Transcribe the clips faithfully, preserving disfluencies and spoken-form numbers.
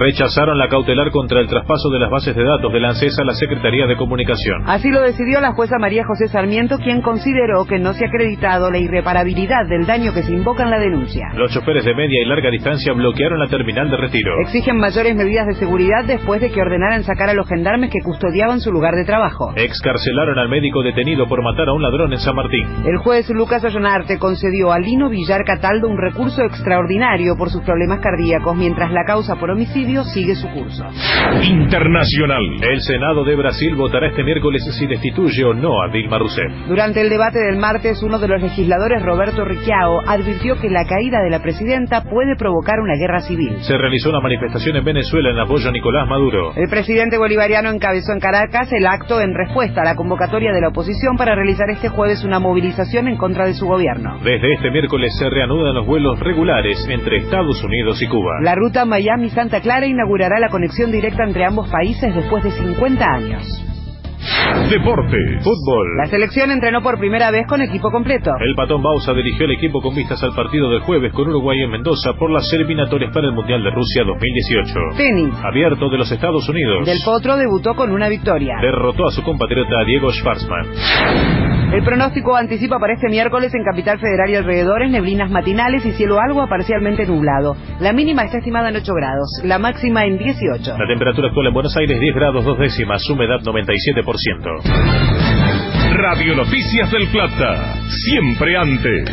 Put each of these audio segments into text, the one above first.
rechazaron la cautelar contra el traspaso de las bases de datos de la ANSES a la Secretaría de Comunicación. Así lo decidió la jueza María José Sarmiento, quien consideró que no se ha acreditado la irreparabilidad del daño que se invoca en la denuncia. Los choferes de media y larga distancia bloquearon la terminal de Retiro. Exigen mayores medidas de seguridad después de que ordenaran sacar a los gendarmes que custodiaban su lugar de trabajo. Excarcelaron al médico detenido por matar a un ladrón en San Martín. El juez Lucas Ollonarte concedió a Lino Villar Cataldo un recurso extraordinario por sus problemas cardíacos, mientras la causa por homicidio sigue su curso. Internacional. El Senado de Brasil votará este miércoles si destituye o no a Dilma Rousseff. Durante el debate del martes, uno de los legisladores, Roberto Ricciao, advirtió que la caída de la presidenta puede provocar una guerra civil. Se realizó una manifestación en Venezuela en apoyo a Nicolás Maduro. El presidente bolivariano encabezó en Caracas el acto en respuesta a la convocatoria de la oposición para realizar este jueves una movilización en contra de su gobierno. Desde este miércoles se reanudan los vuelos regulares entre Estados Unidos y Cuba. La ruta Miami-Santa Clara inaugurará la conexión directa entre ambos países después de cincuenta años. Deportes. Fútbol. La selección entrenó por primera vez con equipo completo. El Patón Bausa dirigió el equipo con vistas al partido del jueves con Uruguay en Mendoza por las eliminatorias para el Mundial de Rusia dos mil dieciocho. Tenis. Abierto de los Estados Unidos. Del Potro debutó con una victoria. Derrotó a su compatriota Diego Schwartzman. El pronóstico anticipa para este miércoles en Capital Federal y alrededores neblinas matinales y cielo algo a parcialmente nublado. La mínima está estimada en ocho grados, la máxima en dieciocho. La temperatura actual en Buenos Aires diez grados dos décimas, humedad noventa y siete por ciento. Radio Noticias del Plata, siempre antes.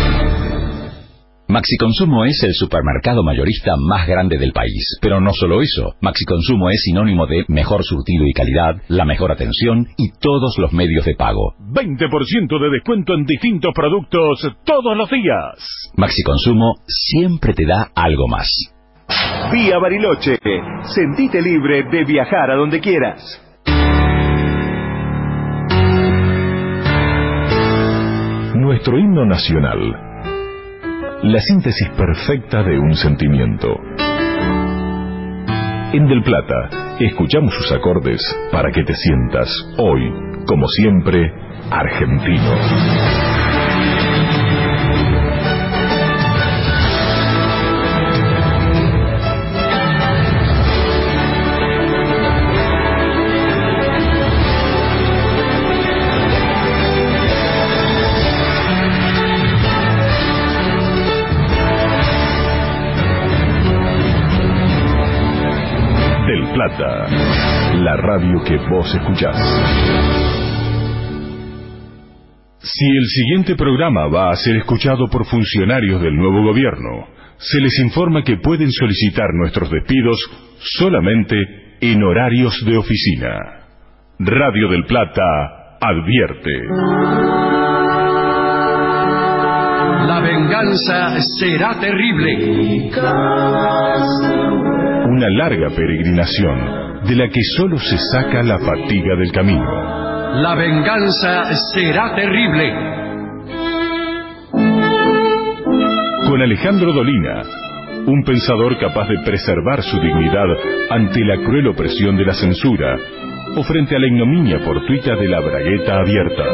Maxi Consumo es el supermercado mayorista más grande del país. Pero no solo eso, Maxi Consumo es sinónimo de mejor surtido y calidad, la mejor atención y todos los medios de pago. veinte por ciento de descuento en distintos productos todos los días. Maxi Consumo siempre te da algo más. Vía Bariloche, sentite libre de viajar a donde quieras. Nuestro himno nacional, la síntesis perfecta de un sentimiento. En Del Plata, escuchamos sus acordes para que te sientas hoy, como siempre, argentino. Plata, la radio que vos escuchás. Si el siguiente programa va a ser escuchado por funcionarios del nuevo gobierno, se les informa que pueden solicitar nuestros despidos solamente en horarios de oficina. Radio del Plata advierte. La venganza será terrible. Una larga peregrinación de la que solo se saca la fatiga del camino. La venganza será terrible. Con Alejandro Dolina, un pensador capaz de preservar su dignidad ante la cruel opresión de la censura o frente a la ignominia fortuita de la bragueta abierta.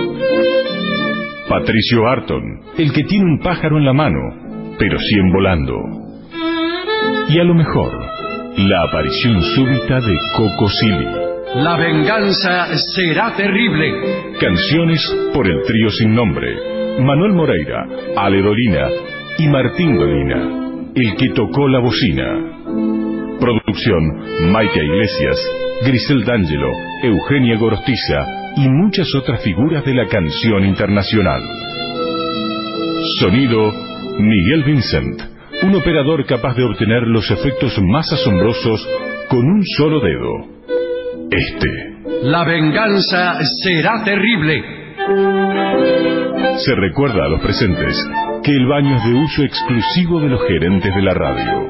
Patricio Arton, el que tiene un pájaro en la mano, pero cien volando. Y a lo mejor, la aparición súbita de Coco Silly. La venganza será terrible. Canciones por el trío sin nombre. Manuel Moreira, Ale Dolina y Martín Dolina, el que tocó la bocina. Producción, Maika Iglesias, Grisel D'Angelo, Eugenia Gorostiza y muchas otras figuras de la canción internacional. Sonido, Miguel Vincent, un operador capaz de obtener los efectos más asombrosos con un solo dedo. Este. La venganza será terrible. Se recuerda a los presentes que el baño es de uso exclusivo de los gerentes de la radio.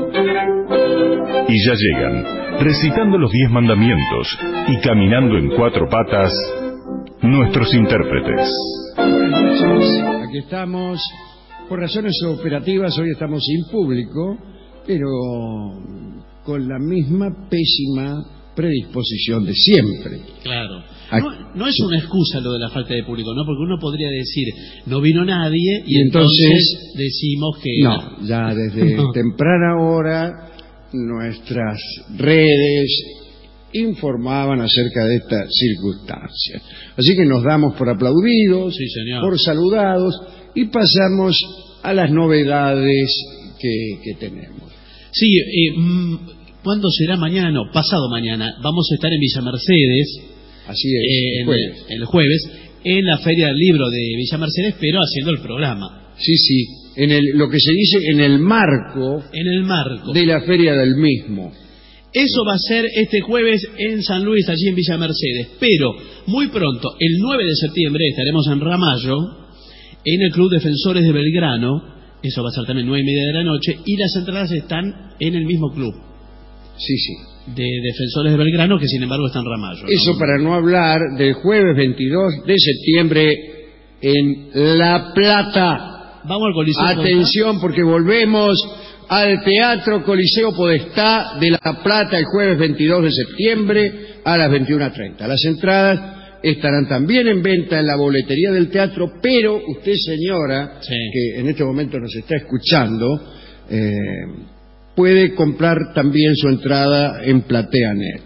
Y ya llegan, recitando los diez mandamientos y caminando en cuatro patas, nuestros intérpretes. Buenas noches, aquí estamos. Por razones operativas hoy estamos sin público, pero con la misma pésima predisposición de siempre. Claro. No, no es una excusa lo de la falta de público, ¿no? Porque uno podría decir, no vino nadie, y, y entonces, entonces decimos que... No, ya desde no. temprana hora nuestras redes informaban acerca de esta circunstancia. Así que nos damos por aplaudidos, sí, señor, por saludados, y pasamos a las novedades que, que tenemos. Sí, eh, ¿cuándo será mañana? No, pasado mañana. Vamos a estar en Villa Mercedes. Así es, eh, el jueves. En, el jueves, en la Feria del Libro de Villa Mercedes, pero haciendo el programa. Sí, sí, en el, lo que se dice en el marco, en el marco de la Feria del mismo. Eso va a ser este jueves en San Luis, allí en Villa Mercedes. Pero muy pronto, el nueve de septiembre, estaremos en Ramallo, en el Club Defensores de Belgrano. Eso va a ser también nueve y media de la noche. Y las entradas están en el mismo club. Sí, sí. De Defensores de Belgrano, que sin embargo está en Ramallo, ¿no? Eso para no hablar del jueves veintidós de septiembre en La Plata. Vamos al Coliseo. Atención, porque volvemos al Teatro Coliseo Podestá de La Plata el jueves veintidós de septiembre a las veintiuna treinta. Las entradas estarán también en venta en la boletería del teatro, pero usted, señora, sí, que en este momento nos está escuchando, eh, puede comprar también su entrada en PlateaNet.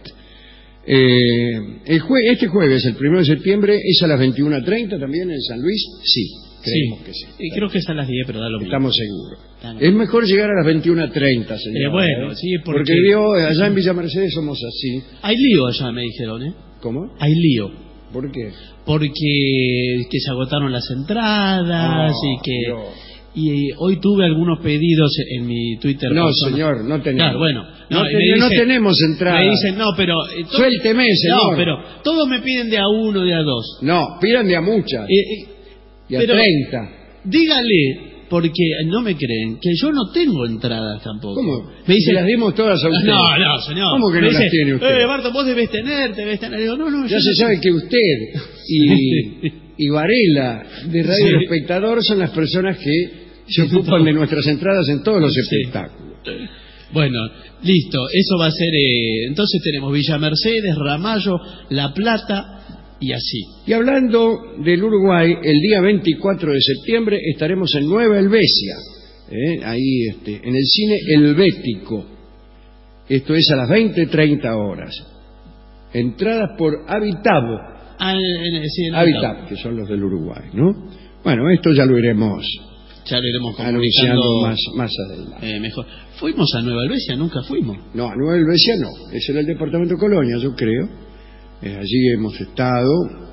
Eh, el jue este jueves, el primero de septiembre, ¿es a las veintiuna treinta también en San Luis? Sí. Creemos sí, que sí. Y creo que es a las diez, pero da lo mismo. Estamos seguros. Estamos. Es mejor llegar a las veintiuna treinta, señor. Eh, bueno, sí, porque... porque vio, allá en Villa Mercedes somos así. Hay lío allá, me dijeron, ¿eh? ¿Cómo? Hay lío. ¿Por qué? Porque que se agotaron las entradas oh, y que... Dios. Y hoy tuve algunos pedidos en mi Twitter. No, persona. señor, no tenemos. Claro, bueno. No, no, ten, dice, no tenemos entradas. Me dicen, no, pero... Eh, todo, Suélteme, señor. No, pero todos me piden de a uno, de a dos. No, pidan de a muchas. Eh, eh, y a treinta. Dígale, porque no me creen, que yo no tengo entradas tampoco. ¿Cómo? Me dicen, las dimos todas a usted. No, no, señor. ¿Cómo que me no dice, las tiene usted? Eh, Barto, vos debes tener, debes tener. Digo, no, no, ya yo se no sabe sé. que usted y, y Varela de Radio sí. El Espectador son las personas que se ocupan de nuestras entradas en todos los sí. espectáculos. Bueno, listo, eso va a ser... Eh, entonces tenemos Villa Mercedes, Ramallo, La Plata... Y así. Y hablando del Uruguay, el día veinticuatro de septiembre estaremos en Nueva Helvecia, ¿eh? ahí este, en el cine Helvético. Esto es a las veinte treinta horas. Entradas por Habitabo. Ah, en, en, sí, en Habitab, que son los del Uruguay, ¿no? Bueno, esto ya lo iremos, ya lo iremos anunciando más, más adelante. Eh, mejor. ¿Fuimos a Nueva Helvecia? Nunca fuimos. No, a Nueva Helvecia no. Ese era el departamento de Colonia, yo creo. Eh, allí hemos estado.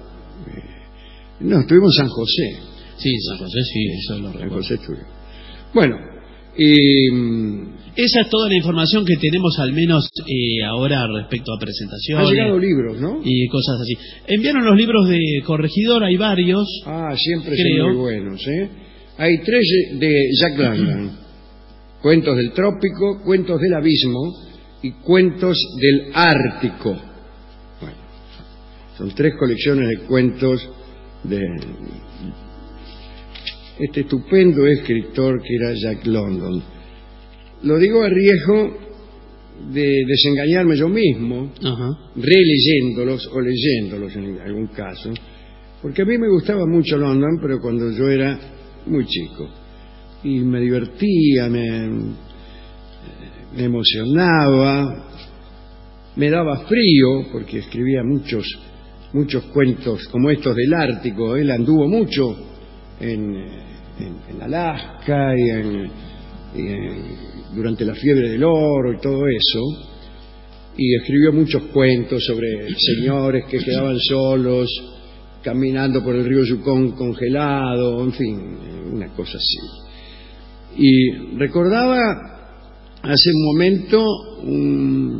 Eh, no, estuvimos en San José. Sí, San José, sí, eso lo recuerdo. San José estuvimos. Bueno, eh, esa es toda la información que tenemos, al menos eh, ahora, respecto a presentaciones. Han llegado libros, ¿no? Y cosas así. Enviaron los libros de Corregidor, hay varios. Ah, siempre son muy buenos, ¿eh? Hay tres de Jack London: Cuentos del Trópico, Cuentos del Abismo y Cuentos del Ártico. Son tres colecciones de cuentos de este estupendo escritor que era Jack London. Lo digo a riesgo de desengañarme yo mismo, Ajá. releyéndolos o leyéndolos en algún caso, porque a mí me gustaba mucho London, pero cuando yo era muy chico. Y me divertía, me, me emocionaba, me daba frío, porque escribía muchos muchos cuentos como estos del Ártico. Él anduvo mucho en, en, en Alaska y, en, y en, durante la fiebre del oro y todo eso, y escribió muchos cuentos sobre señores que quedaban solos caminando por el río Yukon congelado, en fin, una cosa así. Y recordaba hace un momento un,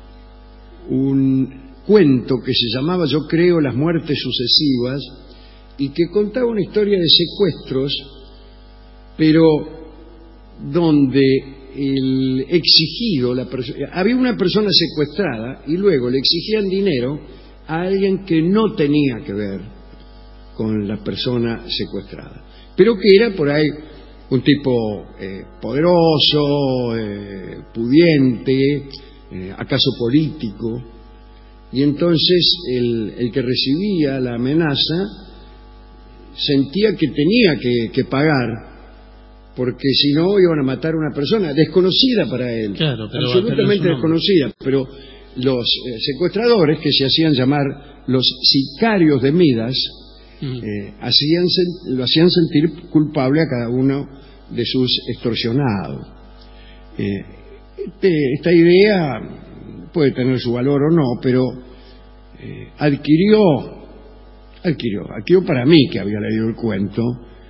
un cuento que se llamaba, yo creo, Las muertes sucesivas, y que contaba una historia de secuestros, pero donde el exigido, la había una persona secuestrada y luego le exigían dinero a alguien que no tenía que ver con la persona secuestrada, pero que era por ahí un tipo eh, poderoso, eh, pudiente, eh, acaso político. Y entonces el, el que recibía la amenaza sentía que tenía que, que pagar porque si no iban a matar a una persona desconocida para él, claro, pero, absolutamente pero desconocida, pero los eh, secuestradores, que se hacían llamar los sicarios de Midas, mm. eh, hacían, lo hacían sentir culpable a cada uno de sus extorsionados. Eh, este, esta idea puede tener su valor o no, pero eh, adquirió, adquirió, adquirió para mí, que había leído el cuento,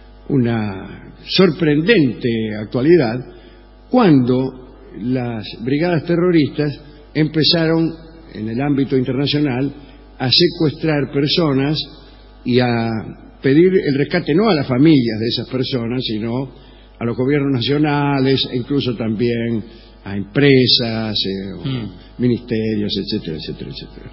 una sorprendente actualidad cuando las brigadas terroristas empezaron en el ámbito internacional a secuestrar personas y a pedir el rescate no a las familias de esas personas, sino a los gobiernos nacionales e incluso también a empresas, eh, mm. ministerios, etcétera, etcétera, etcétera.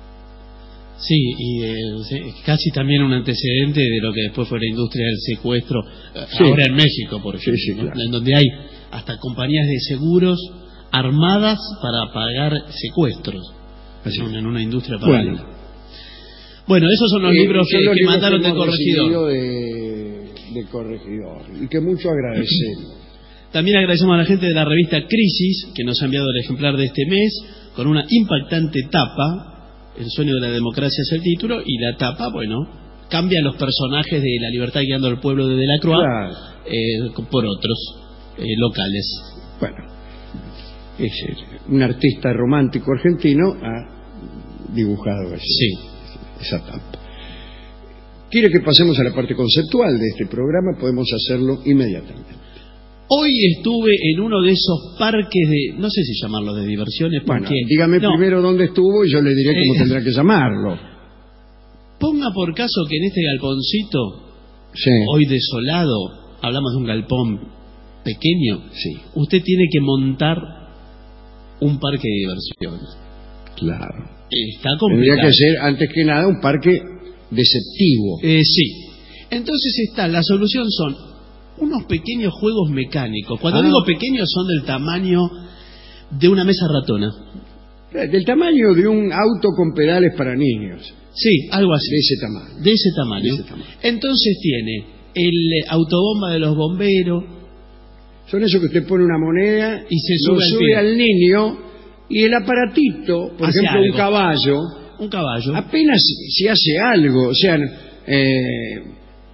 Sí, y eh, casi también un antecedente de lo que después fue la industria del secuestro, sí. ahora en México, por ejemplo, sí, sí, claro. ¿no? En donde hay hasta compañías de seguros armadas para pagar secuestros. Así. En, en una industria paralela. Bueno, bueno esos son los eh, libros que, los que libros mandaron que de Corregidor. De, de Corregidor, y que mucho agradecemos. También agradecemos a la gente de la revista Crisis, que nos ha enviado el ejemplar de este mes, con una impactante tapa. El sueño de la democracia es el título, y la tapa, bueno, cambia los personajes de La libertad guiando al pueblo de Delacroix claro. eh, por otros eh, locales. Bueno, es un artista romántico argentino ha dibujado ese, sí. esa tapa. ¿Quiere que pasemos a la parte conceptual de este programa? Podemos hacerlo inmediatamente. Hoy estuve en uno de esos parques de, no sé si llamarlo de diversiones, porque... Bueno, dígame no. primero dónde estuvo y yo le diré cómo eh, tendrá que llamarlo. Ponga por caso que en este galponcito, sí. hoy desolado, hablamos de un galpón pequeño, sí. usted tiene que montar un parque de diversiones. Claro. Está complicado. Tendría que ser, antes que nada, un parque deceptivo. Eh, sí. Entonces está, la solución son unos pequeños juegos mecánicos. Cuando ah. digo pequeños son del tamaño de una mesa ratona. Del tamaño de un auto con pedales para niños. Sí, algo así. De ese tamaño. De ese tamaño. De ese tamaño. Entonces tiene el autobomba de los bomberos. Son esos que usted pone una moneda y se sube, lo sube al niño, y el aparatito, por hace ejemplo algo. un caballo, un caballo, apenas si hace algo, o sea, eh,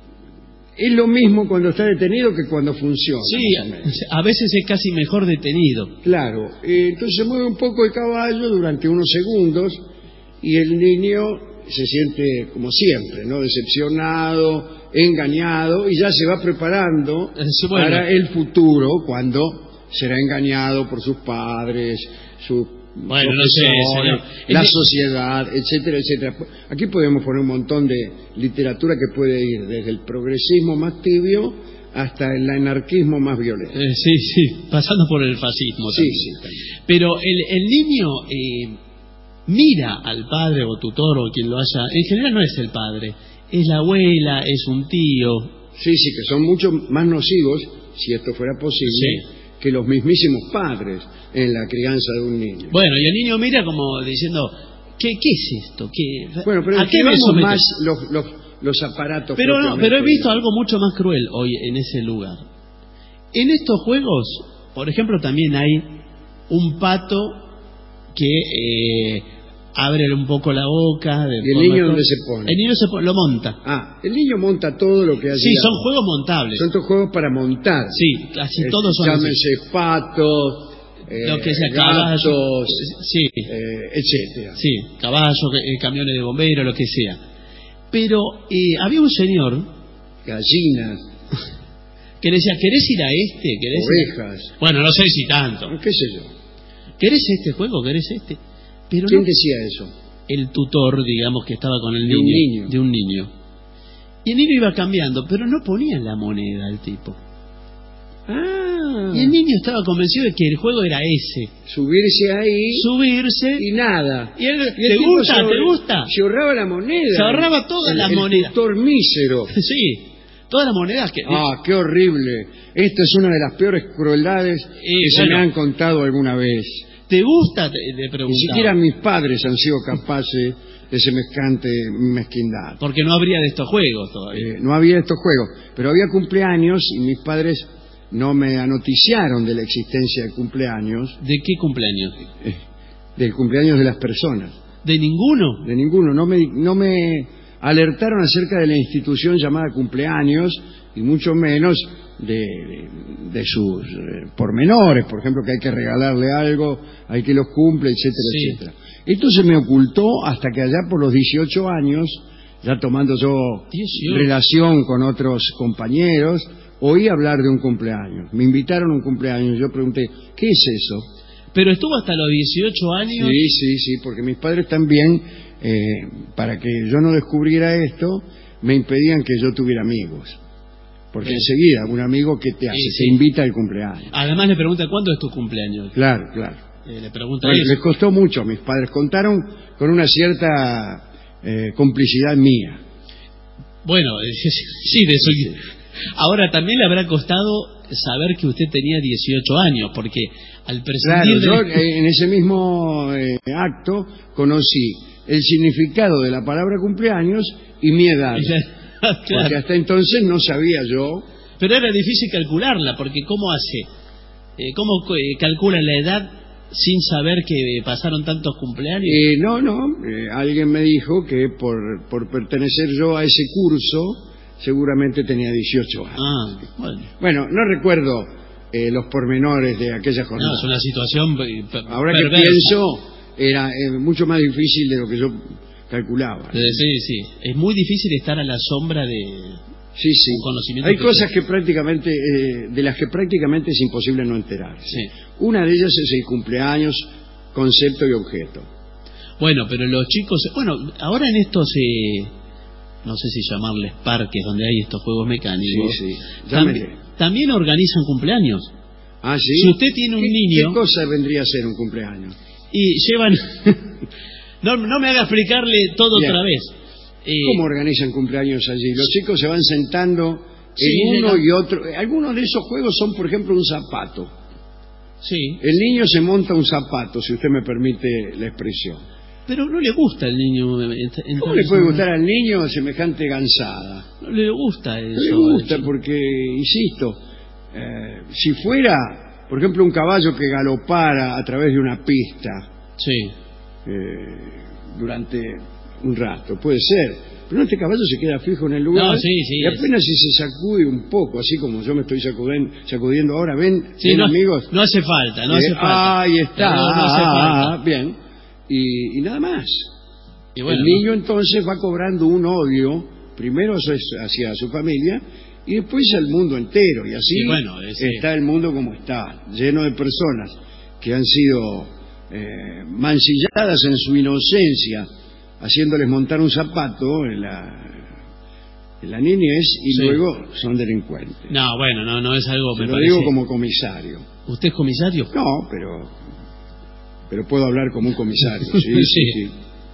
es lo mismo cuando está detenido que cuando funciona. Sí, a veces es casi mejor detenido. Claro, eh, entonces se mueve un poco el caballo durante unos segundos y el niño se siente como siempre, ¿no? Decepcionado, engañado, y ya se va preparando sí, bueno. para el futuro, cuando será engañado por sus padres, sus bueno, no sé, señor. la sociedad, etcétera, etcétera. Aquí podemos poner un montón de literatura que puede ir desde el progresismo más tibio hasta el anarquismo más violento. Eh, sí, sí, pasando por el fascismo sí, también. Sí, también. Pero el, el niño eh, mira al padre o tutor o quien lo haya, en general no es el padre, es la abuela, es un tío. Sí, sí, que son mucho más nocivos, si esto fuera posible, sí. que los mismísimos padres en la crianza de un niño. Bueno, y el niño mira como diciendo, ¿qué, qué es esto? ¿Qué, bueno, pero ¿a qué me vamos más los, los, los aparatos? Pero no, pero he visto algo mucho más cruel hoy en ese lugar. En estos juegos, por ejemplo, también hay un pato que eh, abre un poco la boca. ¿Y el niño dónde se pone? El niño se pone, lo monta. Ah, el niño monta todo lo que hace. Sí, son juegos montables. Son estos juegos para montar. Sí, casi eh, todos son llámese así. Patos, eh, lo que sea, gatos, caballos, sí, eh, etcétera. Sí, caballos, eh, camiones de bomberos, lo que sea. Pero eh, había un señor, gallinas, que le decía, ¿querés ir a este? ¿Querés ovejas? Ir? Bueno, no sé si tanto. ¿Qué sé yo? ¿Querés este juego? ¿Querés este? Pero ¿quién no, decía eso? El tutor, digamos, que estaba con el de niño, un niño. De un niño. Y el niño iba cambiando, pero no ponía la moneda el tipo. Ah. Y el niño estaba convencido de que el juego era ese. Subirse ahí. Subirse. Y nada. Y él, y ¿te gusta? Se, ¿Te gusta? Se ahorraba la moneda. Se ahorraba toda el, la el moneda. El tutor mísero. Sí. Todas las monedas que... Ah, qué horrible. Esta es una de las peores crueldades eh, que bueno, se me han contado alguna vez. ¿Te gusta? Le preguntaba. Ni siquiera mis padres han sido capaces de semejante mezquindad. Porque no habría de estos juegos todavía. Eh, no había de estos juegos, pero había cumpleaños y mis padres no me anoticiaron de la existencia de cumpleaños. ¿De qué cumpleaños? Eh, del cumpleaños de las personas. ¿De ninguno? De ninguno. No me, no me alertaron acerca de la institución llamada cumpleaños y mucho menos de, de, de sus eh, pormenores, por ejemplo, que hay que regalarle algo, hay que los cumple, etcétera, sí. etcétera. Esto se me ocultó hasta que allá por los dieciocho años, ya tomando yo dieciocho relación con otros compañeros, oí hablar de un cumpleaños. Me invitaron a un cumpleaños. Yo pregunté, ¿qué es eso? Pero estuvo hasta los dieciocho años. Sí, sí, sí, porque mis padres también, eh, para que yo no descubriera esto, me impedían que yo tuviera amigos. Porque Bien. enseguida, un amigo, ¿qué te hace? Sí, sí. Te invita al cumpleaños. Además le pregunta, ¿cuándo es tu cumpleaños? Claro, claro. Eh, le pregunta Bueno, eso. les costó mucho. Mis padres contaron con una cierta eh, complicidad mía. Bueno, sí, de eso. Ahora también le habrá costado saber que usted tenía dieciocho años, porque al prescindir Claro, de... yo eh, en ese mismo eh, acto conocí el significado de la palabra cumpleaños y mi edad. Claro. Porque hasta entonces no sabía yo. Pero era difícil calcularla, porque ¿cómo hace? Eh, ¿Cómo eh, calcula la edad sin saber que pasaron tantos cumpleaños? Eh, no, no, eh, alguien me dijo que por, por pertenecer yo a ese curso, seguramente tenía dieciocho años. Ah, bueno. Bueno, no recuerdo eh, los pormenores de aquella jornada. No, es una situación eh, per- Ahora perversa. que pienso, era eh, mucho más difícil de lo que yo calculaba. Eh, Sí, sí. Es muy difícil estar a la sombra de Sí, sí. un conocimiento. Hay que cosas usted- que prácticamente, eh, de las que prácticamente es imposible no enterarse. Sí. Una de ellas es el cumpleaños, concepto y objeto. Bueno, pero los chicos... Bueno, ahora en estos... Eh, no sé si llamarles parques donde hay estos juegos mecánicos. Sí, sí. tam- Llámele. también organizan cumpleaños. Ah, sí. Si usted tiene un ¿Qué- niño- ¿Qué cosa vendría a ser un cumpleaños? Y llevan... no, no me haga explicarle todo Bien. otra vez. Eh, ¿Cómo organizan cumpleaños allí? Los chicos se van sentando Sí, en uno llegan- y otro. Algunos de esos juegos son, por ejemplo, un zapato. Sí, El niño se monta un zapato, si usted me permite la expresión. pero no le gusta al niño. eh, ent- ¿Cómo le entonces, puede gustar al niño semejante gansada? No le gusta eso. No le gusta porque, insisto, eh, si fuera, por ejemplo, un caballo que galopara a través de una pista Sí. eh, durante un rato, puede ser. Pero este caballo se queda fijo en el lugar No, sí, sí, y apenas si se sacude un poco, así como yo me estoy sacuden- sacudiendo ahora, ven, Sí, ven, no, amigos. no hace falta, no Eh, hace falta. Ahí está, No, no hace ah, falta. bien. Y, y nada más. Y bueno, El niño entonces va cobrando un odio, primero hacia hacia su familia y después al mundo entero. Y así Y bueno, ese- está el mundo como está, lleno de personas que han sido eh, mancilladas en su inocencia, haciéndoles montar un zapato en la, en la niñez y Sí. luego son delincuentes. No, bueno, no, no es algo... Se me lo parece... digo como comisario. ¿Usted es comisario? No, pero pero puedo hablar como un comisario. Sí, sí, Sí. sí.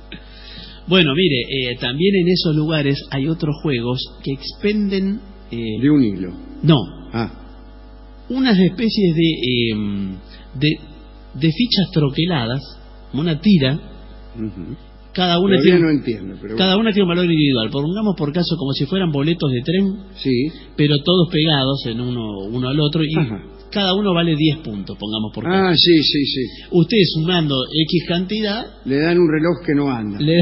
Bueno, mire, eh, también en esos lugares hay otros juegos que expenden... eh, De un hilo. No, Ah, unas especies de, eh, de, de fichas troqueladas, como una tira, ujú. cada una, Todavía tiene, no entiendo, pero cada una tiene un valor individual. Pongamos por caso como si fueran boletos de tren, sí. pero todos pegados en uno, uno al otro, y Ajá. cada uno vale diez puntos, pongamos por caso. Ah, sí, sí, sí. Usted sumando X cantidad, Le dan un reloj que no anda. le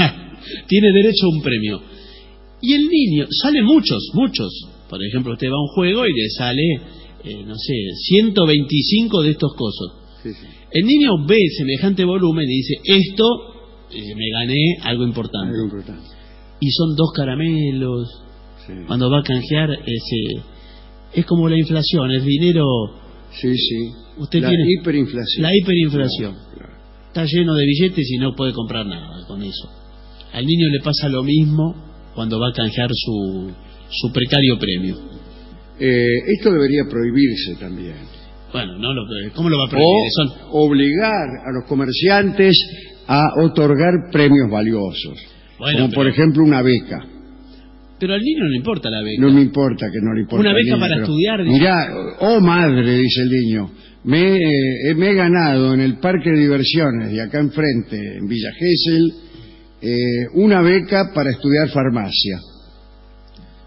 tiene derecho a un premio. Y el niño, salen muchos, muchos. Por ejemplo, usted va a un juego y le sale, eh, no sé, ciento veinticinco de estos cosos. Sí, sí. El niño ve semejante volumen y dice, esto, eh, me gané algo importante. Algo importante. Y son dos caramelos. Sí, Cuando va a canjear, ese, es como la inflación, el dinero, sí. sí. Usted la tiene- hiperinflación. la hiperinflación. Claro, claro. Está lleno de billetes y no puede comprar nada con eso. Al niño le pasa lo mismo cuando va a canjear su, su precario premio. Eh, esto debería prohibirse también. Bueno, no lo, ¿cómo lo va a prohibir? O Son, obligar a los comerciantes a otorgar premios valiosos. Bueno, como pero- por ejemplo una beca. pero al niño no le importa la beca. No me importa que no le importa. Una al beca niño, para pero estudiar, dice. Mirá, oh madre, dice el niño, me, eh, me he ganado en el parque de diversiones de acá enfrente, en Villa Gesell, eh, una beca para estudiar farmacia.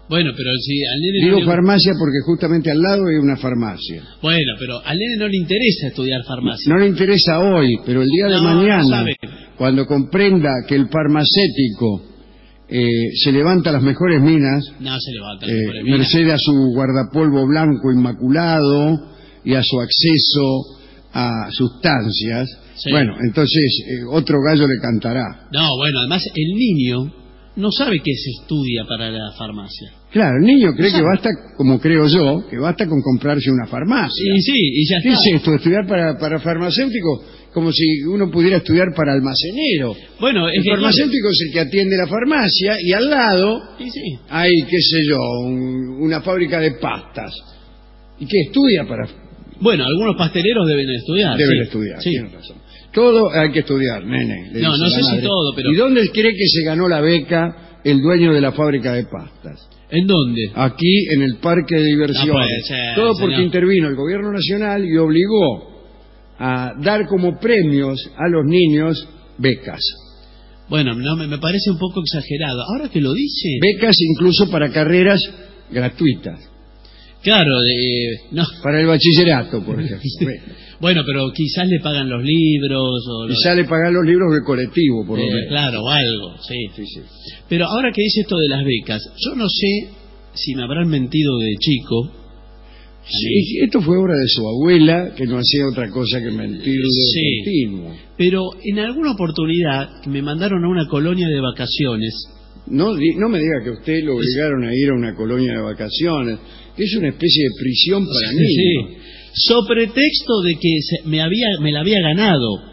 Bueno, pero si al nene Digo no le... farmacia porque justamente al lado hay una farmacia. Bueno, pero al nene no le interesa estudiar farmacia. No le interesa hoy, pero el día de No, mañana, no sabe. cuando comprenda que el farmacéutico eh, se levanta a las mejores minas, No se levanta. eh, por el mina. merced a su guardapolvo blanco inmaculado y a su acceso a sustancias, Sí. bueno, entonces eh, otro gallo le cantará. No, bueno, además el niño no sabe qué se estudia para la farmacia. Claro, el niño cree No que sabe. basta, como creo yo, que basta con comprarse una farmacia. Y sí, y ya ¿Qué está. es esto? ¿Estudiar para, para farmacéutico? Como si uno pudiera estudiar para almacenero. Bueno, es El que farmacéutico es el que atiende la farmacia y al lado Y sí. hay, qué sé yo, un- una fábrica de pastas. ¿Y qué estudia para...? Bueno, algunos pasteleros deben estudiar. Deben sí. estudiar, Sí. tiene razón. Todo hay que estudiar, nene. le No, dice no la sé si madre. todo, pero- ¿Y dónde cree que se ganó la beca el dueño de la fábrica de pastas? ¿En dónde? Aquí en el parque de diversiones. No puede ser, Todo porque señor. intervino el gobierno nacional y obligó a dar como premios a los niños becas. Bueno, no me, me parece un poco exagerado. Ahora que lo dice... Becas incluso para carreras gratuitas. Claro, de, no. Para el bachillerato, por ejemplo. Bueno, pero quizás le pagan los libros o los... Y sale pagar los libros del colectivo, por lo Eh, menos. claro, o algo, sí. Sí, sí. Pero ahora que dice esto de las becas, yo no sé si me habrán mentido de chico. Sí, esto fue obra de su abuela, que no hacía otra cosa que mentir de Sí. continuo. Pero en alguna oportunidad me mandaron a una colonia de vacaciones. No, di- no me diga que a usted lo obligaron a ir a una colonia de vacaciones, que es una especie de prisión para niños. Sí. So pretexto de que se- me había me la había ganado.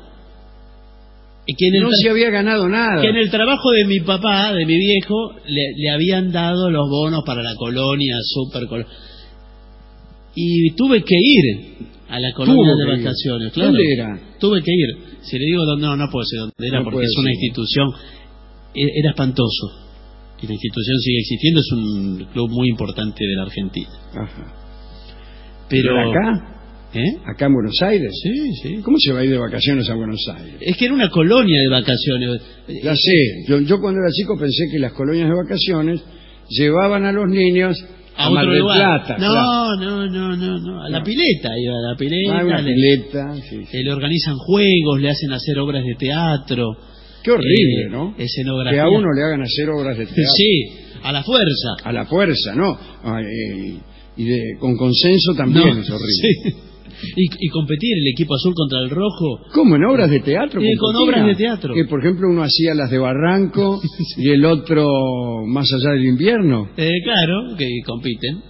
Y que en el No tra- se había ganado nada. que en el trabajo de mi papá, de mi viejo, le, le habían dado los bonos para la colonia, super colonia. Y tuve que ir a la colonia Tuvo de que ir. vacaciones. Claro. ¿Dónde era? Tuve que ir. Si le digo dónde, no, no puedo decir dónde era No porque puede es una decir. institución. e- Era espantoso. Y la institución sigue existiendo, es un club muy importante de la Argentina. Ajá. Pero, ¿Pero acá? ¿Eh? ¿Acá en Buenos Aires? Sí, sí. ¿Cómo se va a ir de vacaciones a Buenos Aires? Es que era una colonia de vacaciones. Ya sé, yo, yo cuando era chico pensé que las colonias de vacaciones llevaban a los niños a, A Mar otro del lugar. Plata. no, claro. no, no, no, no. A la No. pileta, iba a la pileta. Ah, una le, pileta, sí, sí. eh, le organizan juegos, le hacen hacer obras de teatro. Qué horrible, eh, ¿no? Escenografía. Que a uno le hagan hacer obras de teatro. Sí, a la fuerza. A la fuerza, ¿no? Ay, eh, y de, con consenso también No, es horrible. sí. Y, y competir el equipo azul contra el rojo. ¿Cómo? ¿En obras de teatro? Eh, con competían? obras de teatro. Que, por ejemplo, uno hacía las de Barranco y el otro Más allá del invierno. Eh, claro, que compiten.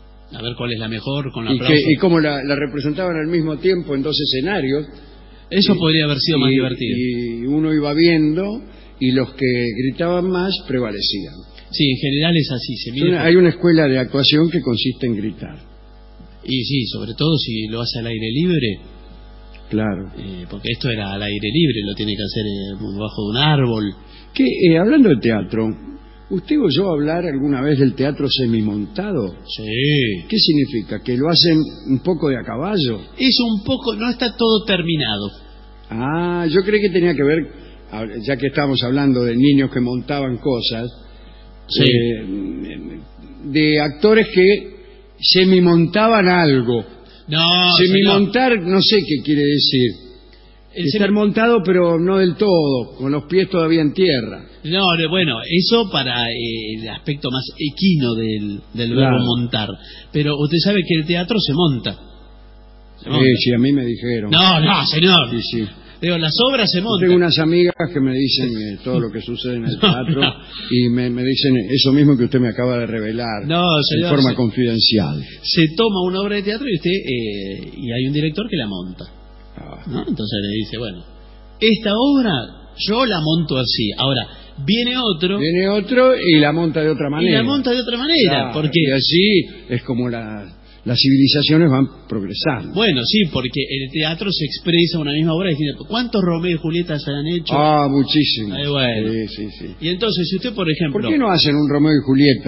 A ver cuál es la mejor con la Y, que, y como la, la representaban al mismo tiempo en dos escenarios. Eso y- podría haber sido más y- divertido. Y uno iba viendo y los que gritaban más prevalecían. Sí, en general es así. Se mide Una- hay una escuela de actuación que consiste en gritar. Y sí, sobre todo si lo hace al aire libre. Claro. Eh, porque esto era al aire libre, lo tiene que hacer eh, bajo de un árbol. Que, eh, hablando de teatro, ¿usted oyó hablar alguna vez del teatro semimontado? Sí. ¿Qué significa? ¿Que lo hacen un poco de a caballo? Es un poco, no está todo terminado. Ah, yo creí que tenía que ver, ya que estamos hablando de niños que montaban cosas, Sí. eh, de actores que semimontaban algo. No, señor. Semimontar, no sé qué quiere decir. El Estar semi- montado, pero no del todo, con los pies todavía en tierra. No, no, bueno, eso para eh, el aspecto más equino del, del Claro. verbo montar. Pero usted sabe que el teatro se monta. Se monta. Eh, sí, a mí me dijeron. No, no, señor. Sí, sí. Digo, las obras se Yo montan. tengo unas amigas que me dicen eh, todo lo que sucede en el teatro no. y me, me dicen eso mismo que usted me acaba de revelar No, en señor, forma se- confidencial. Se toma una obra de teatro y usted eh, y hay un director que la monta. Ah. ¿No? Entonces le dice, bueno, esta obra yo la monto así. Ahora, viene otro Viene otro y la monta de otra y manera. la monta de otra manera. Claro, porque y así es como la- las civilizaciones van progresando. Bueno, sí, porque el teatro se expresa una misma obra diciendo, ¿cuántos Romeo y Julieta se han hecho? Ah, muchísimo. Ay, bueno. Sí, sí, sí. Y entonces, si usted, por ejemplo... ¿Por qué no hacen un Romeo y Julieta?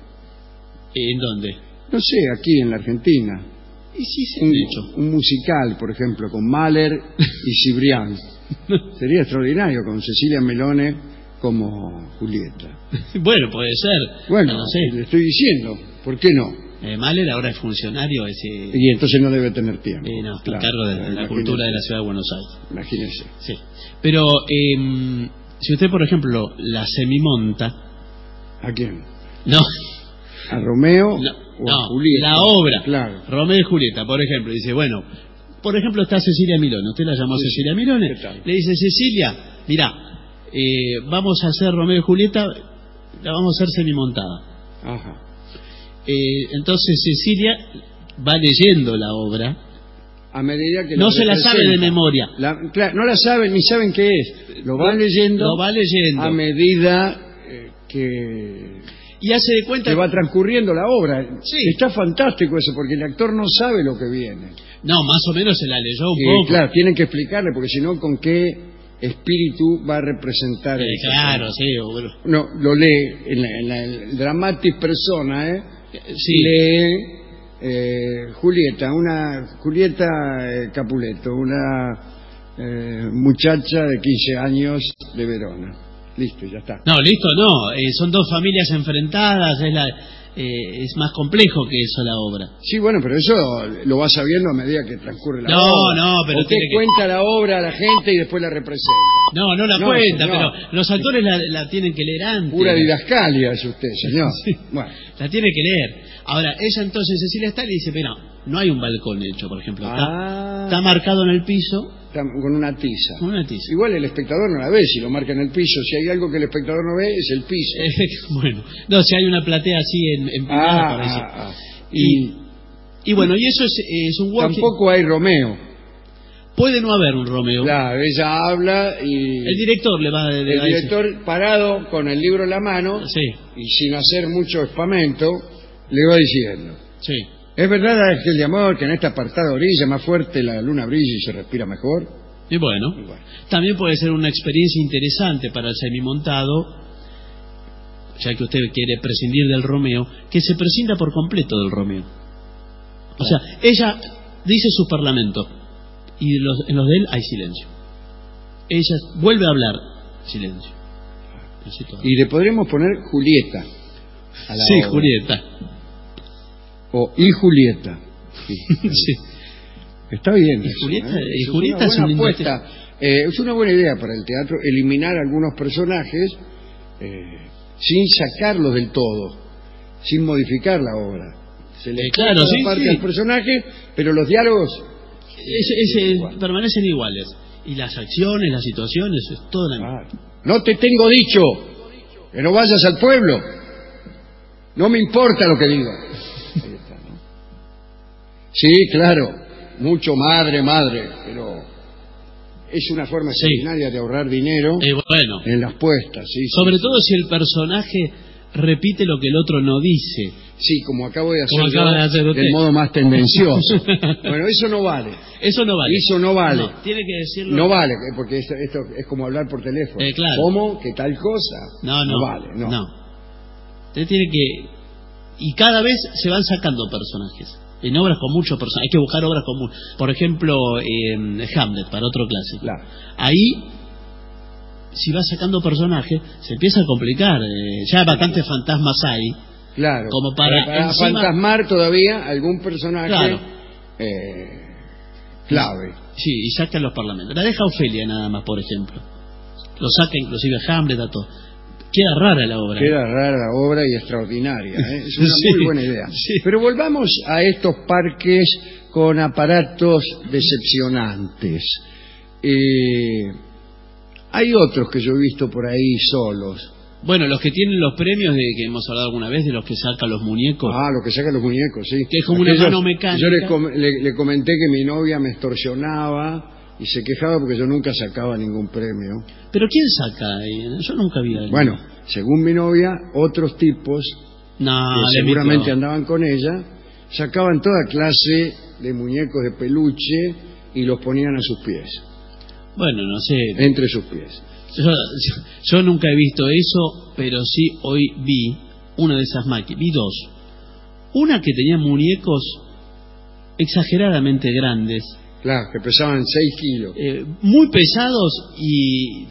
¿En dónde? No sé, aquí en la Argentina. Y sí se han Un, hecho. un musical, por ejemplo, con Mahler y Cibrián. Sería extraordinario, con Cecilia Melone como Julieta. Bueno, puede ser. Bueno, no sé. le estoy diciendo, ¿por qué no? Eh, Mahler ahora es funcionario. Ese, y entonces no debe tener tiempo. Eh, no, está claro, a cargo de, de la imagínese. cultura de la ciudad de Buenos Aires. Imagínese. Sí. Pero eh, si usted, por ejemplo, la semimonta. ¿A quién? No. ¿A Romeo no, o no, a Julieta? La obra. Claro. Romeo y Julieta, por ejemplo. Dice, bueno, por ejemplo está Cecilia Milone. ¿Usted la llamó Sí, Cecilia Milone? ¿qué tal? Le dice, Cecilia, mirá, eh, vamos a hacer Romeo y Julieta, la vamos a hacer semimontada. Ajá. Eh, entonces Cecilia va leyendo la obra. A medida que no la se la sabe de memoria. La, claro, no la saben ni saben qué es. Lo van leyendo. Lo va leyendo. A medida eh, que y hace de cuenta que va transcurriendo la obra. Sí. Está fantástico eso, porque el actor no sabe lo que viene. No, más o menos se la leyó un y, poco. Claro, tienen que explicarle, porque si no, ¿con qué espíritu va a representar? Eh, el claro, sí. Bueno. No, lo lee en la, en la el dramatis persona, ¿eh? Sí. Lee eh, Julieta, una Julieta eh, Capuleto, una eh, muchacha de quince años de Verona. Listo, ya está. No, listo, no. Eh, son dos familias enfrentadas. Es, la, eh, es más complejo que eso la obra. Sí, bueno, pero eso lo va sabiendo a medida que transcurre la no, obra. No, no, pero usted tiene cuenta que... la obra a la gente y después la representa. No, no la no, cuenta, señor. pero los actores la, la tienen que leer antes. Pura didascalia es usted, señor. Sí. Bueno. La tiene que leer. Ahora, ella entonces, Cecilia está y le dice, pero no hay un balcón hecho, por ejemplo. Está, Ah. está marcado en el piso. Está con una tiza. Con una tiza. Igual el espectador no la ve si lo marca en el piso. Si hay algo que el espectador no ve, es el piso. Eh, bueno, no, si hay una platea así en, en ah, parece. ah, ah. Y, y bueno, y eso es, es un walking. Tampoco hay Romeo. Puede no haber un Romeo. Claro, ella habla y... El director le va a decir. El director, parado con el libro en la mano, sí. y sin hacer mucho espamento, le va diciendo. Sí. ¿Es verdad, Ángel de Amor, que en esta apartada orilla más fuerte la luna brilla y se respira mejor? Y bueno, Y bueno. también puede ser una experiencia interesante para el semimontado, ya que usted quiere prescindir del Romeo, que se prescinda por completo del Romeo. O sea, ella dice su parlamento, y en los, en los de él hay silencio. Ella vuelve a hablar, silencio. Y le podremos poner Julieta a la Sí, obra. Julieta. O y Julieta. Sí. Sí. Está bien. Y eso, Julieta, ¿eh? y Es Julieta una es buena un apuesta. Eh, es una buena idea para el teatro eliminar algunos personajes eh, sin sacarlos del todo, sin modificar la obra. Se le Eh, claro, corta la sí, parte sí. al personaje, pero los diálogos Es- es- igual. permanecen iguales. Y las acciones, las situaciones, es todo la misma. Ah, no te tengo dicho que no vayas al pueblo. No me importa lo que digas. Ahí está, ¿no? Sí, claro, mucho madre, madre, pero es una forma Sí. extraordinaria de ahorrar dinero Eh, bueno, en las puestas. Sí, sí, sobre sí. todo si el personaje repite lo que el otro no dice. Sí, como acabo de hacer, Como yo, acaba de hacer usted. del modo más tendencioso. Bueno, eso no vale. Eso no vale. Eso no vale. No, tiene que decirlo. No vale, porque esto, esto es como hablar por teléfono. Eh, claro. ¿Cómo? ¿Qué tal cosa? No, no. vale, no. Usted tiene que... Y cada vez se van sacando personajes. En obras con muchos personajes. Hay que buscar obras con muchos. Por ejemplo, eh, Hamlet, para otro clásico. Claro. Ahí, si va sacando personajes, se empieza a complicar. Eh, ya bastantes fantasmas hay. Claro. Como para, para encima- fantasmar todavía algún personaje Claro. eh, clave. Sí, y saca los parlamentos. La deja Ofelia nada más, por ejemplo. Lo saca inclusive Hamlet, a todo. Queda rara la obra. Queda rara la obra y extraordinaria. ¿eh? Es una Sí, muy buena idea. sí. Pero volvamos a estos parques con aparatos decepcionantes. Eh, hay otros que yo he visto por ahí solos. Bueno, los que tienen los premios de que hemos hablado alguna vez, de los que sacan los muñecos. Ah, lo que sacan los muñecos, sí. Que es como una mano mecánica. Yo le, com- le- le comenté que mi novia me extorsionaba y se quejaba porque yo nunca sacaba ningún premio. ¿Pero quién saca ahí? Yo nunca vi a alguien. Bueno, según mi novia, otros tipos no, que le seguramente mintió. andaban con ella, sacaban toda clase de muñecos de peluche y los ponían a sus pies, Bueno, no sé. entre sus pies. Yo, yo- yo nunca he visto eso, pero sí hoy vi una de esas máquinas. Vi dos. Una que tenía muñecos exageradamente grandes, Claro, que pesaban seis kilos. eh, muy pesados y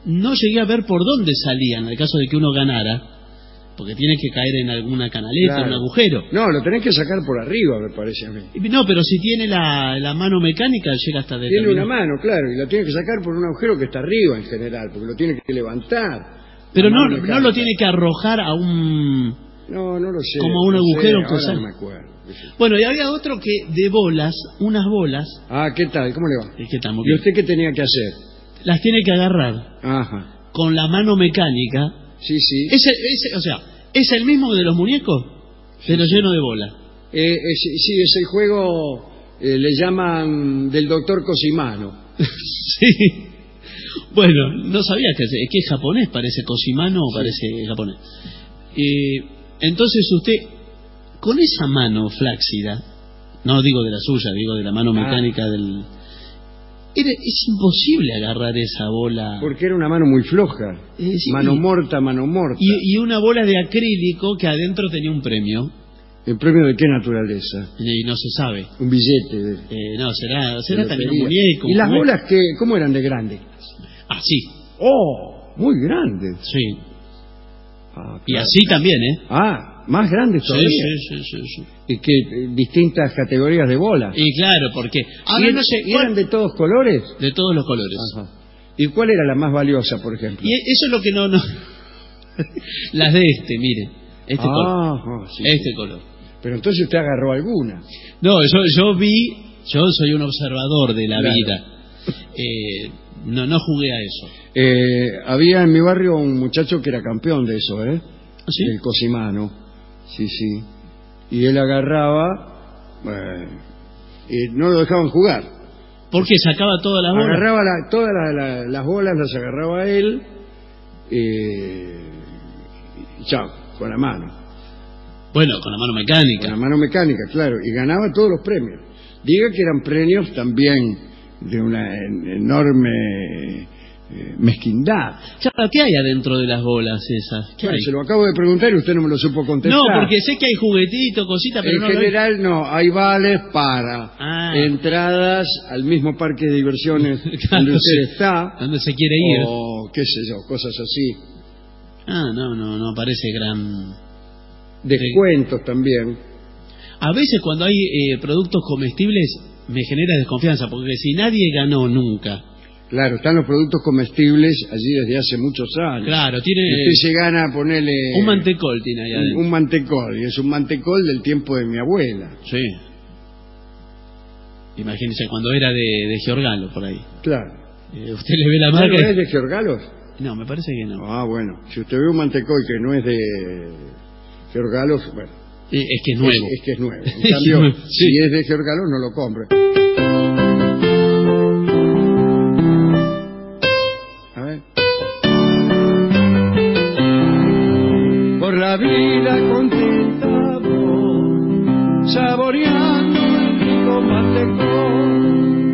no llegué a ver por dónde salían, al caso de que uno ganara, porque tiene que caer en alguna canaleta, Claro. un agujero. No, lo tenés que sacar por arriba, me parece a mí. Y No, pero si tiene la, la mano mecánica, llega hasta Tiene determinado. una mano, claro, y lo tiene que sacar por un agujero que está arriba en general, porque lo tiene que levantar. Pero La no, mano no mecánica. lo tiene que arrojar a un... No, no lo sé. como un no sé, agujero que ahora sale. no me acuerdo. Bueno, y había otro que de bolas, unas bolas, Ah, ¿qué tal? ¿Cómo le va? es que estamos ¿Y bien, usted qué tenía que hacer? las tiene que agarrar Ajá. con la mano mecánica. Sí, sí. Ese, ese, o sea, ¿es el mismo de los muñecos? Pero lleno de bolas. Eh, eh, sí, sí, es el juego, eh, le llaman del doctor Cosimano. Sí. Bueno, no sabía que es, que es japonés, parece Cosimano o Sí. parece japonés. Eh, entonces usted, con esa mano flácida, no digo de la suya, digo de la mano Ah. mecánica del... Era, es imposible agarrar esa bola. Porque era una mano muy floja. Eh, sí, mano y- morta, mano morta. Y, y una bola de acrílico que adentro tenía un premio, ¿El premio de qué naturaleza? y no se sabe. Un billete. De, Eh, no, será, será de también un lotería. muñeco. ¿Y un las juguete. bolas que, cómo eran de grandes? Ah, sí, ¡Oh! Muy grandes. sí. Ah, Y claro. así también, ¿eh? Ah, más grandes Sí, todavía. sí, sí, sí, sí. Y que eh, distintas categorías de bolas. Y claro, porque ¿Y ahora er- no sé y cuál- eran de todos colores? de todos los colores. Ajá. ¿Y cuál era la más valiosa, por ejemplo? Y eso es lo que no, no... las de este, mire, este color, Ah, sí, este sí. color. Pero entonces usted agarró alguna. No, yo, yo vi, yo soy un observador de la Claro. vida. Eh, no, no jugué a eso. Eh, había en mi barrio un muchacho que era campeón de eso, ¿eh? ¿Sí? El Cosimano. Sí, sí. Y él agarraba... eh, y no lo dejaban jugar. Porque sacaba todas las bolas. Agarraba la- todas la- la- las bolas, las agarraba él. Eh, y chao, con la mano. Bueno, con la mano mecánica. Con la mano mecánica, claro. Y ganaba todos los premios. Diga que eran premios también de una en- enorme eh, mezquindad. Claro, ¿qué hay adentro de las bolas esas? ¿Qué Bueno, hay? se lo acabo de preguntar y usted no me lo supo contestar. No, porque sé que hay juguetitos, cositas, pero en no lo hay. general no, hay vales para Ah. entradas al mismo parque de diversiones Claro, donde usted sí. está, ¿Dónde se quiere ir? o qué sé yo, cosas así. Ah, no, no, no parece gran... Descuentos también. A veces cuando hay eh, productos comestibles me genera desconfianza, porque si nadie ganó nunca, Claro, están los productos comestibles allí desde hace muchos años. claro, tiene Y usted se gana a ponerle un mantecol tiene ahí un, adentro. un mantecol, y es un mantecol del tiempo de mi abuela. Sí. Imagínese cuando era de, de Giorgalo por ahí. Claro. Eh, ¿Usted le ve la ¿No marca? es de Georgalos? No, me parece que no. Ah, bueno. Si usted ve un mantecol que no es de Georgalos, bueno, Eh, es que es nuevo. Es, es que es nuevo. En Es cambio, nuevo, sí. si es de Georgalos, no lo compre. A ver. Por la vida contenta voy, saboreando el rico mantecol.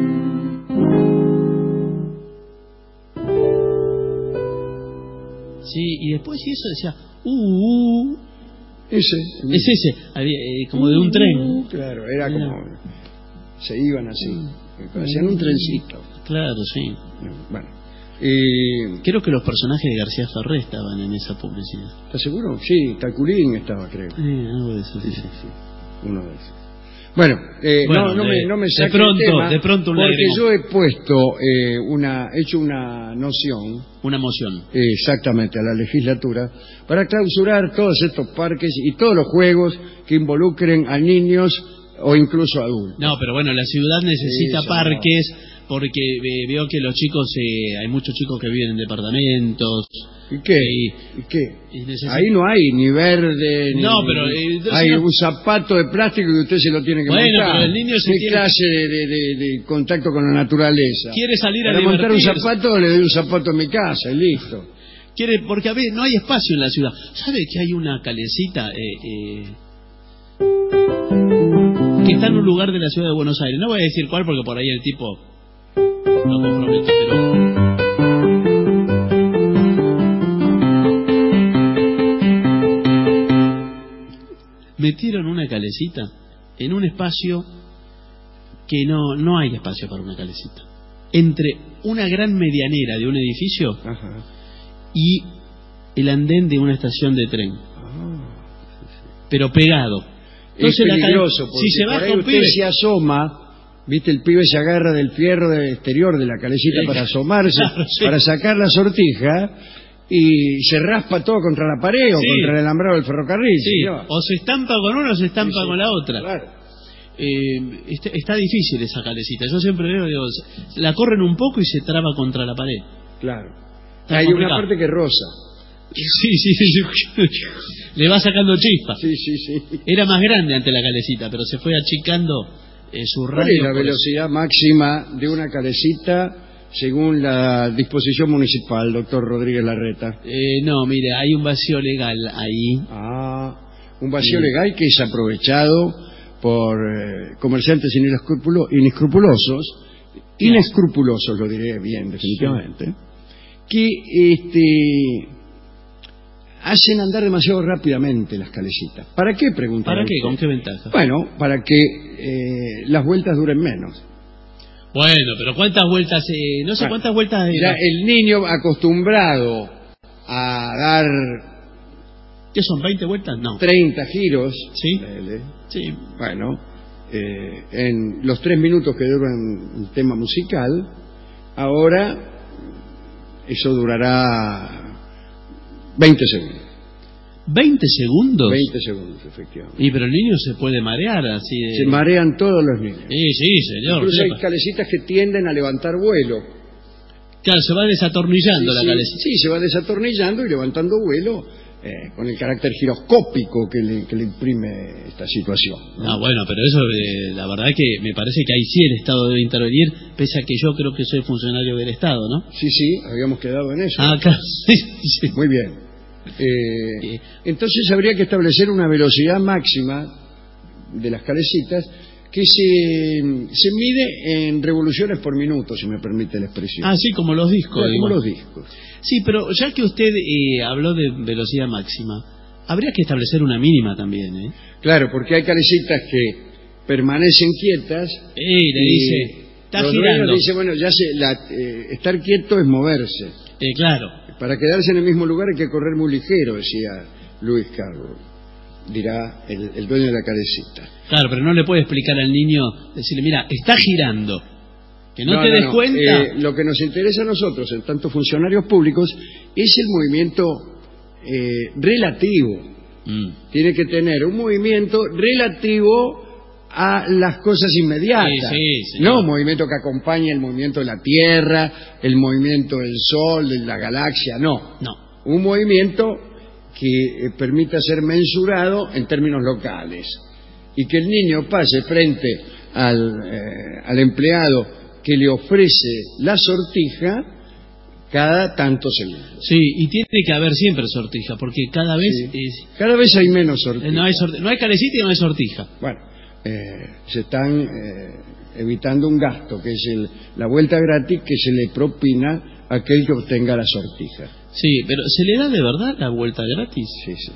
Sí, y después y eso decía, uh, uh, Ese. es ese, había, eh, como de un tren. Claro, era Era. como... Se iban así. Hacían un trencito. Claro, sí. Bueno. Y, Creo que los personajes de García Ferré estaban en esa publicidad. ¿estás seguro? Sí, Calculín estaba, creo. Eh, algo de eso, sí, sí. Uno de esos. Bueno, eh, Bueno, no, no, de- me, no me de saque pronto, el tema, de pronto un porque lágrimo. yo he puesto eh, una, hecho una noción, Una moción. eh, exactamente, a la legislatura, para clausurar todos estos parques y todos los juegos que involucren a niños o incluso adultos. No, pero bueno, la ciudad necesita Sí, sí, parques porque eh, veo que los chicos, eh, hay muchos chicos que viven en departamentos. ¿Y qué? Y, ¿Y qué? y necesita- Ahí no hay ni verde, ni... No, pero, eh, entonces hay no- un zapato de plástico que usted se lo tiene que Bueno, montar. pero el niño se ¿Qué tiene- clase de, de- de- de contacto con la naturaleza? quiere salir a Para montar un divertirse. zapato, le doy un zapato en mi casa y listo. Quiere, porque a ver, no hay espacio en la ciudad. ¿Sabe que hay una calecita eh, eh, que está en un lugar de la ciudad de Buenos Aires? No voy a decir cuál porque por ahí el tipo no compromete, pero metieron una calecita en un espacio que no, no hay espacio para una calecita. Entre una gran medianera de un edificio Ajá. y el andén de una estación de tren. Ah, sí, sí. Pero pegado. Entonces, es peligroso, la, porque si se por baja ahí un usted pibe, se asoma, viste, el pibe se agarra del fierro del exterior de la calecita Sí. para asomarse, Claro, sí. para sacar la sortija, y se raspa todo contra la pared o Sí. contra el alambrado del ferrocarril. sí, señor. o se estampa con una o se estampa Sí, sí, con la otra. Claro. Eh, está, está difícil esa calecita. Yo siempre veo, digo, la corren un poco y se traba contra la pared. Claro. Está Hay complicado. una parte que rosa. Sí, sí, sí. Le va sacando chispa. Sí, sí, sí. Era más grande ante la calecita, pero se fue achicando eh, su radio. ¿Cuál es la por velocidad máxima de una calecita según la disposición municipal, doctor Rodríguez Larreta? Eh, no, mire, hay un vacío legal ahí. Ah, un vacío Sí. legal que es aprovechado por eh, comerciantes inescrupulo- inescrupulosos, inescrupulosos lo diré bien definitivamente, que este hacen andar demasiado rápidamente las calecitas. ¿Para qué, preguntan? ¿Para qué? ¿Con qué ventaja? Bueno, para que eh, las vueltas duren menos. Bueno, pero ¿cuántas vueltas? Eh, no sé Bueno, cuántas vueltas. Eh, Ya el niño acostumbrado a dar ¿Qué son? ¿veinte vueltas? No. treinta giros, Sí. ponele, Sí. bueno, eh, en los tres minutos que duran el tema musical, ahora eso durará veinte segundos. ¿veinte segundos? veinte segundos, efectivamente. Y pero el niño se puede marear así de... Se marean todos los niños. Sí, sí, señor. Incluso sepa. hay calecitas que tienden a levantar vuelo. Claro, se va desatornillando Sí, la sí, calecita. sí, se va desatornillando y levantando vuelo eh, con el carácter giroscópico que le, que le imprime esta situación, ¿no? Ah, bueno, pero eso, eh, la verdad que me parece que ahí sí el Estado debe intervenir, pese a que yo creo que soy funcionario del Estado, ¿no? Sí, sí, habíamos quedado en eso. Ah, claro, sí, sí. Muy bien. Eh, entonces habría que establecer una velocidad máxima de las calecitas que se, se mide en revoluciones por minuto, si me permite la expresión. Ah, sí, como los discos. Claro, digo. como los discos. Sí, pero ya que usted eh, habló de velocidad máxima, habría que establecer una mínima también, ¿eh? Claro, porque hay calecitas que permanecen quietas Eh, le y dice, está los girando. dueños dicen, bueno, ya se, la, eh, estar quieto es moverse. Eh, claro. Para quedarse en el mismo lugar hay que correr muy ligero, decía Luis Carlos, dirá el, el dueño de la calecita. Claro, pero no le puede explicar al niño, decirle, mira, está girando. Que no, No, te no, des no. cuenta. Eh, lo que nos interesa a nosotros, en tanto funcionarios públicos, es el movimiento eh, relativo. Mm. Tiene que tener un movimiento relativo a las cosas inmediatas. Sí, sí, señor. No un movimiento que acompañe el movimiento de la Tierra, el movimiento del Sol, de la galaxia, no. No. Un movimiento que eh, permita ser mensurado en términos locales y que el niño pase frente al, eh, al empleado que le ofrece la sortija cada tantos segundos. Sí, y tiene que haber siempre sortija, porque cada vez Sí. es- Cada vez hay menos sortija. no hay sorti- no hay calecita y no hay sortija. Bueno, eh, se están eh, evitando un gasto, que es el, la vuelta gratis que se le propina a aquel que obtenga la sortija. Sí, pero ¿se le da de verdad la vuelta gratis? Sí, sí.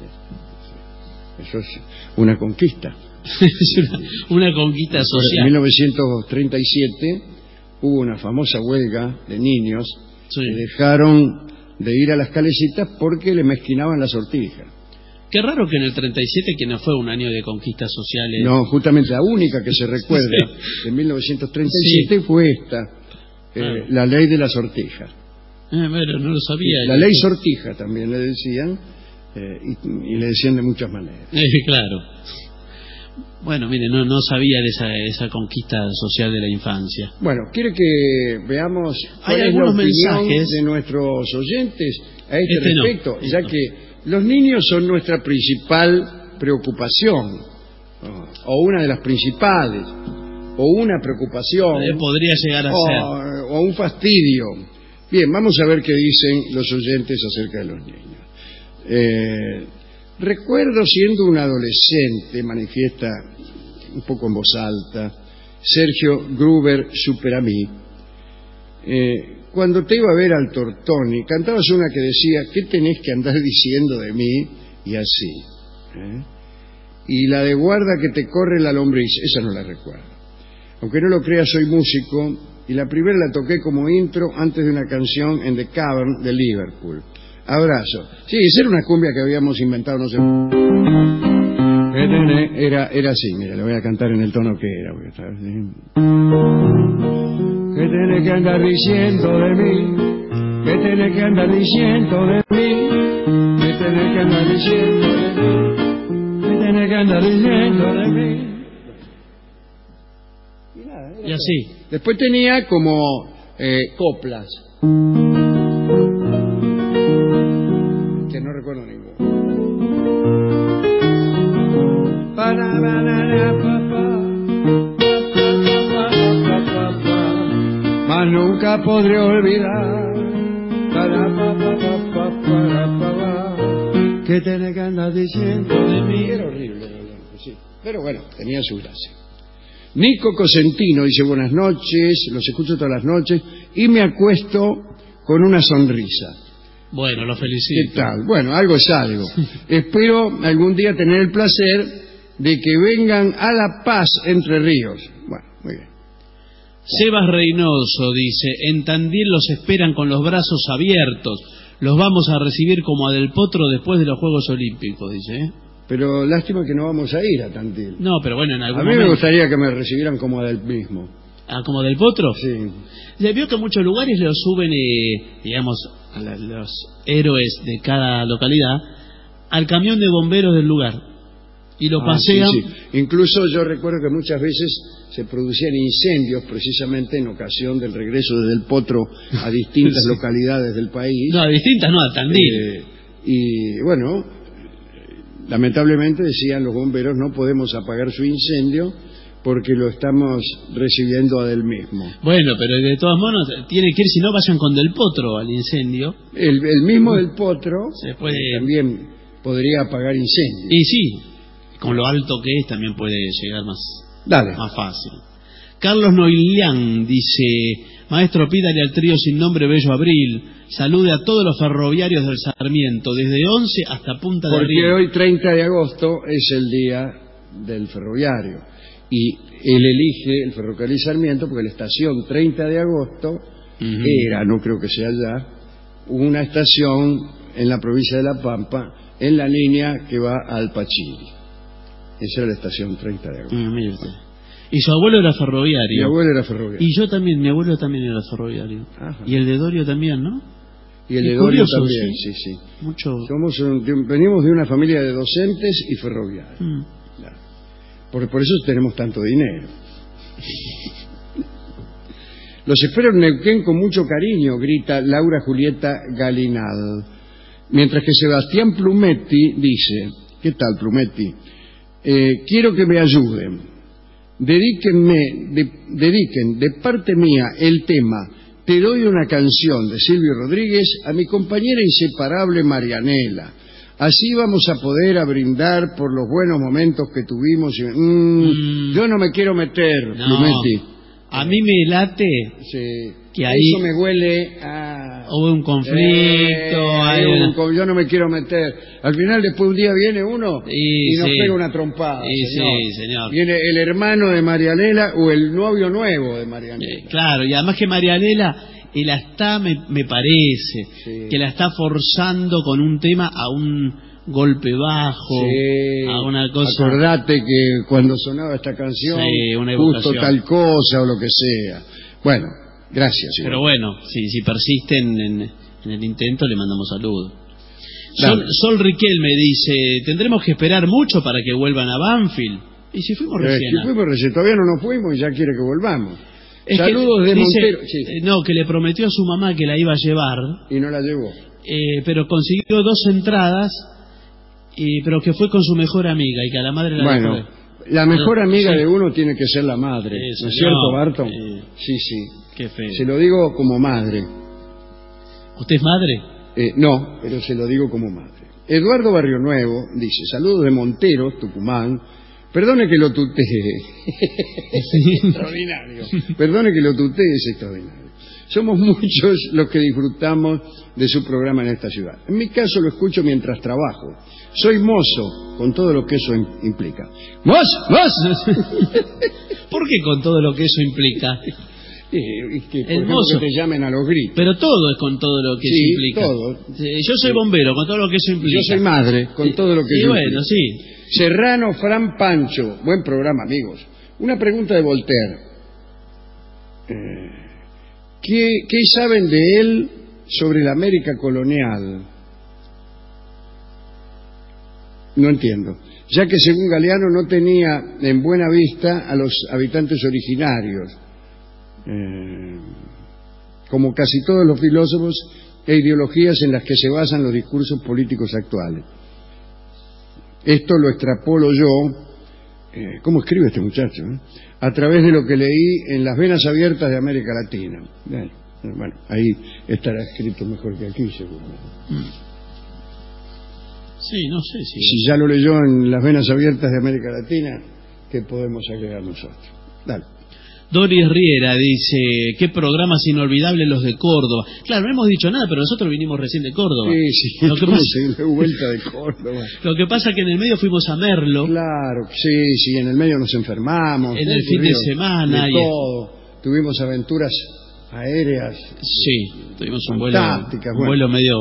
Eso es una conquista. Es una, una conquista En social. mil novecientos treinta y siete hubo una famosa huelga de niños Sí. que dejaron de ir a las calecitas porque le mezquinaban la sortija. Qué raro que en el treinta y siete, que no fue un año de conquistas sociales. No, justamente la única que se recuerda de mil novecientos treinta y siete fue esta, eh, Claro. la ley de la sortija. Eh, bueno, no lo sabía. La ley sortija también le decían, eh, y, y le decían de muchas maneras. Eh, claro. Bueno, mire, no, no sabía de esa, esa conquista social de la infancia. Bueno, ¿quiere que veamos cuál Hay es la algunos opinión mensajes. de nuestros oyentes a este, Este no. respecto? Ya No. que los niños son nuestra principal preocupación, o- o una de las principales, o una preocupación, Eh, podría llegar a o, ser. o un fastidio. Bien, vamos a ver qué dicen los oyentes acerca de los niños. Eh, recuerdo siendo un adolescente, manifiesta un poco en voz alta Sergio Gruber Superamí, eh, cuando te iba a ver al Tortoni, cantabas una que decía, ¿qué tenés que andar diciendo de mí? Y así. ¿eh? Y la de guarda que te corre la lombriz, esa no la recuerdo. Aunque no lo creas, soy músico y la primera la toqué como intro antes de una canción en The Cavern de Liverpool. Abrazo. Sí, esa era una cumbia que habíamos inventado, no sé. Era, era así, mira, le voy a cantar en el tono que era. Voy a estar así. ¿Qué tenés que andar diciendo de mí? ¿Qué tenés que andar diciendo de mí? ¿Qué tenés que andar diciendo de mí? ¿Qué tenés que andar diciendo de mí? Y, nada, y así. Después tenía como eh, coplas. Que no recuerdo ninguno. Mas nunca podré olvidar que tenés que andar diciendo de mí. Era horrible, sí. Pero bueno, tenía su gracia. Nico Cosentino dice buenas noches, los escucho todas las noches y me acuesto con una sonrisa. Bueno, lo felicito. ¿Qué tal? Bueno, algo es algo. Espero algún día tener el placer de que vengan a La Paz, Entre Ríos. Bueno, muy bien. Sebas Reynoso dice, en Tandil los esperan con los brazos abiertos. Los vamos a recibir como a Del Potro después de los Juegos Olímpicos, dice. ¿eh? Pero lástima que no vamos a ir a Tandil. No, pero bueno, en algún A mí momento... me gustaría que me recibieran como a Del mismo. ¿Ah, como Del Potro? Sí. Se vio que en muchos lugares lo suben, eh, digamos, a la, los héroes de cada localidad al camión de bomberos del lugar. Y lo ah, pasean. Sí, sí. Incluso yo recuerdo que muchas veces se producían incendios precisamente en ocasión del regreso de Del Potro a distintas sí. localidades del país. No, a distintas no, a Tandil. Eh, y bueno, lamentablemente decían los bomberos, no podemos apagar su incendio porque lo estamos recibiendo a Del mismo. Bueno, pero de todas maneras tiene que ir, si no vayan con Del Potro al incendio. El, el mismo Del Potro se puede... también podría apagar incendios. Y sí, con lo alto que es también puede llegar más, Dale. más fácil. Carlos Noilian dice, maestro, pídale al trío sin nombre Bello Abril, salude a todos los ferroviarios del Sarmiento, desde Once hasta Punta de Abril. Porque hoy treinta de agosto es el día del ferroviario y él elige el ferrocarril Sarmiento porque la estación treinta de agosto uh-huh. era, no creo que sea ya, una estación en la provincia de La Pampa en la línea que va al Pachiri. Esa era la estación treinta de agosto. Mm, y su abuelo era ferroviario. Mi abuelo era ferroviario. Y yo también, mi abuelo también era ferroviario. Ajá. Y el de Dorio también, ¿no? Y el de Dorio también, sí, sí. sí. Mucho... Somos un, de, venimos de una familia de docentes y ferroviarios. Mm. Claro. Por, por eso tenemos tanto dinero. Los espero en Neuquén con mucho cariño, grita Laura Julieta Galinal. Mientras que Sebastián Plumetti dice, ¿qué tal Plumetti? Eh, quiero que me ayuden. Dedíquenme, de, dediquen de parte mía el tema Te doy una canción de Silvio Rodríguez a mi compañera inseparable Marianela. Así vamos a poder a brindar por los buenos momentos que tuvimos. Mm, mm. Yo no me quiero meter, no. Plumetti. A mí me late sí. que ahí... Eso me huele a... Hubo un conflicto. Eh, hay un, una... yo no me quiero meter. Al final, después un día viene uno y, y nos sí. pega una trompada. Y señor. Sí, señor. Viene el hermano de Marianela o el novio nuevo de Marianela. Eh, claro, y además que Marianela, y la está, me, me parece, sí. que la está forzando con un tema a un... golpe bajo, sí. a una cosa... Acordate que cuando sonaba esta canción, sí, una justo tal cosa o lo que sea. Bueno, gracias. Pero igual. Bueno, si, si persisten en, en el intento, le mandamos saludos. Sol, Sol Riquelme dice, ¿tendremos que esperar mucho para que vuelvan a Banfield? Y si fuimos eh, recién. Si fuimos recién, todavía no nos fuimos y ya quiere que volvamos. Es Saludos que, de dice, Montero. Sí. No, que le prometió a su mamá que la iba a llevar. Y no la llevó. Eh, pero consiguió dos entradas... Y, pero que fue con su mejor amiga y que a la madre la bueno, dejó de... la mejor amiga sí. de uno tiene que ser la madre, Eso, ¿no es cierto, no, Barton? Eh, sí, sí. Qué feo. Se lo digo como madre. ¿Usted es madre? Eh, no, pero se lo digo como madre. Eduardo Barrio Nuevo dice, saludos de Monteros, Tucumán. Perdone que lo tutee. Extraordinario. Perdone que lo tutee, es extraordinario. Somos muchos los que disfrutamos de su programa en esta ciudad. En mi caso lo escucho mientras trabajo. Soy mozo, con todo lo que eso implica. ¡Mozo! ¡Mozo! ¿Por qué con todo lo que eso implica? Y, y que, por Hermoso. ejemplo, que te llamen a los gritos. Pero todo es con todo lo que Sí, eso implica. todo. Sí, yo soy bombero, con todo lo que eso implica. Yo soy madre, con todo lo que Y eso bueno, implica. sí. Serrano Fran Pancho. Buen programa, amigos. Una pregunta de Voltaire. Eh, ¿qué, ¿Qué saben de él sobre la América colonial? No entiendo. Ya que según Galeano no tenía en buena vista a los habitantes originarios, eh, como casi todos los filósofos e ideologías en las que se basan los discursos políticos actuales. Esto lo extrapolo yo, eh, ¿cómo escribe este muchacho? Eh? A través de lo que leí en Las Venas Abiertas de América Latina. Bueno, bueno, ahí estará escrito mejor que aquí, seguro. Sí, no sé si... Si ya lo leyó en Las Venas Abiertas de América Latina, ¿qué podemos agregar nosotros? Dale. Doris Riera dice, qué programas inolvidables los de Córdoba. Claro, no hemos dicho nada, pero nosotros vinimos recién de Córdoba. Sí, sí, lo que pasa, de vuelta de Córdoba. Lo que pasa es que en el medio fuimos a Merlo. Claro, sí, sí, en el medio nos enfermamos. En el fin de semana. De y todo. Tuvimos aventuras aéreas. Sí, tuvimos un vuelo, fantásticas, un bueno. vuelo medio...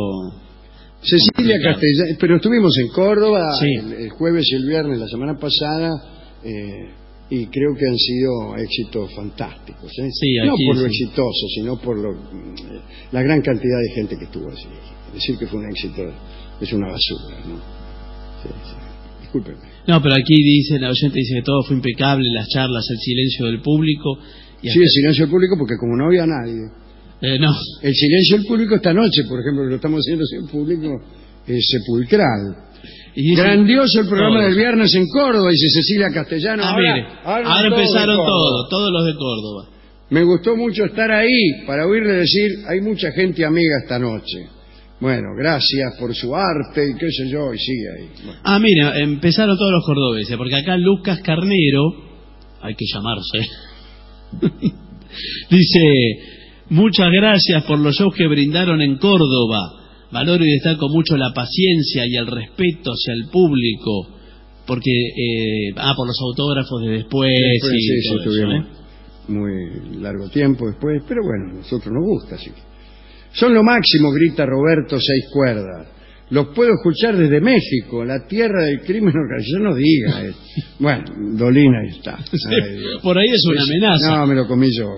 Cecilia Castellano, pero estuvimos en Córdoba Sí. el, el jueves y el viernes la semana pasada, eh, y creo que han sido éxitos fantásticos. ¿eh? Sí, no aquí por lo sí. exitoso, sino por lo, la gran cantidad de gente que estuvo así. Decir que fue un éxito es una basura, ¿no? Sí, sí. Discúlpenme. No, pero aquí dice, la oyente dice que todo fue impecable, las charlas, el silencio del público. Y Sí, hasta... el silencio del público, porque como no había nadie. Eh, no. El silencio del público esta noche, por ejemplo, que lo estamos haciendo sin público, es sepulcral. Y dice, grandioso el programa todos. del viernes en Córdoba, dice Cecilia Castellano. Ah, ahora, mire, ahora empezaron todos, todos los de Córdoba. Me gustó mucho estar ahí para oírle decir, hay mucha gente amiga esta noche. Bueno, gracias por su arte y qué sé yo, y sigue ahí. Bueno. Ah, mira, empezaron todos los cordobeses, porque acá Lucas Carnero, hay que llamarse, dice, muchas gracias por los shows que brindaron en Córdoba. Valoro y destaco mucho la paciencia y el respeto hacia el público, porque, eh, ah, por los autógrafos de después. después y sí, todo sí, estuvimos eso, ¿eh? muy largo tiempo después, pero bueno, a nosotros nos gusta, así que. Son lo máximo, grita Roberto Seis Cuerdas. Los puedo escuchar desde México, la tierra del crimen organizado. No diga eso. Bueno, Dolina ahí está. Sí, Ay, por ahí es una amenaza. No, me lo comí yo.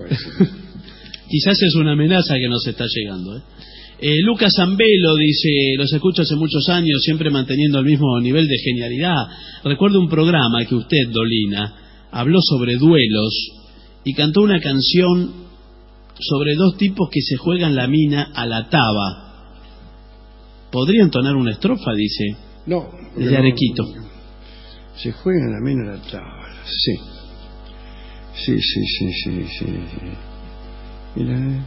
Quizás es una amenaza que nos está llegando. ¿eh? Eh, Lucas Zambelo dice, los escucho hace muchos años, siempre manteniendo el mismo nivel de genialidad. Recuerdo un programa que usted, Dolina, habló sobre duelos y cantó una canción sobre dos tipos que se juegan la mina a la taba. ¿Podría entonar una estrofa? Dice. No. Desde no, Arequito. Se juegan la mina a la tabla, sí. Sí, sí, sí, sí, sí. sí. Mira.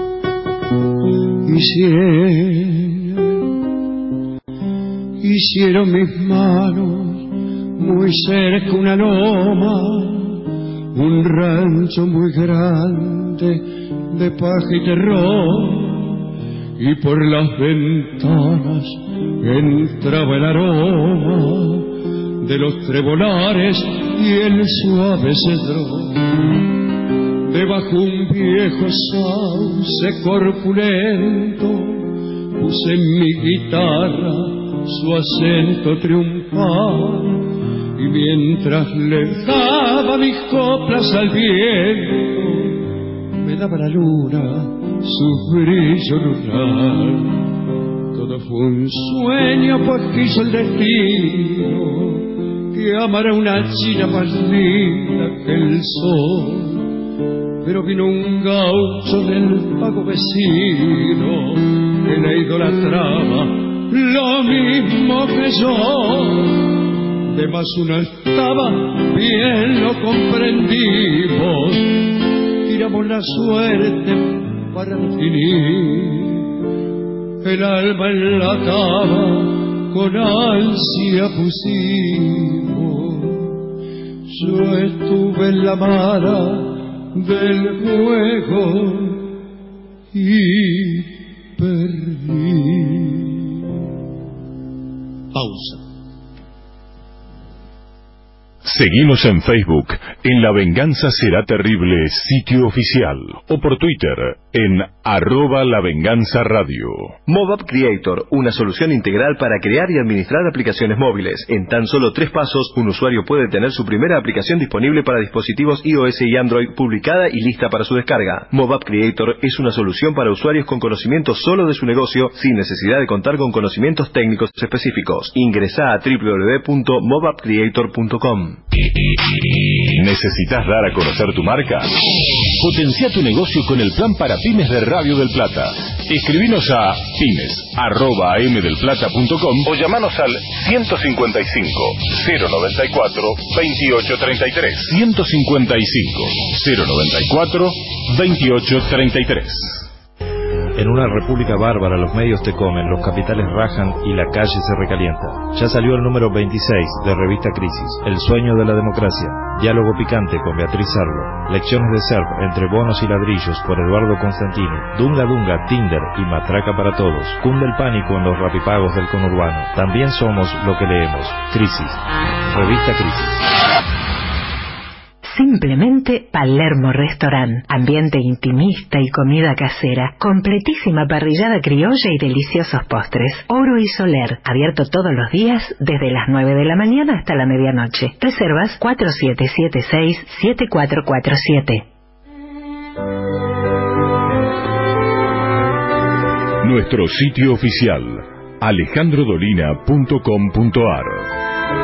Hicieron, hicieron mis manos muy cerca una loma, un rancho muy grande de paja y terror, y por las ventanas entraba el aroma de los trebolares y el suave cedrón. Debajo un viejo sauce corpulento puse en mi guitarra su acento triunfal, y mientras le daba mis coplas al viento me daba la luna su brillo lunar. Todo fue un sueño, pues quiso el destino que amara una china más linda que el sol. Pero vino un gaucho del pago vecino que la idolatraba lo mismo que yo. De más una estaba, bien lo comprendimos, tiramos la suerte para definir. El alma en la cama con ansia pusimos. Yo estuve en la mara del juego y perdí. Pausa. Seguinos en Facebook, en La Venganza Será Terrible, sitio oficial, o por Twitter, en arroba La Venganza Radio. MobApp Creator, una solución integral para crear y administrar aplicaciones móviles. En tan solo tres pasos, un usuario puede tener su primera aplicación disponible para dispositivos iOS y Android, publicada y lista para su descarga. MobApp Creator es una solución para usuarios con conocimiento solo de su negocio, sin necesidad de contar con conocimientos técnicos específicos. Ingresa a w w w punto mobapp creator punto com. ¿Necesitas dar a conocer tu marca? Potencia tu negocio con el plan para pymes de Radio del Plata. Escribinos a pymes arroba am del plata punto com o llamanos al ciento cincuenta y cinco, cero noventa y cuatro, veintiocho treinta y tres. ciento cincuenta y cinco, cero noventa y cuatro, veintiocho treinta y tres. En una república bárbara los medios te comen, los capitales rajan y la calle se recalienta. Ya salió el número veintiséis de Revista Crisis, El sueño de la democracia. Diálogo picante con Beatriz Sarlo. Lecciones de surf entre bonos y ladrillos por Eduardo Constantini. Dunga Dunga, Tinder y matraca para todos. Cunde el pánico en los rapipagos del conurbano. También somos lo que leemos. Crisis. Revista Crisis. Simplemente Palermo Restaurant. Ambiente intimista y comida casera. Completísima parrillada criolla y deliciosos postres. Oro y Soler. Abierto todos los días desde las nueve de la mañana hasta la medianoche. Reservas cuatro siete siete seis, siete cuatro cuatro siete. Nuestro sitio oficial, alejandro dolina punto com punto a r.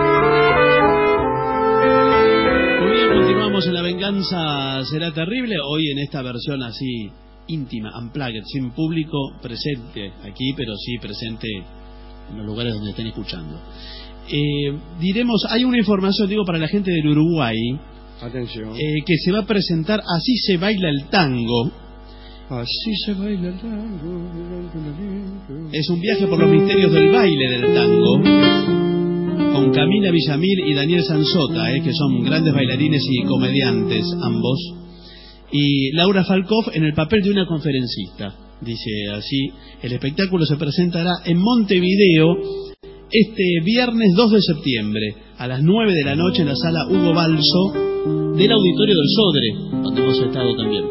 Continuamos en La Venganza Será Terrible, hoy en esta versión así íntima, unplugged, sin público presente aquí, pero sí presente en los lugares donde estén escuchando. Eh, diremos, hay una información, digo, para la gente del Uruguay. Atención. Eh, que se va a presentar Así se baila el tango. Así se baila el tango. Es un viaje por los misterios del baile del tango, con Camila Villamil y Daniel Sanzota, eh, que son grandes bailarines y comediantes ambos, y Laura Falcoff en el papel de una conferencista. Dice así: el espectáculo se presentará en Montevideo este viernes dos de septiembre a las nueve de la noche en la sala Hugo Balso del Auditorio del Sodre, donde hemos estado también.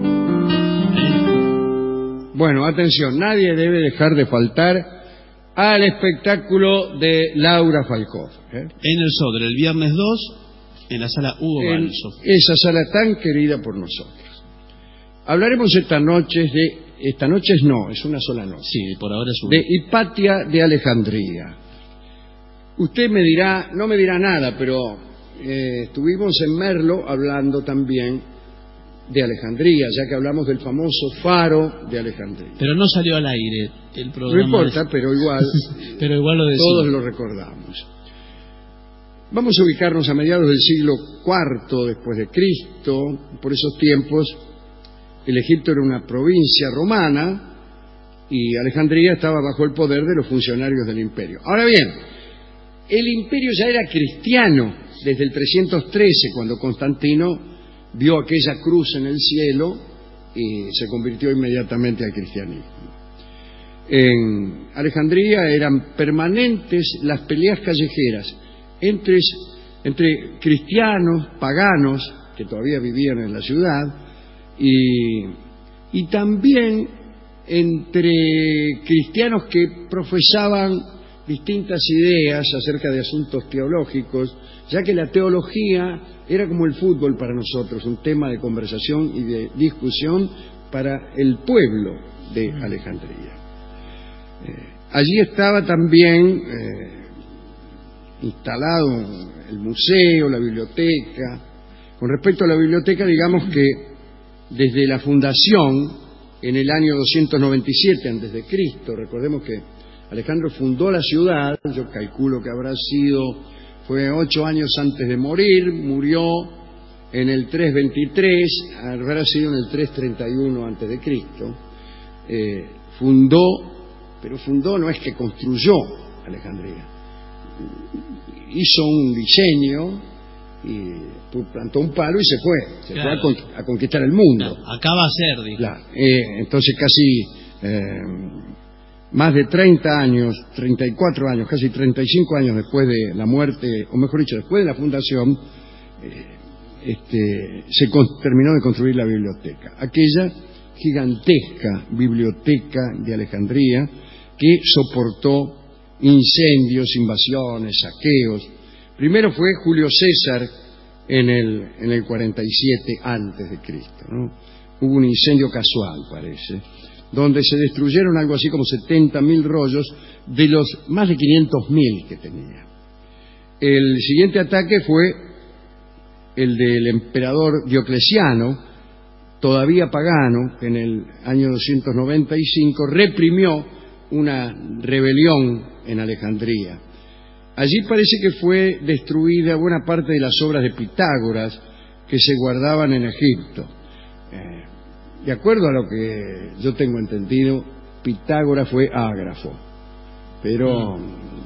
¿Eh? Bueno, atención, nadie debe dejar de faltar al espectáculo de Laura Falcoff, ¿eh? En el Sodre, el viernes dos, en la sala Hugo en Balso. Esa sala tan querida por nosotros. Hablaremos esta noche de... Esta noche es no, es una sola noche. Sí, por ahora es una. De Hipatia de Alejandría. Usted me dirá, no me dirá nada, pero eh, estuvimos en Merlo hablando también de Alejandría, ya que hablamos del famoso faro de Alejandría. Pero no salió al aire el programa. No importa, de... pero igual, pero igual lo decimos. Todos lo recordamos. Vamos a ubicarnos a mediados del siglo cuarto después de Cristo. Por esos tiempos, el Egipto era una provincia romana y Alejandría estaba bajo el poder de los funcionarios del imperio. Ahora bien, el imperio ya era cristiano desde el trescientos trece, cuando Constantino vio aquella cruz en el cielo y se convirtió inmediatamente al cristianismo. En Alejandría eran permanentes las peleas callejeras entre, entre cristianos, paganos, que todavía vivían en la ciudad, y, y también entre cristianos que profesaban distintas ideas acerca de asuntos teológicos, ya que la teología era como el fútbol para nosotros, un tema de conversación y de discusión para el pueblo de Alejandría. Eh, allí estaba también eh, instalado el museo, la biblioteca. Con respecto a la biblioteca, digamos que desde la fundación, en el año doscientos noventa y siete antes de Cristo, recordemos que Alejandro fundó la ciudad, yo calculo que habrá sido... Fue ocho años antes de morir, murió en el trescientos veintitrés, habrá sido en el trescientos treinta y uno antes de Cristo. Eh, fundó, pero fundó no es que construyó Alejandría. Hizo un diseño y plantó un palo y se fue, se claro. fue a, con, a conquistar el mundo. Claro, acá va a ser, dijo. Claro, eh, entonces casi... Eh, más de treinta años, treinta y cuatro años, casi treinta y cinco años después de la muerte, o mejor dicho, después de la fundación, eh, este, se con, terminó de construir la biblioteca. Aquella gigantesca biblioteca de Alejandría que soportó incendios, invasiones, saqueos. Primero fue Julio César en el, en el cuarenta y siete antes de Cristo, ¿no? Hubo un incendio casual, parece, donde se destruyeron algo así como setenta mil rollos de los más de quinientos mil que tenía. El siguiente ataque fue el del emperador Diocleciano, todavía pagano, que en el año doscientos noventa y cinco reprimió una rebelión en Alejandría. Allí parece que fue destruida buena parte de las obras de Pitágoras que se guardaban en Egipto. Eh, de acuerdo a lo que yo tengo entendido, Pitágoras fue ágrafo, pero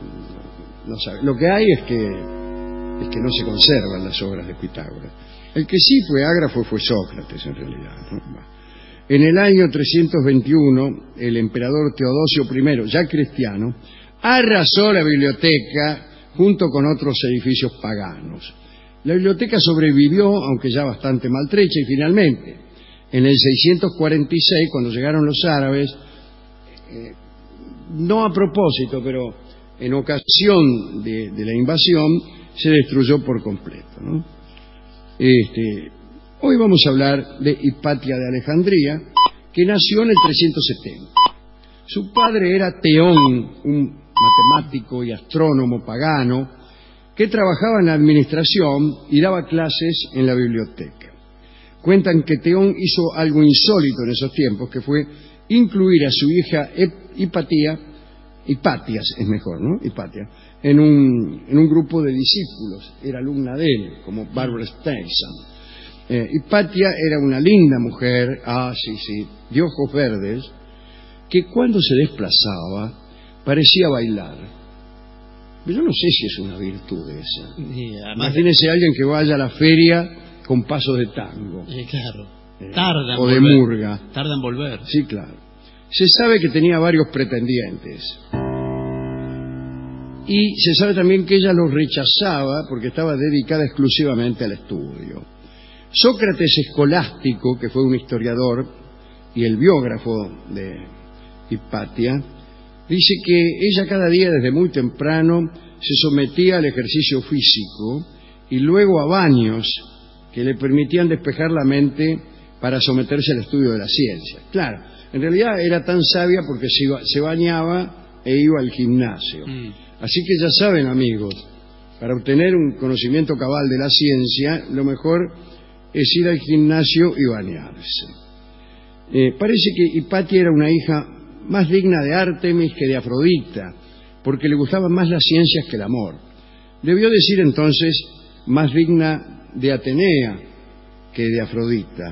no sabe. Lo que hay es que es que no se conservan las obras de Pitágoras. El que sí fue ágrafo fue Sócrates, en realidad, ¿no? En el año trescientos veintiuno, el emperador Teodosio primero, ya cristiano, arrasó la biblioteca junto con otros edificios paganos. La biblioteca sobrevivió, aunque ya bastante maltrecha, y finalmente, en el seiscientos cuarenta y seis, cuando llegaron los árabes, eh, no a propósito, pero en ocasión de, de la invasión, se destruyó por completo, ¿no? Este, hoy vamos a hablar de Hipatia de Alejandría, que nació en el trescientos setenta. Su padre era Teón, un matemático y astrónomo pagano, que trabajaba en la administración y daba clases en la biblioteca. Cuentan que Teón hizo algo insólito en esos tiempos, que fue incluir a su hija Hipatia, Hipatias es mejor, ¿no? Hipatia, en un, en un grupo de discípulos. Era alumna de él, como Barbara Streisand. Eh, Hipatia era una linda mujer, ah, sí, sí, de ojos verdes, que cuando se desplazaba parecía bailar. Yo no sé si es una virtud esa. Sí, imagínese a alguien que vaya a la feria con pasos de tango. Eh, claro. Eh, Tarda en o de volver. murga. Tarda en volver. Sí, claro. Se sabe que tenía varios pretendientes. Y se sabe también que ella los rechazaba porque estaba dedicada exclusivamente al estudio. Sócrates Escolástico, que fue un historiador y el biógrafo de Hipatia, dice que ella cada día desde muy temprano se sometía al ejercicio físico y luego a baños que le permitían despejar la mente para someterse al estudio de la ciencia. Claro, en realidad era tan sabia porque se, iba, se bañaba e iba al gimnasio. Mm. Así que ya saben, amigos, para obtener un conocimiento cabal de la ciencia, lo mejor es ir al gimnasio y bañarse. Eh, parece que Hipatia era una hija más digna de Artemis que de Afrodita, porque le gustaban más las ciencias que el amor. Debió decir entonces más digna de Atenea que de Afrodita,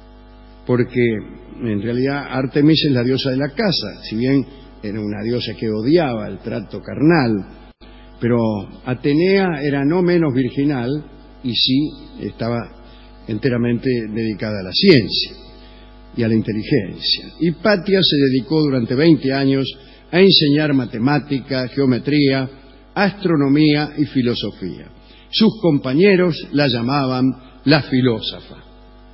porque en realidad Artemis es la diosa de la casa, si bien era una diosa que odiaba el trato carnal, pero Atenea era no menos virginal y sí estaba enteramente dedicada a la ciencia y a la inteligencia. Hipatia se dedicó durante veinte años a enseñar matemática, geometría, astronomía y filosofía. Sus compañeros la llamaban la filósofa.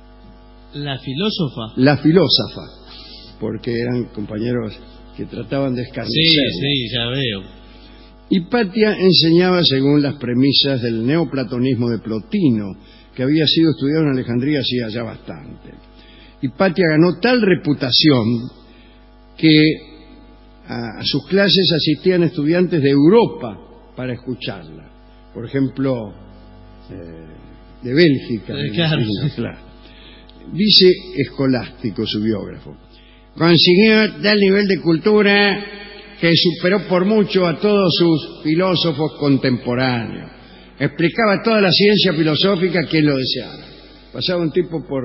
¿La filósofa? La filósofa, porque eran compañeros que trataban de escarnecerla. Sí, sí, ya veo. Hipatia enseñaba según las premisas del neoplatonismo de Plotino, que había sido estudiado en Alejandría hacía ya bastante. Hipatia ganó tal reputación que a, a sus clases asistían estudiantes de Europa para escucharla. Por ejemplo, eh, de Bélgica. Eh, claro. Imagino, claro. Dice Escolástico, su biógrafo, consiguió tal nivel de cultura que superó por mucho a todos sus filósofos contemporáneos. Explicaba toda la ciencia filosófica quien lo deseara. Pasaba un tipo por,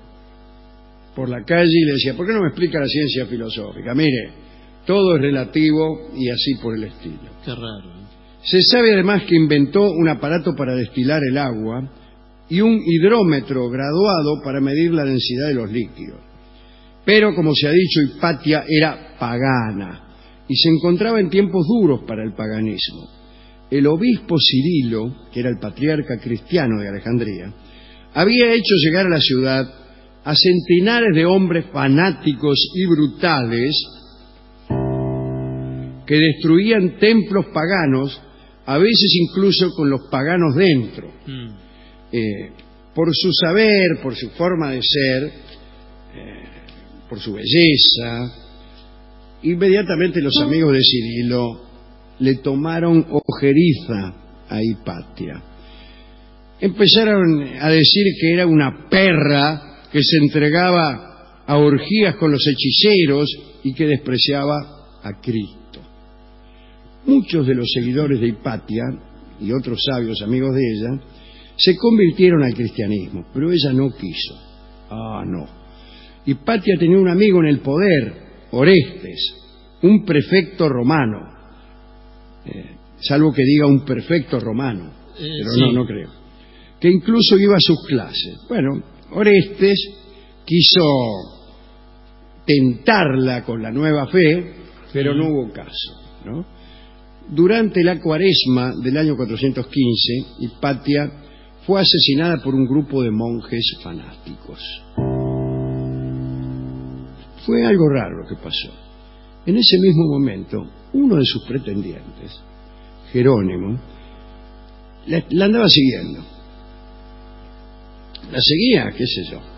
por la calle y le decía, ¿por qué no me explica la ciencia filosófica? Mire, todo es relativo y así por el estilo. Qué raro. Se sabe además que inventó un aparato para destilar el agua y un hidrómetro graduado para medir la densidad de los líquidos. Pero, como se ha dicho, Hipatia era pagana y se encontraba en tiempos duros para el paganismo. El obispo Cirilo, que era el patriarca cristiano de Alejandría, había hecho llegar a la ciudad a centenares de hombres fanáticos y brutales que destruían templos paganos, a veces incluso con los paganos dentro. Mm. Eh, por su saber, por su forma de ser, eh, por su belleza, inmediatamente los amigos de Cirilo le tomaron ojeriza a Hipatia. Empezaron a decir que era una perra que se entregaba a orgías con los hechiceros y que despreciaba a Cristo. Muchos de los seguidores de Hipatia y otros sabios amigos de ella se convirtieron al cristianismo, pero ella no quiso. Ah, no. Hipatia tenía un amigo en el poder, Orestes, un prefecto romano, eh, salvo que diga un perfecto romano, eh, pero sí. no, no creo, que incluso iba a sus clases. Bueno, Orestes quiso tentarla con la nueva fe, pero no hubo caso, ¿no? Durante la cuaresma del año cuatrocientos quince, Hipatia fue asesinada por un grupo de monjes fanáticos. Fue algo raro lo que pasó. En ese mismo momento, uno de sus pretendientes, Jerónimo, la, la andaba siguiendo. La seguía, qué sé yo,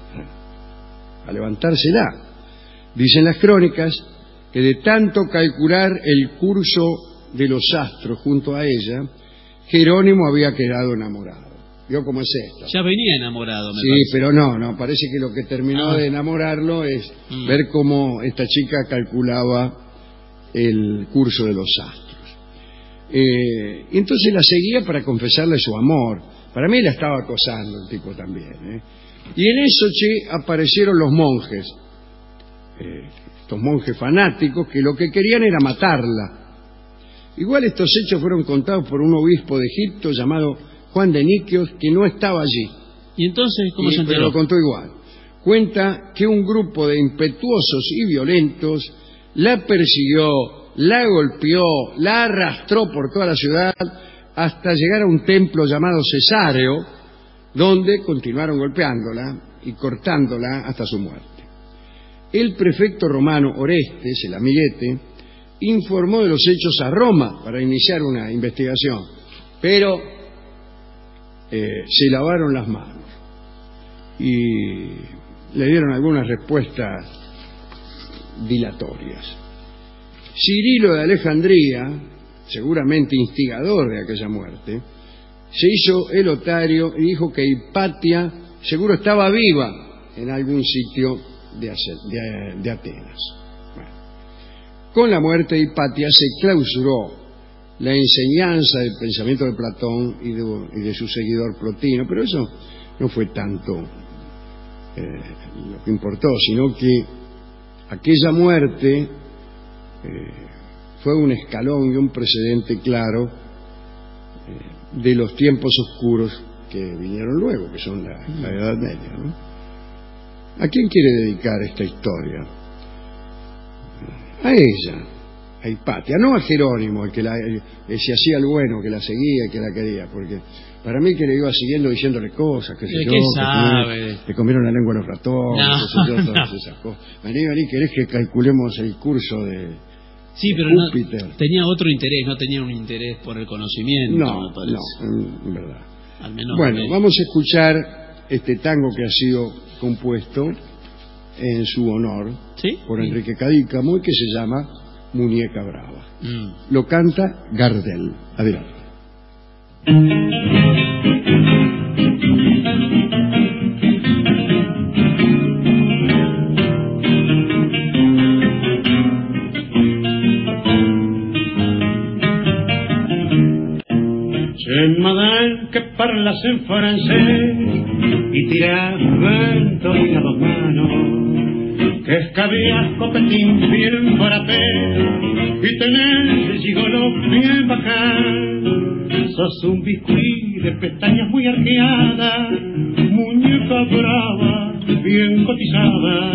a levantársela. Dicen las crónicas que de tanto calcular el curso de los astros junto a ella, Jerónimo había quedado enamorado. ¿Vio cómo es esto? Ya venía enamorado, me Sí, parece. pero no, no, parece que lo que terminó ah. de enamorarlo es mm. ver cómo esta chica calculaba el curso de los astros. Eh, y entonces la seguía para confesarle su amor. Para mí la estaba acosando el tipo también, ¿eh? Y en eso, che, aparecieron los monjes, eh, estos monjes fanáticos que lo que querían era matarla. Igual estos hechos fueron contados por un obispo de Egipto llamado Juan de Niquios, que no estaba allí. ¿Y entonces cómo y, se enteró? Pero lo contó igual. Cuenta que un grupo de impetuosos y violentos la persiguió, la golpeó, la arrastró por toda la ciudad hasta llegar a un templo llamado Cesáreo, donde continuaron golpeándola y cortándola hasta su muerte. El prefecto romano Orestes, el amiguete, informó de los hechos a Roma para iniciar una investigación, pero eh, se lavaron las manos y le dieron algunas respuestas dilatorias. Cirilo de Alejandría, seguramente instigador de aquella muerte, se hizo el otario y dijo que Hipatia seguro estaba viva en algún sitio de, de, de Atenas. Bueno, con la muerte de Hipatia se clausuró la enseñanza del pensamiento de Platón y de, y de su seguidor Plotino, pero eso no fue tanto eh, lo que importó, sino que aquella muerte eh, fue un escalón y un precedente claro eh, de los tiempos oscuros que vinieron luego, que son la, la Edad Media, ¿no? ¿A quién quiere dedicar esta historia? A ella, a Hipatia, no a Jerónimo, el que la, el, el, se hacía el bueno, que la seguía y que la quería, porque para mí que le iba siguiendo diciéndole cosas, que sé yo, ¿Qué que sabe? le comieron la lengua a los ratones, no, que sé yo, todas no. esas cosas. Vení, vení, querés que calculemos el curso de, sí, de pero Júpiter. No, tenía otro interés, no tenía un interés por el conocimiento, no, me parece. No, en verdad. Al menos bueno, que... vamos a escuchar este tango que ha sido compuesto en su honor ¿Sí? por Enrique Cadícamo y que se llama Muñeca Brava. Mm. Lo canta Gardel. Adelante. C'est madame que parlas en francés y tiras vento y a dos manos, que escabías copetín bien barapé y tenés gigolo bien bacán. Sos un biscuit de pestañas muy arqueadas, muñeca brava, bien cotizada,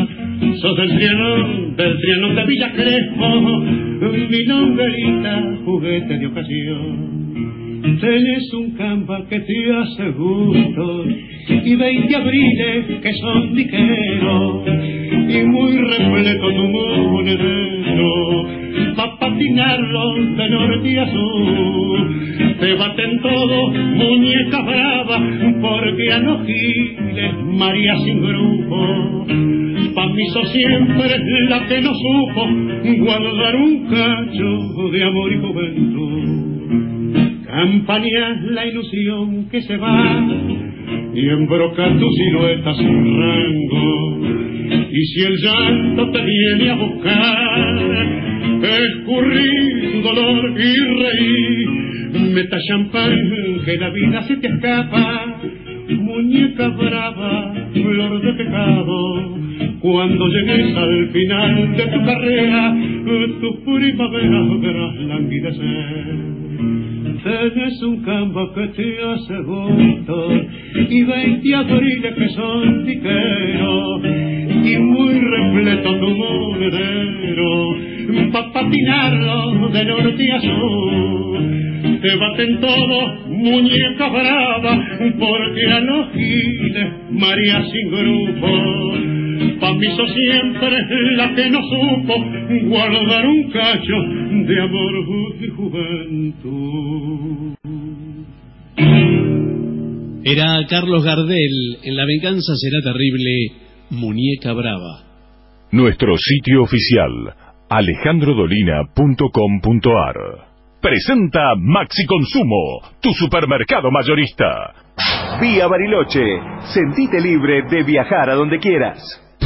sos del Trianón, del Trianón de Villa Crespo, mi nombrerita, juguete de ocasión. Tenés un campa que te hace gusto y veinte abriles que son diqueros y muy repleto tu monedero pa' patinarlo de norte a sur. Te baten todos, muñeca brava, porque a los giles María sin grupo. Pa' mí sos siempre la que no supo guardar un cacho de amor y juventud. Campaneas la ilusión que se va y embroca tu silueta sin rango. Y si el llanto te viene a buscar, escurrir dolor y reír, meta champán que la vida se te escapa. Muñeca brava, flor de pecado, cuando llegues al final de tu carrera, tus primaveras verás languidecer. Tenés un campo que te hace gusto y veinte abriles que son tiqueros y muy repleto tu monedero pa' patinarlo de norte a sur. Te baten todos, muñeca brava, porque a los giles María sin grupo. Pa' mí sos siempre la que no supo guardar un cacho de amor y juventud. Era Carlos Gardel, en La venganza será terrible, Muñeca brava. Nuestro sitio oficial, alejandro dolina punto com punto ar. Presenta Maxi Consumo, tu supermercado mayorista. Vía Bariloche, sentite libre de viajar a donde quieras.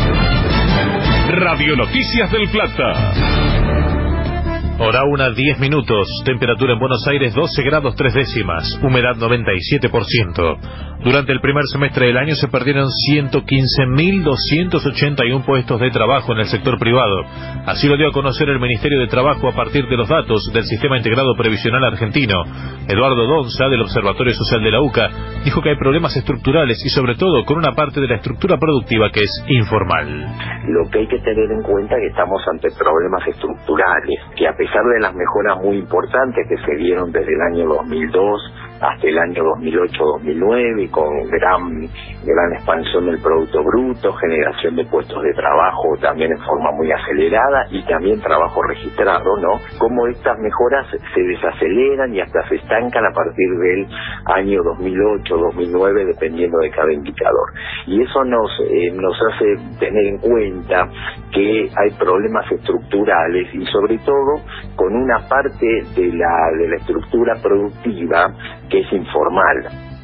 Radio Noticias del Plata. Hora una, diez minutos. Temperatura en Buenos Aires doce grados tres décimas. Humedad noventa y siete por ciento. Durante el primer semestre del año se perdieron ciento quince mil doscientos ochenta y uno puestos de trabajo en el sector privado. Así lo dio a conocer el Ministerio de Trabajo a partir de los datos del Sistema Integrado Previsional Argentino. Eduardo Donza, del Observatorio Social de la UCA, dijo que hay problemas estructurales y sobre todo con una parte de la estructura productiva que es informal. Lo que hay que tener en cuenta es que estamos ante problemas estructurales, que a pesar de las mejoras muy importantes que se dieron desde el año dos mil dos hasta el año dos mil ocho dos mil nueve, con gran gran expansión del Producto Bruto, generación de puestos de trabajo también en forma muy acelerada y también trabajo registrado, ¿no? Como estas mejoras se desaceleran y hasta se estancan a partir del año dos mil ocho dos mil nueve, dependiendo de cada indicador. Y eso nos, eh, nos hace tener en cuenta que hay problemas estructurales y sobre todo con una parte de la, de la estructura productiva que es informal.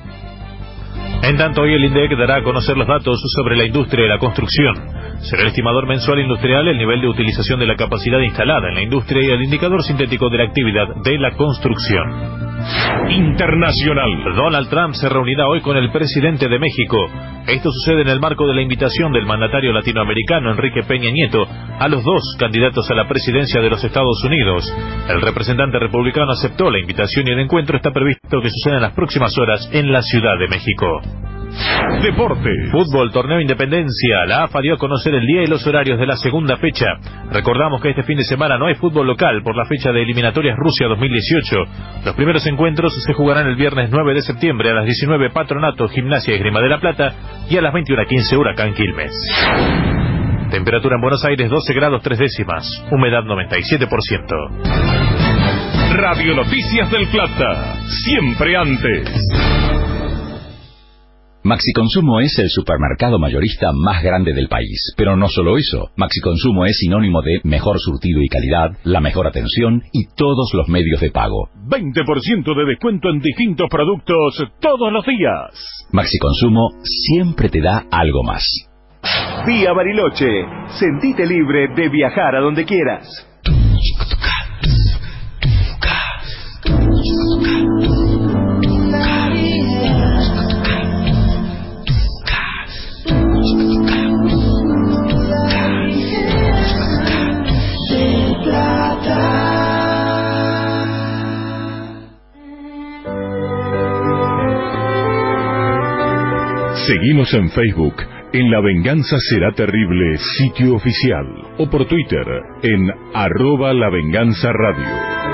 En tanto, hoy el INDEC dará a conocer los datos sobre la industria de la construcción. Será el estimador mensual industrial el nivel de utilización de la capacidad instalada en la industria y el indicador sintético de la actividad de la construcción. Internacional. Donald Trump se reunirá hoy con el presidente de México. Esto sucede en el marco de la invitación del mandatario latinoamericano Enrique Peña Nieto a los dos candidatos a la presidencia de los Estados Unidos. El representante republicano aceptó la invitación y el encuentro está previsto que suceda en las próximas horas en la Ciudad de México. Deporte. Fútbol, torneo Independencia. La A F A dio a conocer el día y los horarios de la segunda fecha. Recordamos que este fin de semana no hay fútbol local por la fecha de eliminatorias Rusia dos mil dieciocho. Los primeros encuentros se jugarán el viernes nueve de septiembre a las diecinueve Patronato, Gimnasia y Esgrima de la Plata y a las veintiuna quince Huracán Quilmes. Temperatura en Buenos Aires doce grados tres décimas. Humedad noventa y siete por ciento. Radio Noticias del Plata. Siempre antes. Maxi Consumo es el supermercado mayorista más grande del país. Pero no solo eso, Maxi Consumo es sinónimo de mejor surtido y calidad, la mejor atención y todos los medios de pago. veinte por ciento de descuento en distintos productos todos los días. Maxi Consumo siempre te da algo más. Vía Bariloche, sentite libre de viajar a donde quieras. Seguimos en Facebook, en La Venganza Será Terrible, sitio oficial, o por Twitter en arroba La Venganza Radio.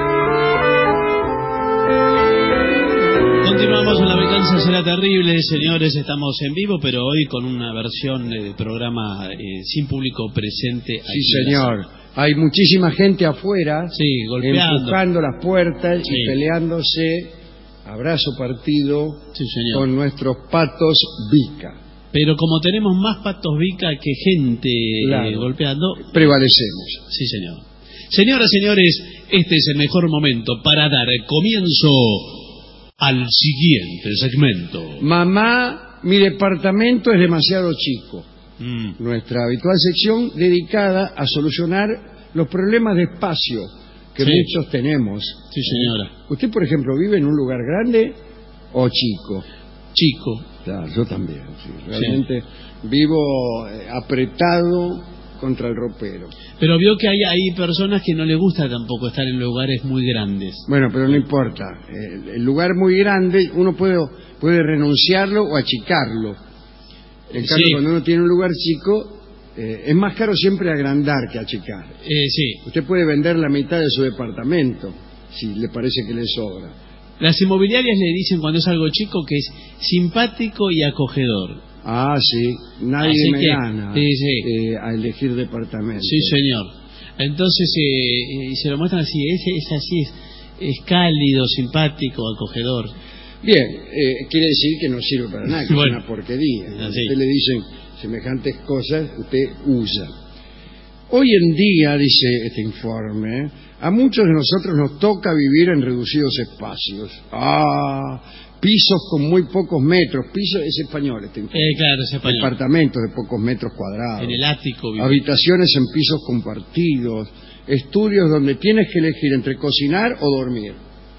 Continuamos en La Venganza Será Terrible, señores, estamos en vivo, pero hoy con una versión de programa eh, sin público presente. Sí, señor. Hay muchísima gente afuera, sí, golpeando, empujando las puertas sí. y peleándose a brazo partido sí, señor. con nuestros patos Vica. Pero como tenemos más patos Vica que gente claro. eh, golpeando, prevalecemos. Sí, señor. Señoras, señores, este es el mejor momento para dar comienzo al siguiente segmento. Mamá, mi departamento es demasiado chico. Mm. Nuestra habitual sección dedicada a solucionar los problemas de espacio que sí. muchos tenemos. Sí, señora. ¿Usted, por ejemplo, vive en un lugar grande o chico? Chico. Claro, yo también. Sí. Realmente sí. vivo apretado contra el ropero. Pero vio que hay, hay personas que no les gusta tampoco estar en lugares muy grandes. Bueno, pero no importa. El, el lugar muy grande uno puede, puede renunciarlo o achicarlo. En cambio, sí. cuando uno tiene un lugar chico, eh, es más caro siempre agrandar que achicar. Eh, sí. Usted puede vender la mitad de su departamento, si le parece que le sobra. Las inmobiliarias le dicen cuando es algo chico que es simpático y acogedor. Ah, sí. Nadie Así me que, gana sí, sí. Eh, a elegir departamento. Sí, señor. Entonces, eh, eh, se lo muestran así, es, es así, es, es cálido, simpático, acogedor. Bien, eh, quiere decir que no sirve para nada, que bueno, es una porquería. A usted le dicen semejantes cosas, usted usa. Hoy en día, dice este informe, a muchos de nosotros nos toca vivir en reducidos espacios. Ah, pisos con muy pocos metros. Piso es español este informe. Eh, claro, es español. Departamentos de pocos metros cuadrados. En el ático. Vive. Habitaciones en pisos compartidos. Estudios donde tienes que elegir entre cocinar o dormir.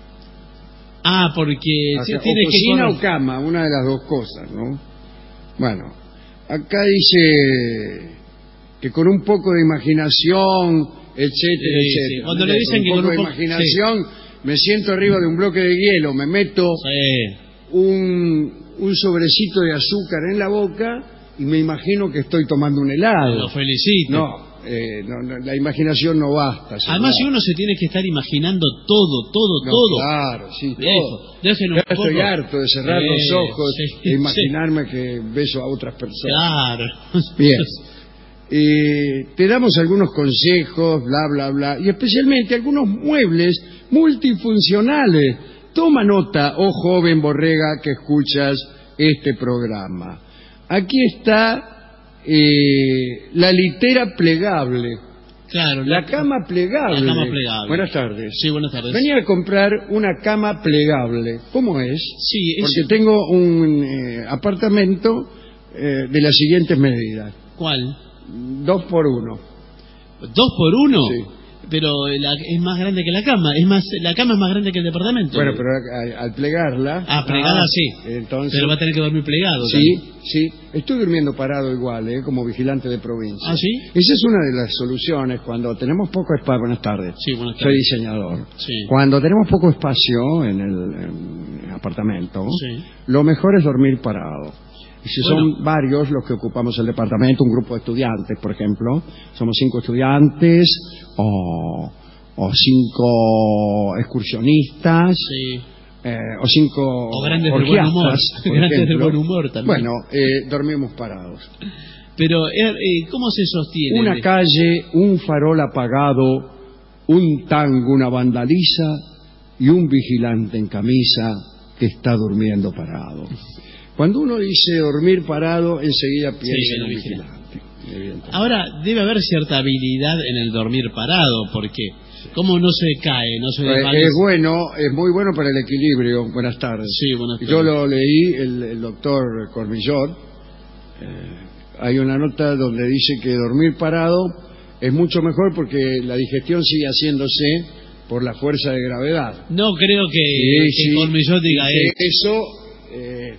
Ah, porque o sea, tiene o cocina que o cama, una de las dos cosas, ¿no? Bueno, acá dice que con un poco de imaginación, etcétera, sí, etcétera. Sí. Cuando le dicen con que un poco con un de imaginación, sí. me siento arriba de un bloque de hielo, me meto sí. un, un sobrecito de azúcar en la boca y me imagino que estoy tomando un helado. Lo felicito. No. Eh, no, no, la imaginación no basta. Además, si uno se tiene que estar imaginando todo, todo, no, todo. Claro, sí, todo. Eso, déjenlo un ya poco. Estoy harto de cerrar eh, los ojos sí, e imaginarme sí. que beso a otras personas. Claro. Bien. Eh, te damos algunos consejos, bla, bla, bla, y especialmente algunos muebles multifuncionales. Toma nota, oh joven borrega que escuchas este programa. Aquí está Eh, la litera plegable. Claro, la, la cama plegable. La cama plegable. Buenas tardes. Sí, buenas tardes. Venía a comprar una cama plegable. ¿Cómo es? Sí, es... Porque tengo un eh, apartamento eh, de las siguientes medidas. ¿Cuál? Dos por uno. ¿Dos por uno? Sí. Pero la, es más grande que la cama. Es más, la cama es más grande que el departamento. Bueno, pero al, al plegarla... Ah, plegada ah, sí. Entonces, pero va a tener que dormir plegado. Sí, también. sí. Estoy durmiendo parado igual, ¿eh? Como vigilante de provincia. ¿Ah, sí? Esa es una de las soluciones cuando tenemos poco espacio. Buenas tardes. Sí, buenas tardes. Soy diseñador. Sí. Cuando tenemos poco espacio en el, en el apartamento, sí. lo mejor es dormir parado. Y si bueno. son varios los que ocupamos el departamento, un grupo de estudiantes, por ejemplo, somos cinco estudiantes o... o cinco excursionistas, sí. eh, o cinco o grandes del buen humor, grandes del buen humor también. Bueno, eh, dormimos parados. Pero, eh, ¿cómo se sostiene? Una calle, un farol apagado, un tango, una vandaliza y un vigilante en camisa que está durmiendo parado. Cuando uno dice dormir parado, enseguida piensa sí, en el vigilante. vigilante. Ahora, debe haber cierta habilidad en el dormir parado, porque ¿cómo no se cae? No se eh, es bueno, es muy bueno para el equilibrio. Buenas tardes. Sí, buenas tardes. Yo lo leí, el, el doctor Cormillot. Eh, hay una nota donde dice que dormir parado es mucho mejor porque la digestión sigue haciéndose por la fuerza de gravedad. No creo que, sí, que sí, Cormillot diga eso. Eso eh,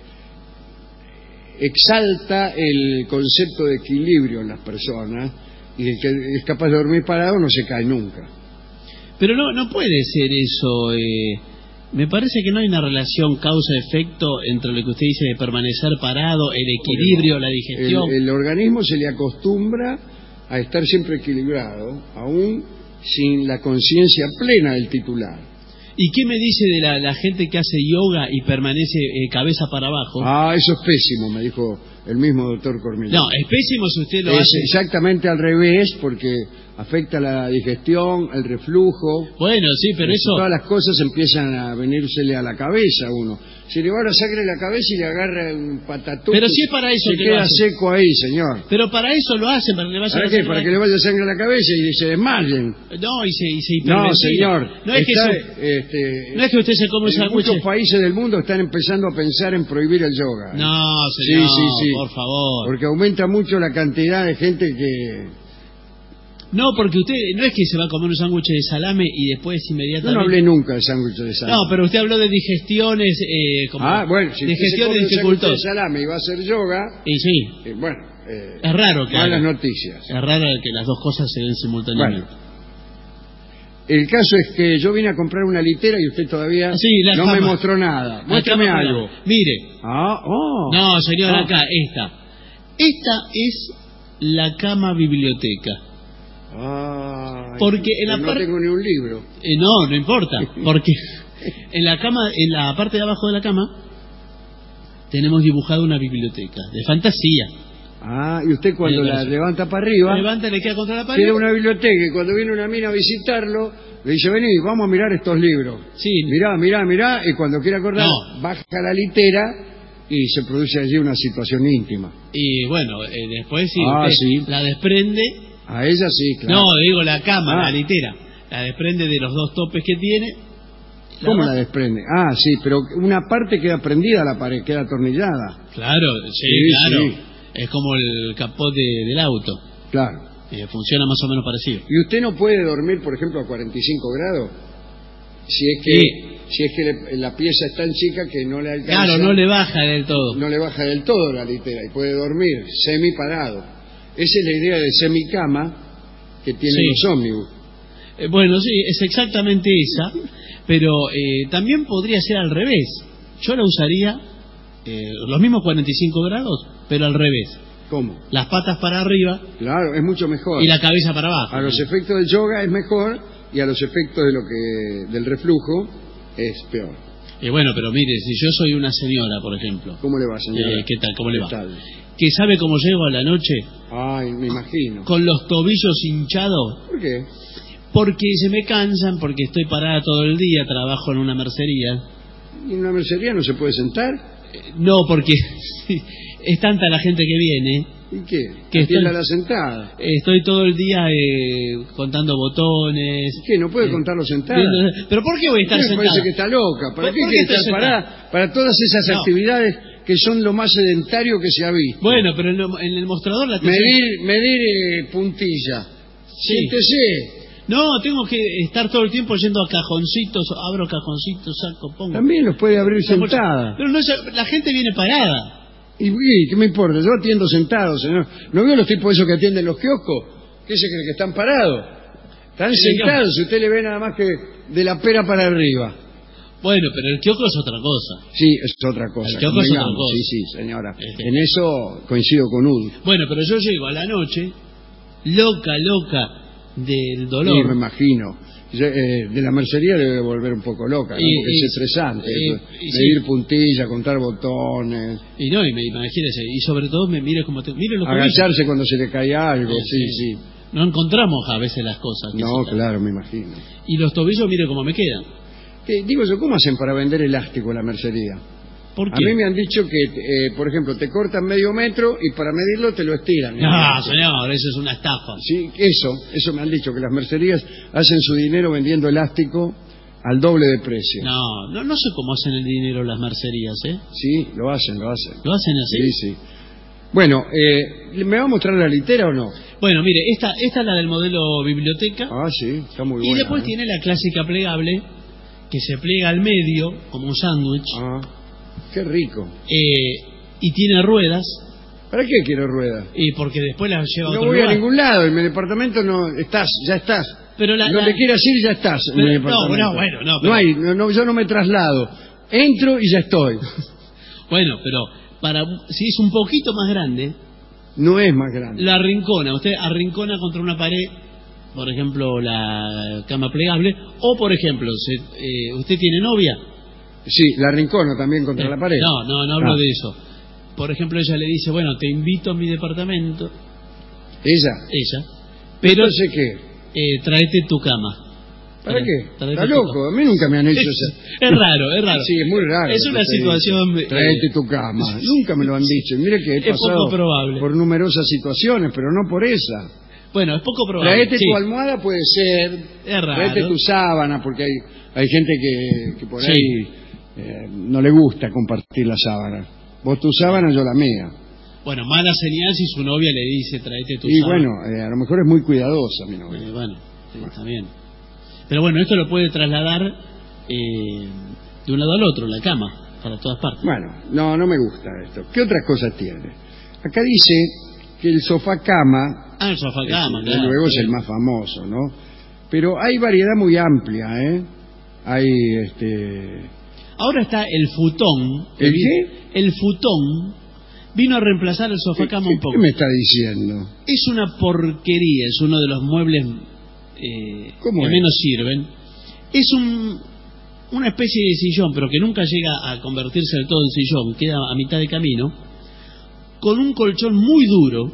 exalta el concepto de equilibrio en las personas y el que es capaz de dormir parado no se cae nunca. Pero no no puede ser eso. Eh, Me parece que no hay una relación causa-efecto entre lo que usted dice de permanecer parado, el equilibrio, la digestión. El, el organismo se le acostumbra a estar siempre equilibrado, aún sin la conciencia plena del titular. ¿Y qué me dice de la, la gente que hace yoga y permanece eh, cabeza para abajo? Ah, eso es pésimo, me dijo el mismo doctor Cormillón. No, es pésimo si usted lo es hace. Exactamente al revés, porque afecta la digestión, el reflujo. Bueno, sí, pero eso... Todas las cosas empiezan a venírsele a la cabeza a uno. Se le va la sangre a la cabeza y le agarra un patatón. Pero si es para eso se que queda lo hace. seco ahí, señor. Pero para eso lo hacen, para que le vaya ¿Para la qué? sangre. Para que le vaya sangre a la cabeza y se desmayen. No, y se, y se No, hiperventila. señor. No es, Está, que eso- este, no es que usted se come un en sándwich. muchos países del mundo están empezando a pensar en prohibir el yoga. ¿eh? No, señor, sí, sí, sí. por favor. Porque aumenta mucho la cantidad de gente que... No, porque usted no es que se va a comer un sándwich de salame y después Yo inmediatamente... no hablé nunca de sándwich de salame. No, pero usted habló de digestiones... Eh, como Ah, bueno, si usted se digestiones come un sándwich de dificultosas. salame y va a hacer yoga... Y sí. Eh, bueno, eh, Es raro que malas haga. noticias. Es raro que las dos cosas se den simultáneamente. Bueno, el caso es que yo vine a comprar una litera y usted todavía Sí, la no cama. me mostró nada. La Muéstrame cama algo. para- Mire. Ah, oh. No, señor, Ah. acá, esta. Esta es la cama biblioteca. Ay, Porque en la no par- tengo ni un libro. Eh, no, no importa, porque en la cama, en la parte de abajo de la cama, tenemos dibujado una biblioteca de fantasía. Ah, y usted cuando Eh, la gracias. levanta para arriba, Levanta, le queda contra la pared. tiene una biblioteca y cuando viene una mina a visitarlo, le dice, vení, vamos a mirar estos libros. Sí. Mirá, mirá, mirá, y cuando quiere acordar, No. baja la litera y se produce allí una situación íntima. Y bueno, eh, después sí, Ah, usted sí. la desprende. A ella sí, claro. No, digo la cama, Ah. la litera. La desprende de los dos topes que tiene. ¿Cómo baja. la desprende? Ah, sí, pero una parte queda prendida a la pared, queda atornillada. Claro, sí, Sí, claro. sí. Es como el capot de- del auto. Claro. Eh, funciona más o menos parecido. ¿Y usted no puede dormir, por ejemplo, a cuarenta y cinco grados? Si es que, Sí. si es que le- la pieza es tan chica que no le alcanza. Claro, no le baja del todo. no le baja del todo la litera y puede dormir semi parado. Esa es la idea de semicama que tienen Sí. los ómnibus. Eh, bueno, sí, es exactamente esa, pero eh, también podría ser al revés. Yo la usaría eh, los mismos cuarenta y cinco grados, pero al revés. ¿Cómo? Las patas para arriba Claro, es mucho mejor. y la cabeza para abajo. A los efectos del yoga es mejor y a los efectos de lo que del reflujo es peor. Y bueno, pero mire, si yo soy una señora, por ejemplo, ¿Cómo le va, señora? eh, ¿qué tal? ¿Cómo le ¿Qué va? tal? Que sabe cómo llego a la noche Ay, me imagino. con los tobillos hinchados, ¿Por qué? porque se me cansan, porque estoy parada todo el día, trabajo en una mercería. ¿Y en una mercería no se puede sentar? Eh, No, porque es tanta la gente que viene. ¿Y qué? Que Atienda estoy- la sentada. Estoy todo el día eh, contando botones. ¿Qué? ¿No puede Eh, contarlo sentada? viendo- ¿Pero por qué voy a estar Me sentada? parece que está loca. ¿Para ¿Por- qué por qué quiere estoy estar sentada? parada? Para todas esas No. actividades que son lo más sedentario que se ha visto. Bueno, pero en, lo- en el mostrador la atención- Medir, medir eh, puntilla. Sí. Siéntese. No, tengo que estar todo el tiempo yendo a cajoncitos, abro cajoncitos, saco, pongo. También los puede abrir La bolsa- sentada. Pero no es- la gente viene parada. ¿Y, y qué me importa? Yo atiendo sentado, señor. ¿No veo los tipos esos que atienden los kioscos? ¿Qué se cree que están parados? Están Sí, sentados, si usted le ve nada más que de la pera para arriba. Bueno, pero el kiosco es otra cosa. Sí, es otra cosa. El kiosco es otra convengamos. cosa. Sí, sí, señora. Este. En eso coincido con Udo. Bueno, pero yo llego a la noche, loca, loca del Sí, me dolor. imagino. Yo, eh, de la mercería debe volver un poco loca, ¿no? Y- Porque y- es estresante. y- eso. y Medir sí. puntilla, contar botones, Y no, y me, imagínese, y sobre todo me mire como te, mire los tobillos. agacharse cuando se le cae algo. Eh, Sí, sí. sí. No encontramos a veces las cosas. que No, se- claro, me imagino. Y los tobillos, mire cómo me quedan. Eh, digo yo, ¿cómo hacen para vender elástico en la mercería? ¿Por A qué? mí me han dicho que, eh, por ejemplo, te cortan medio metro y para medirlo te lo estiran. No, señor, eso es una estafa. Sí, eso, eso me han dicho, que las mercerías hacen su dinero vendiendo elástico al doble de precio. No, no, no sé cómo hacen el dinero las mercerías, ¿eh? Sí, lo hacen, lo hacen. ¿Lo hacen así? Sí, sí. Bueno, eh, ¿me va a mostrar la litera o no? Bueno, mire, esta, esta es la del modelo biblioteca. Ah, sí, está muy y buena. después ¿eh? tiene la clásica plegable, que se pliega al medio, como un sándwich. Ah, qué rico. eh, y tiene ruedas. ¿Para qué quiero ruedas? Y porque después las lleva a No otro voy a lugar. ningún lado, en mi departamento no estás, ya estás. pero la, donde la... quieras ir ya estás. Pero, en el no, no, bueno, no. Pero... No hay, no, no, yo no me traslado. Entro y ya estoy. Bueno, pero para si es un poquito más grande... No es más grande. La arrincona. Usted arrincona contra una pared, por ejemplo, la cama plegable, o por ejemplo, se, eh, ¿usted tiene novia? Sí, la arrincono también contra eh, la pared. No, no, no hablo ah. de eso. Por ejemplo, ella le dice, bueno, te invito a mi departamento. ¿Ella? Ella. Pero, ¿Entonces qué? Eh, tráete tu cama. ¿Para Tra qué? Traete Está loco, a mí nunca me han hecho eso. Es raro, es raro. Sí, es muy raro. Es una situación... Dice, Traete tu cama. Nunca me lo han dicho. Mire que he es pasado poco probable. por numerosas situaciones, pero no por esa. Bueno, es poco probable. Traete sí. tu almohada puede ser. Es raro. Traete tu sábana, porque hay, hay gente que, que por sí. ahí eh, no le gusta compartir la sábana. Vos tu sábana, yo la mía. Bueno, mala señal si su novia le dice traete tu y sábana. Y bueno, eh, a lo mejor es muy cuidadosa mi novia. Eh, bueno, sí, está bien. Pero bueno, esto lo puede trasladar eh, de un lado al otro, la cama, para todas partes. Bueno, no, no me gusta esto. ¿Qué otras cosas tiene? Acá dice que el sofá cama... Ah, el sofá cama, es, claro. Luego es el más famoso, ¿no? Pero hay variedad muy amplia, ¿eh? Hay, este... Ahora está el futón. ¿El qué? El futón vino a reemplazar el sofá cama un poco. ¿Qué me está diciendo? Es una porquería, es uno de los muebles... Eh, que menos sirven. Es un, una especie de sillón, pero que nunca llega a convertirse del todo en sillón, queda a mitad de camino, con un colchón muy duro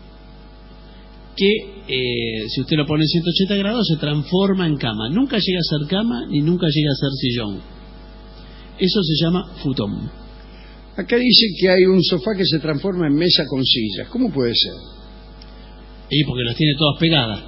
que, eh, si usted lo pone en ciento ochenta grados, se transforma en cama. Nunca llega a ser cama ni nunca llega a ser sillón. Eso se llama futón. Acá dice que hay un sofá que se transforma en mesa con sillas. ¿Cómo puede ser? Y porque las tiene todas pegadas.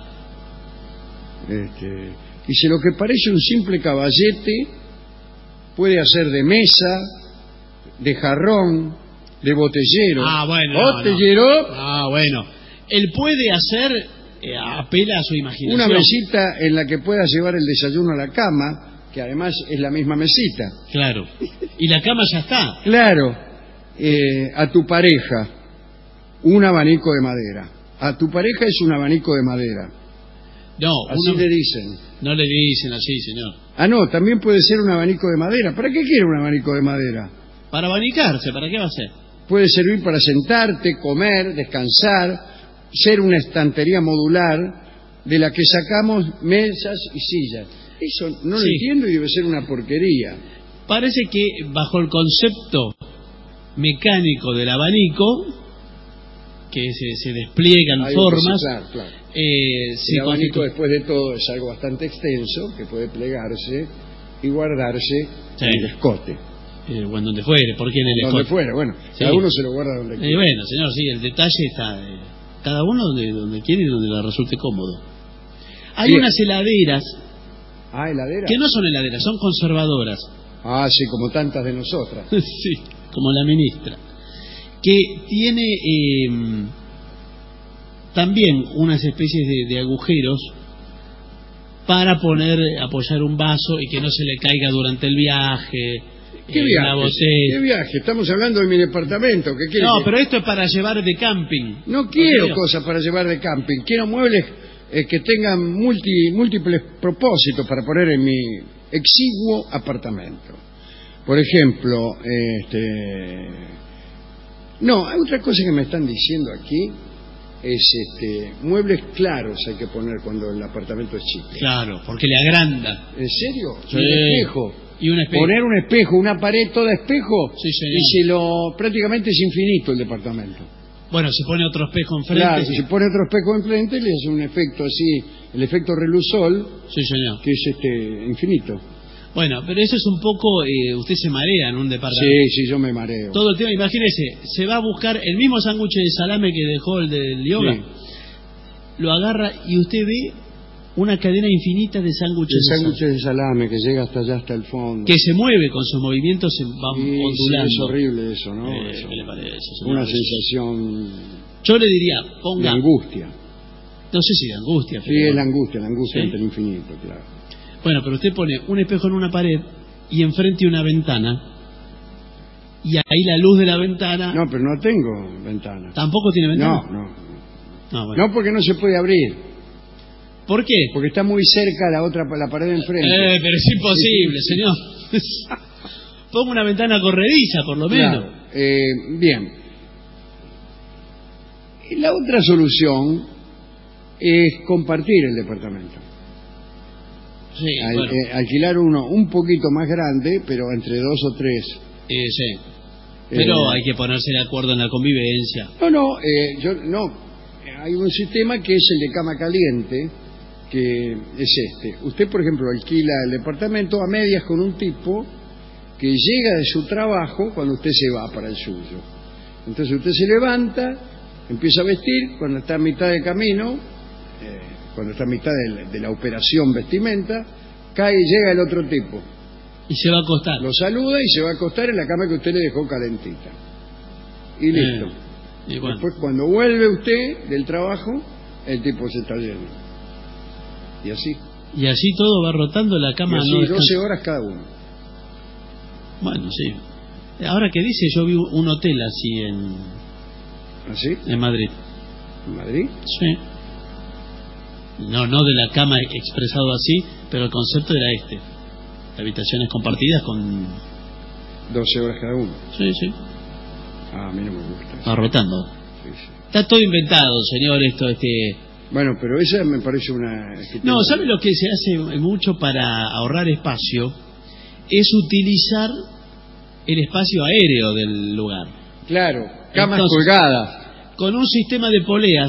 Este, dice, lo que parece un simple caballete puede hacer de mesa, de jarrón, de botellero. Ah, bueno. ¿Botellero? No, no. Ah, bueno. Él puede hacer, eh, apela a su imaginación. Una mesita en la que pueda llevar el desayuno a la cama, que además es la misma mesita. Claro. Y la cama ya está. Claro. Eh, a tu pareja, un abanico de madera. A tu pareja es un abanico de madera. No, así uno, le dicen. No le dicen así, señor. Ah, no, también puede ser un abanico de madera. ¿Para qué quiere un abanico de madera? Para abanicarse, ¿para qué va a ser? Puede servir para sentarte, comer, descansar, ser una estantería modular de la que sacamos mesas y sillas. Eso no sí. lo entiendo y debe ser una porquería. Parece que bajo el concepto mecánico del abanico, que se, se despliegan Hay formas... Que, claro, claro. Eh, el abanico, después de todo, es algo bastante extenso que puede plegarse y guardarse sí. en el escote. Eh, o en donde fuere, ¿por qué en el escote? Donde fuere, bueno, sí. cada uno se lo guarda donde quiera. Eh, bueno, señor, sí, el detalle está, eh, cada uno donde, donde quiere y donde le resulte cómodo. Hay Bien. unas heladeras, ah, heladeras, que no son heladeras, son conservadoras. Ah, sí, como tantas de nosotras. Sí, como la ministra, que tiene... Eh, también unas especies de, de agujeros para poner, apoyar un vaso y que no se le caiga durante el viaje. ¿Qué eh, viaje? La botella. ¿Qué viaje? Estamos hablando de mi departamento. ¿Qué quiere no, que... pero esto es para llevar de camping. No quiero cosas para llevar de camping. Quiero muebles eh, que tengan multi, múltiples propósitos para poner en mi exiguo apartamento. Por ejemplo, este... no, hay otra cosa que me están diciendo aquí. Es este, muebles claros hay que poner cuando el apartamento es chico. Claro, porque le agranda. ¿En serio? Sí. Un espejo. Y un espejo. Poner un espejo, una pared toda espejo, sí, señor. Y se lo prácticamente es infinito el departamento. Bueno, se pone otro espejo enfrente. Claro, sí. se pone otro espejo enfrente, le hace un efecto así, el efecto relusol, sí, señor. Que es este infinito. Bueno, pero eso es un poco, eh, usted se marea en un departamento. Sí, sí, yo me mareo. Todo el tema, imagínese, se va a buscar el mismo sándwich de salame que dejó el del yoga, sí. Lo agarra y usted ve una cadena infinita de sándwiches de, sándwiches de salame que llega hasta allá, hasta el fondo. Que se mueve con sus movimientos, se va sí, ondulando. Sí, es horrible eso, ¿no? Eh, eso. ¿Qué le parece? Una sensación... Yo le diría, ponga... De angustia. No sé si de angustia. Sí, pero... es la angustia, la angustia ¿sí? ante el infinito, claro. Bueno, pero usted pone un espejo en una pared y enfrente una ventana y ahí la luz de la ventana... No, pero no tengo ventana. ¿Tampoco tiene ventana? No, no. No, bueno. No, porque no se puede abrir. ¿Por qué? Porque está muy cerca la otra, la pared de enfrente. Eh, pero es imposible, señor. Pongo una ventana corrediza, por lo menos. Claro. Eh, bien. La otra solución es compartir el departamento. Sí, Al, bueno. eh, alquilar uno un poquito más grande, pero entre dos o tres. Eh, sí. Pero Eh, hay que ponerse de acuerdo en la convivencia. No, no, eh, yo no. Hay un sistema que es el de cama caliente, que es este. Usted, por ejemplo, alquila el departamento a medias con un tipo que llega de su trabajo cuando usted se va para el suyo. Entonces usted se levanta, empieza a vestir, cuando está a mitad de camino, eh, cuando está a mitad de, de la operación vestimenta, cae y llega el otro tipo. Y se va a acostar. Lo saluda y se va a acostar en la cama que usted le dejó calentita. Y listo. Eh, y bueno. Después, cuando vuelve usted del trabajo, el tipo se está yendo. Y así. Y así todo va rotando la cama. Y así no descansa. doce horas cada uno. Bueno, sí. Ahora que dice, yo vi un hotel así en... ¿Así? En Madrid. ¿En Madrid? Sí. No, no de la cama expresado así, pero el concepto era este. Habitaciones compartidas con... doce horas cada uno. Sí, sí. Ah, a mí no me gusta eso. Va rotando. Sí, sí. Está todo inventado, señor, esto, este... Bueno, pero esa me parece una... No, ¿sabe lo que se hace mucho para ahorrar espacio? Es utilizar el espacio aéreo del lugar. Claro, camas Entonces, colgadas. Con un sistema de poleas,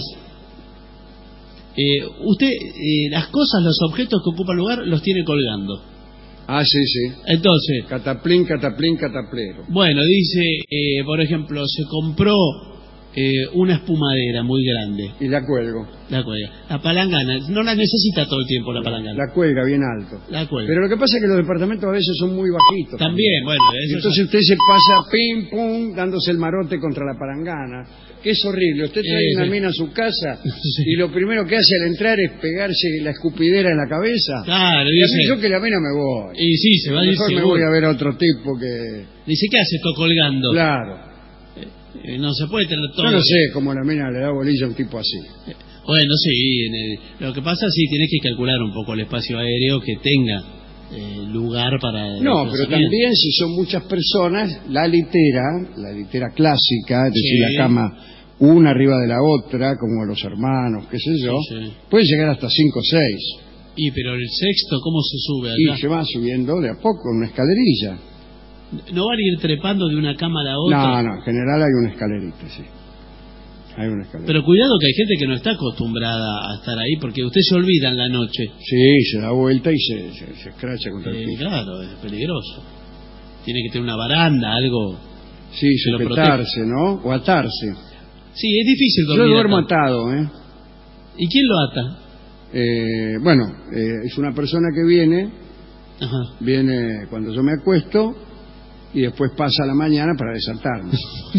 eh, usted eh, las cosas, los objetos que ocupan lugar, los tiene colgando. Ah, sí, sí. Entonces, Cataplín, cataplín, cataplero. bueno, dice, eh, por ejemplo, se compró eh, una espumadera muy grande. Y la cuelgo. La cuelga. La palangana, no la necesita todo el tiempo la palangana. La cuelga bien alto. La cuelga. Pero lo que pasa es que los departamentos a veces son muy bajitos. También, bueno, Y eso entonces ya- usted se pasa pim, pum, dándose el marote contra la palangana, que es horrible. Usted trae Eh, una sí. mina a su casa Sí. y lo primero que hace al entrar es pegarse la escupidera en la cabeza. Claro, Y a mí dice- yo que la mina me voy. Y sí, se va a ir Mejor me seguro. voy a ver a otro tipo que... Dice, ¿qué hace esto colgando? Claro. Eh, no se puede tener todo. Yo no sé cómo la mina le da bolilla a un tipo así. Bueno, sí, en el- lo que pasa sí, tenés que calcular un poco el espacio aéreo que tenga eh, lugar para... el No, pero desplazamiento. también si son muchas personas, la litera, la litera clásica, es decir, Sí. la cama una arriba de la otra, como los hermanos, qué sé yo, Sí, sí. puede llegar hasta cinco o seis. Y pero el sexto, ¿cómo se sube Y acá? se va subiendo de a poco en una escalerilla. ¿No van a ir trepando de una cama a la otra? No, no, en general hay una escalerita, sí. Hay una escalerita. Pero cuidado que hay gente que no está acostumbrada a estar ahí, porque usted se olvida en la noche. Sí, se da vuelta y se, se, se escracha contra el Eh, piso. claro, es peligroso. Tiene que tener una baranda, algo... Sí, que lo sujetarse, ¿no? O atarse. Sí, es difícil Yo dormir duermo atado. atado, ¿eh? ¿Y quién lo ata? Eh, bueno, eh, es una persona que viene, Ajá. viene cuando yo me acuesto y después pasa la mañana para desatarme.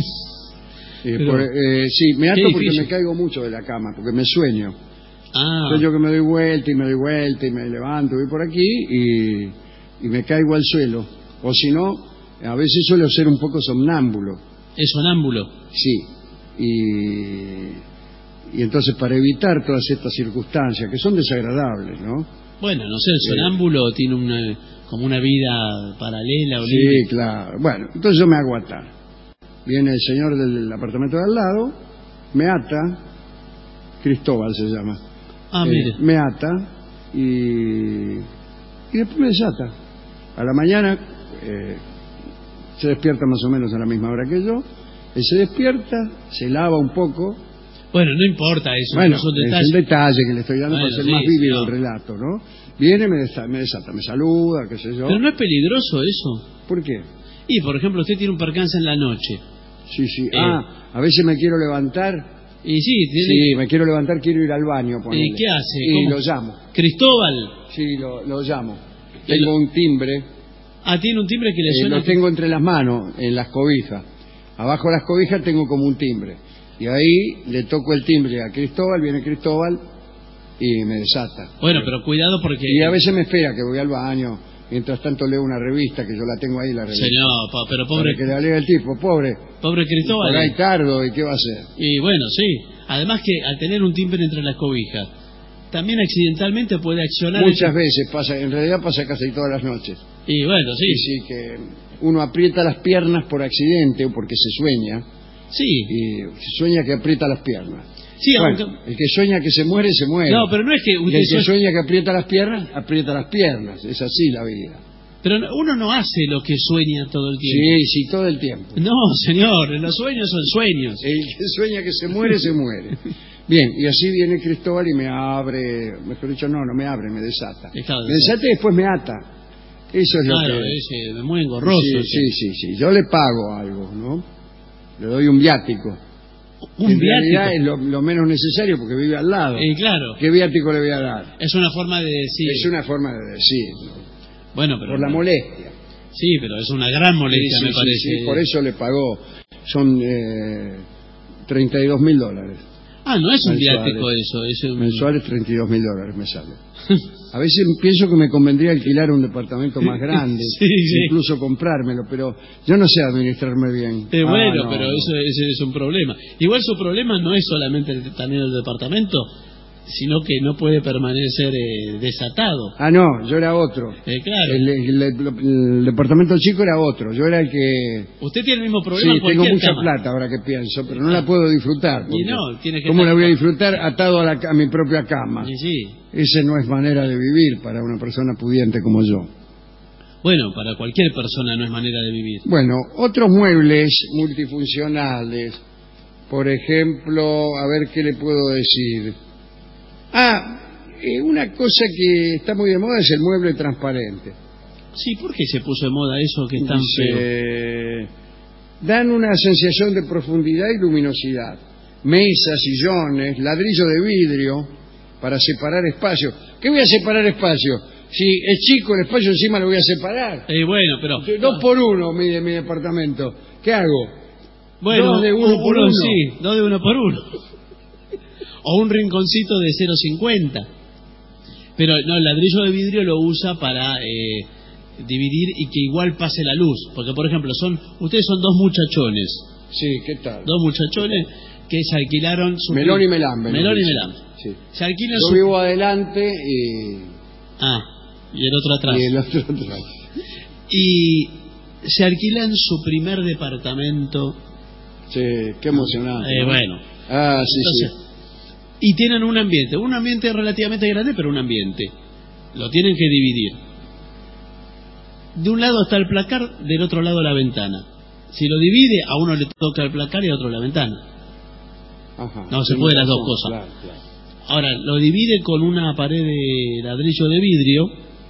Y Pero, después, eh, sí, me ato qué porque difícil. me caigo mucho de la cama, porque me sueño. Ah, Entonces yo que me doy vuelta y me doy vuelta y me levanto, voy por aquí y, y me caigo al suelo. O si no, a veces suelo ser un poco somnámbulo. es sonámbulo. Sí. Y, y entonces para evitar todas estas circunstancias que son desagradables, ¿no? Bueno, no sé, el sonámbulo tiene una, como una vida paralela o Sí, libre. claro. Bueno, entonces yo me hago atar. Viene el señor del apartamento de al lado, me ata, Cristóbal se llama. Ah, Eh, mire. me ata y, y después me desata. A la mañana eh, se despierta más o menos a la misma hora que yo. Él se despierta, se lava un poco. Bueno, no importa eso, Bueno, es un es detalle. un detalle que le estoy dando Bueno, para ser sí, más vívido no. el relato, ¿no? Viene, me desata, me desata, me saluda, qué sé yo. Pero no es peligroso eso. ¿Por qué? Y, por ejemplo, usted tiene un percance en la noche. Sí, sí. Eh. Ah, a veces me quiero levantar. Y sí, tiene... Sí, me quiero levantar, quiero ir al baño. ponele. ¿Y qué hace? Y ¿Cómo? lo llamo. Cristóbal. Sí, lo, lo llamo. Y Tengo lo- un timbre. Ah, tiene un timbre que le eh, suena... lo tengo entre las manos, en las cobijas. Abajo de las cobijas tengo como un timbre. Y ahí le toco el timbre a Cristóbal, viene Cristóbal y me desata. Bueno, pero cuidado porque... Y a veces me espera que voy al baño. Mientras tanto leo una revista, que yo la tengo ahí, la revista. Señor, pa- pero pobre... Para que la lea el tipo, pobre. Pobre Cristóbal. Por ahí tardo, ¿y qué va a hacer? Y bueno, sí. Además que al tener un timbre entre las cobijas, también accidentalmente puede accionar... Muchas el... veces pasa, en realidad pasa casi todas las noches. Y bueno, sí. Sí, sí, que uno aprieta las piernas por accidente o porque se sueña. Sí. Y se sueña que aprieta las piernas. Sí, bueno, aunque... el que sueña que se muere, se muere. No, pero no es que... Usted y el que sueña que aprieta las piernas, aprieta las piernas. Es así la vida. Pero uno no hace lo que sueña todo el tiempo. Sí, sí, todo el tiempo. No, señor, los sueños son sueños. El que sueña que se muere, se muere. Bien, y así viene Cristóbal y me abre, mejor dicho, no, no me abre, me desata. Claro, me desata y después me ata. Eso es claro, lo que... Ese, es muy engorroso. Sí, sí, sí, sí. Yo le pago algo, ¿no? Le doy un viático. ¿Un en viático? realidad es lo, lo menos necesario porque vive al lado. Eh, claro. ¿Qué viático le voy a dar? Es una forma de decir. Es una forma de decir, ¿no? Bueno, pero... Por la molestia. Sí, pero es una gran molestia, sí, sí, me parece. Sí, sí, por eso le pagó. Son eh, treinta y dos mil dólares. Ah, no es un mensuales. viático eso. Es un... Mensuales treinta y dos mil dólares me sale. A veces pienso que me convendría alquilar un departamento más grande, sí, sí. incluso comprármelo, pero yo no sé administrarme bien. Eh, bueno, ah, no. pero eso, ese es un problema. Igual su problema no es solamente el, también el departamento, sino que no puede permanecer eh, desatado. Ah, no, yo era otro. Eh, claro. El, el, el, el departamento chico era otro, yo era el que... Usted tiene el mismo problema Sí, en cualquier tengo mucha cama. plata ahora que pienso, pero no la puedo disfrutar. Y no, tiene que ¿Cómo estar... la voy a disfrutar atado a, la, a mi propia cama? Sí, sí. Esa no es manera de vivir para una persona pudiente como yo. Bueno, para cualquier persona no es manera de vivir. Bueno, otros muebles multifuncionales, por ejemplo, a ver qué le puedo decir. Ah, eh, una cosa que está muy de moda es el mueble transparente. Sí, ¿por qué se puso de moda eso que es tan Dice, feo? Dan una sensación de profundidad y luminosidad. Mesas, sillones, ladrillo de vidrio para separar espacio. ¿Qué voy a separar espacio? Si es chico el espacio, encima lo voy a separar. Eh, bueno, pero... Dos por uno mide mi departamento. ¿Qué hago? Bueno, dos de uno, uno por uno. Sí, dos de uno por uno. O un rinconcito de cero coma cincuenta. Pero no, el ladrillo de vidrio lo usa para eh, dividir y que igual pase la luz. Porque, por ejemplo, son ustedes son dos muchachones. Sí, ¿qué tal? Dos muchachones que se alquilaron... Su Melón y Melambe. Melón y Melambe. Sí. Se alquilan Yo su... vivo adelante y... Ah, y el otro atrás. Y el otro atrás. Y se alquilan su primer departamento. Sí, qué emocionante. Eh, ¿no? bueno. Ah, sí, Entonces, sí. Y tienen un ambiente, un ambiente relativamente grande, pero un ambiente. Lo tienen que dividir. De un lado está el placar, del otro lado la ventana. Si lo divide, a uno le toca el placar y a otro la ventana. Ajá, no se puede las dos cosas. Claro, claro. Ahora, lo divide con una pared de ladrillo de vidrio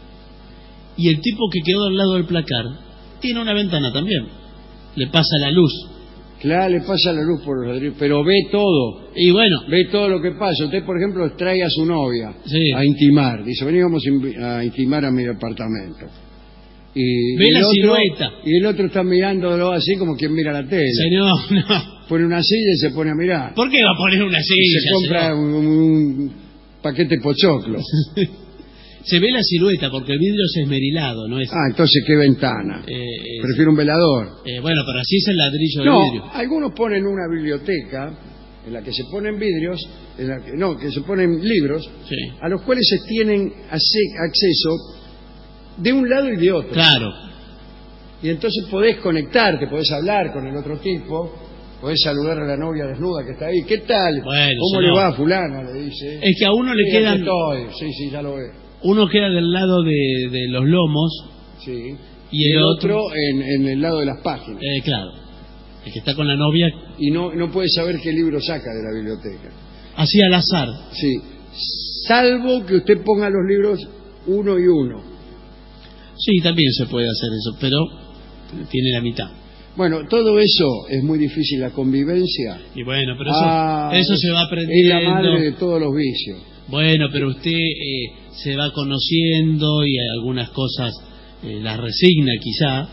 y el tipo que quedó al lado del placar tiene una ventana también. Le pasa la luz. Claro, le pasa la luz por los ladrillos, pero ve todo. Y bueno. Ve todo lo que pasa. Usted, por ejemplo, trae a su novia sí. a intimar. Dice, vení, vamos a intimar a mi departamento. Y, ve y la el otro, silueta. Y el otro está mirándolo así como quien mira la tele. Señor, no. Pone una silla y se pone a mirar. ¿Por qué va a poner una silla? Y se compra un, un paquete pochoclo. Se ve la silueta porque el vidrio es esmerilado, ¿no es? Ah, entonces, ¿qué ventana? Eh, eh, Prefiero un velador. Eh, bueno, pero así es el ladrillo no, de vidrio. Algunos ponen una biblioteca en la que se ponen vidrios, en la que, no, que se ponen libros, sí. a los cuales se tienen acceso de un lado y de otro. Claro. Y entonces podés conectarte, podés hablar con el otro tipo, podés saludar a la novia desnuda que está ahí. ¿Qué tal? Bueno, ¿Cómo no. le va a fulana? Le dice. Es que a uno le sí, quedan... Estoy. Sí, sí, ya lo ve. Uno queda del lado de, de los lomos. Sí. Y el, y el otro, otro en, en el lado de las páginas. Eh, claro. El que está con la novia. Y no, no puede saber qué libro saca de la biblioteca. Así al azar. Sí. Salvo que usted ponga los libros uno y uno. Sí, también se puede hacer eso, pero tiene la mitad. Bueno, todo eso es muy difícil, la convivencia. Y bueno, pero eso, ah, eso es, se va aprendiendo. Es la madre de todos los vicios. Bueno, pero usted eh, se va conociendo y algunas cosas eh, las resigna quizá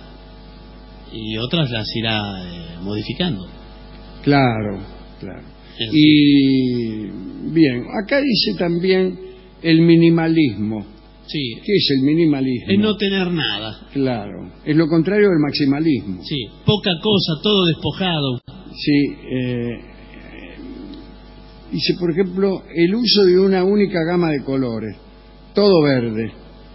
y otras las irá eh, modificando. Claro, claro. Es y bien, acá dice también el minimalismo. Sí. ¿Qué es el minimalismo? Es no tener nada. Claro, es lo contrario del maximalismo. Sí, poca cosa, todo despojado. Sí, eh, Dice, por ejemplo, el uso de una única gama de colores, todo verde.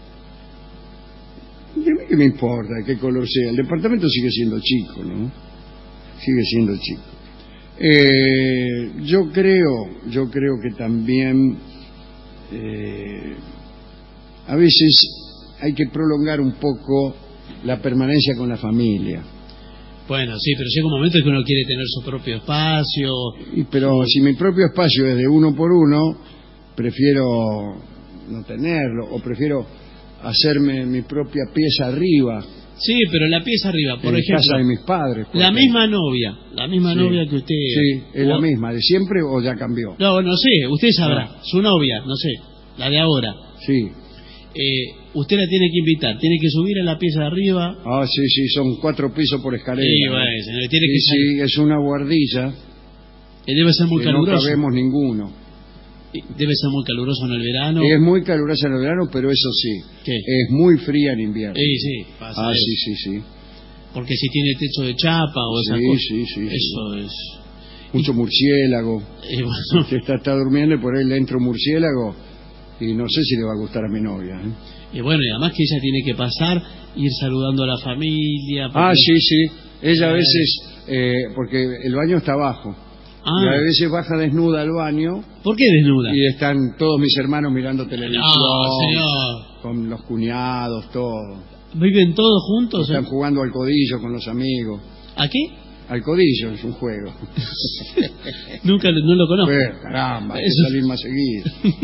¿Y a mí qué me importa qué color sea? El departamento sigue siendo chico, ¿no? Sigue siendo chico. Eh, yo creo, yo creo que también eh, a veces hay que prolongar un poco la permanencia con la familia. Bueno, sí, pero llega un momento en que uno quiere tener su propio espacio. Y, pero si mi propio espacio es de uno por uno, prefiero no tenerlo, o prefiero hacerme mi propia pieza arriba. Sí, pero la pieza arriba, por en ejemplo. casa de mis padres. La ejemplo. misma novia, la misma sí. novia que usted. Sí, es o... la misma, de siempre o ya cambió. No, no sé, usted sabrá. Ah. Su novia, no sé, la de ahora. Sí. Eh, usted la tiene que invitar, tiene que subir a la pieza de arriba. Ah, sí, sí, son cuatro pisos por escalera. Sí, bueno, señor, tiene sí, que salir. Sí, es una guardilla. Que debe ser muy caluroso. No cabemos ninguno. Debe ser muy caluroso en el verano. Es muy calurosa en el verano, pero eso sí, ¿qué? Es muy fría en invierno. Sí, sí, pasa Ah, eso. sí, sí, sí. Porque si tiene techo de chapa o sí, esa cosa. Sí, sí, eso sí. es. Mucho murciélago. Y bueno. Usted está, está durmiendo y por ahí le entra un murciélago y no sé si le va a gustar a mi novia. ¿eh? Y bueno, y además que ella tiene que pasar, ir saludando a la familia. Porque... Ah, sí, sí. Ella a veces, eh, porque el baño está abajo. Ah. Y a veces baja desnuda al baño. ¿Por qué desnuda? Y están todos mis hermanos mirando televisión. No, señor. Con los cuñados, todo. ¿Viven todos juntos? Están jugando al codillo con los amigos. ¿A qué? Al codillo, es un juego. Nunca no lo conozco. Pero, caramba, hay que salir más seguido.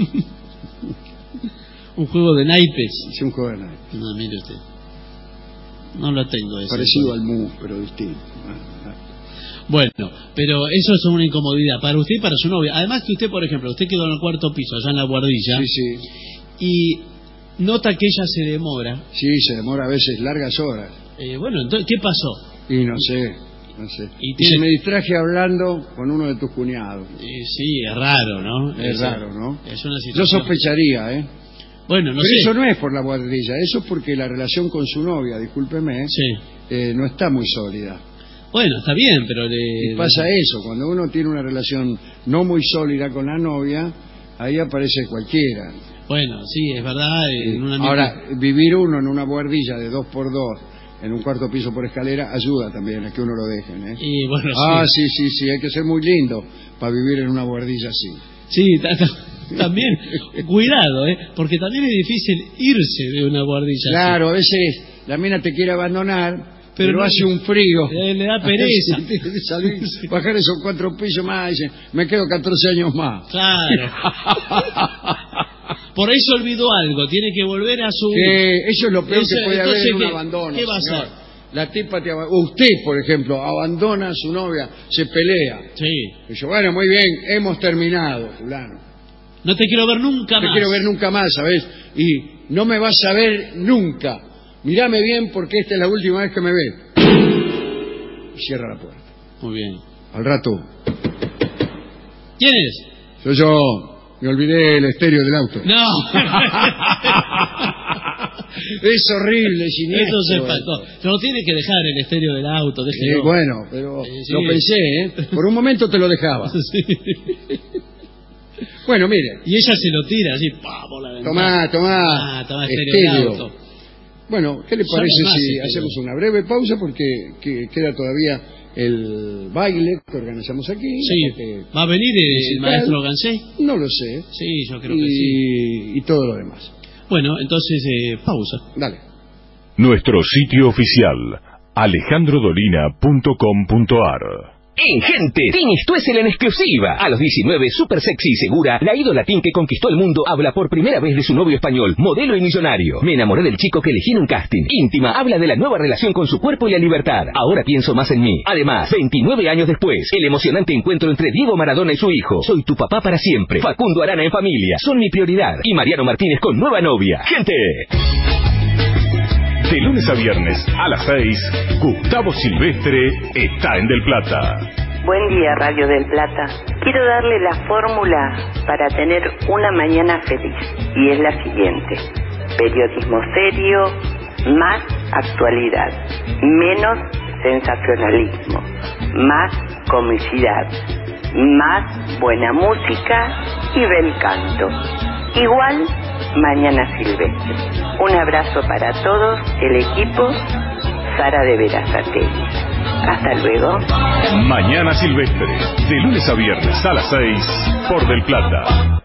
Un juego de naipes. Sí, un juego de naipes. No, mire usted. No lo tengo ese. Parecido al mus, pero distinto. Bueno, pero eso es una incomodidad para usted y para su novia. Además que usted, por ejemplo, usted quedó en el cuarto piso, allá en la guardilla. Sí, sí. Y nota que ella se demora. Sí, se demora a veces largas horas. Eh, bueno, entonces, ¿qué pasó? Y no sé, no sé. Y, y se me distraje hablando con uno de tus cuñados. Eh, sí, es raro, ¿no? Es, es raro, ¿no? Es una situación... Yo sospecharía, ¿eh? Bueno, no Pero sé. eso no es por la guardilla, eso es porque la relación con su novia, discúlpeme, sí. eh, no está muy sólida. Bueno, está bien, pero... Le... Y pasa eso, cuando uno tiene una relación no muy sólida con la novia, ahí aparece cualquiera. Bueno, sí, es verdad. En una Ahora, vivir uno en una buhardilla de dos por dos, en un cuarto piso por escalera, ayuda también a que uno lo dejen, ¿eh? Y bueno, ah, sí. sí, sí, sí, hay que ser muy lindo para vivir en una buhardilla así. Sí, también, cuidado, ¿eh? Porque también es difícil irse de una buhardilla. Claro, así. A veces la mina te quiere abandonar, pero, pero no, hace un frío. Le, le da pereza. Salir, bajar esos cuatro pisos más, y dice, me quedo catorce años más. Claro. Por eso olvidó algo, tiene que volver a su... Que eso es lo peor eso, que puede haber en un ¿qué, abandono. ¿Qué va señor. a hacer? La tipa te ab... Usted, por ejemplo, abandona a su novia, se pelea. Sí. Y yo, bueno, muy bien, hemos terminado, fulano. No te quiero ver nunca no más. No te quiero ver nunca más, ¿sabes? Y no me vas a ver nunca. Mírame bien porque esta es la última vez que me ves. Y cierra la puerta. Muy bien. Al rato. ¿Quién es? Soy yo. Me olvidé el estéreo del auto. No. Es horrible, siniestro. Eso se espantó. No tiene que dejar el estéreo del auto, déjelo. Eh, bueno, pero eh, sí. lo pensé, ¿eh? Por un momento te lo dejaba. Sí. Bueno, mire. Y ella se lo tira así, pa, por la Tomá, ventana. tomá. Ah, tomá estéreo del auto. Bueno, ¿qué le parece si hacemos una breve pausa? Porque que queda todavía el baile que organizamos aquí. Sí, ¿va a venir el, el maestro Gansé? No lo sé. Sí, yo creo y, que sí. Y todo lo demás. Bueno, entonces, eh, pausa. Dale. Nuestro sitio oficial, alejandro dolina punto com punto ar. En Gente, Tini Stoessel en exclusiva. A los diecinueve, súper sexy y segura, la ídola teen que conquistó el mundo habla por primera vez de su novio español, modelo y millonario. Me enamoré del chico que elegí en un casting. Íntima, habla de la nueva relación con su cuerpo y la libertad. Ahora pienso más en mí. Además, veintinueve años después, el emocionante encuentro entre Diego Maradona y su hijo. Soy tu papá para siempre. Facundo Arana en familia. Son mi prioridad. Y Mariano Martínez con nueva novia. Gente. De lunes a viernes a las seis, Gustavo Silvestre está en Del Plata. Buen día, Radio Del Plata. Quiero darle la fórmula para tener una mañana feliz. Y es la siguiente. Periodismo serio, más actualidad, menos sensacionalismo, más comicidad, más buena música y bel canto. Igual Mañana Silvestre. Un abrazo para todos, el equipo Sara de Berazategui. Hasta luego. Mañana Silvestre, de lunes a viernes a las seis, por Del Plata.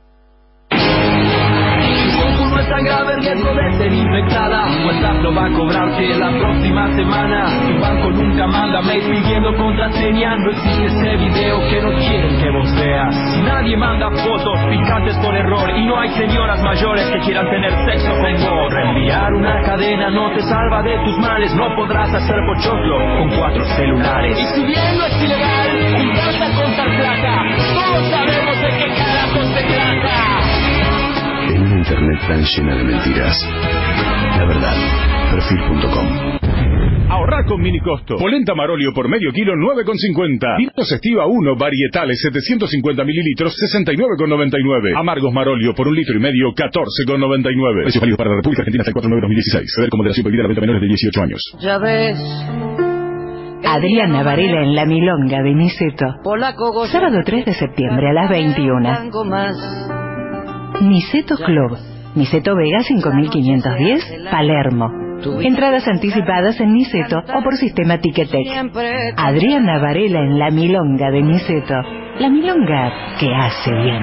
No es tan grave el riesgo de ser infectada. WhatsApp lo va a cobrarte la próxima semana. Tu banco nunca manda mail pidiendo contraseña. No existe ese video que no quieren que vos veas. Nadie manda fotos picantes por error. Y no hay señoras mayores que quieran tener sexo con vos. Reenviar una cadena no te salva de tus males. No podrás hacer pochoclo con cuatro celulares. Y si bien no es ilegal juntarse a contar plata, todos sabemos de qué carajo se trata. En una internet tan llena de mentiras. La verdad, perfil punto com. Ahorrar con mini costo. Polenta Marolio por medio kilo nueve con cincuenta. Vinos Estiva uno varietales setecientos cincuenta mililitros sesenta y nueve con noventa y nueve. Amargos Marolio por un litro y medio catorce con noventa y nueve. Precios válidos para la República Argentina hasta el cuatro de noviembre de dos mil dieciséis. Ceder con moderación prohibida a la venta a menores de dieciocho años. Ya ves. Adriana Varela en La Milonga de Niceto. Sábado tres de septiembre a las veintiuna. Niceto Club, Niceto Vega cinco mil quinientos diez, Palermo. Entradas anticipadas en Niceto o por sistema Ticketek. Adriana Varela en La Milonga de Niceto. La Milonga que hace bien.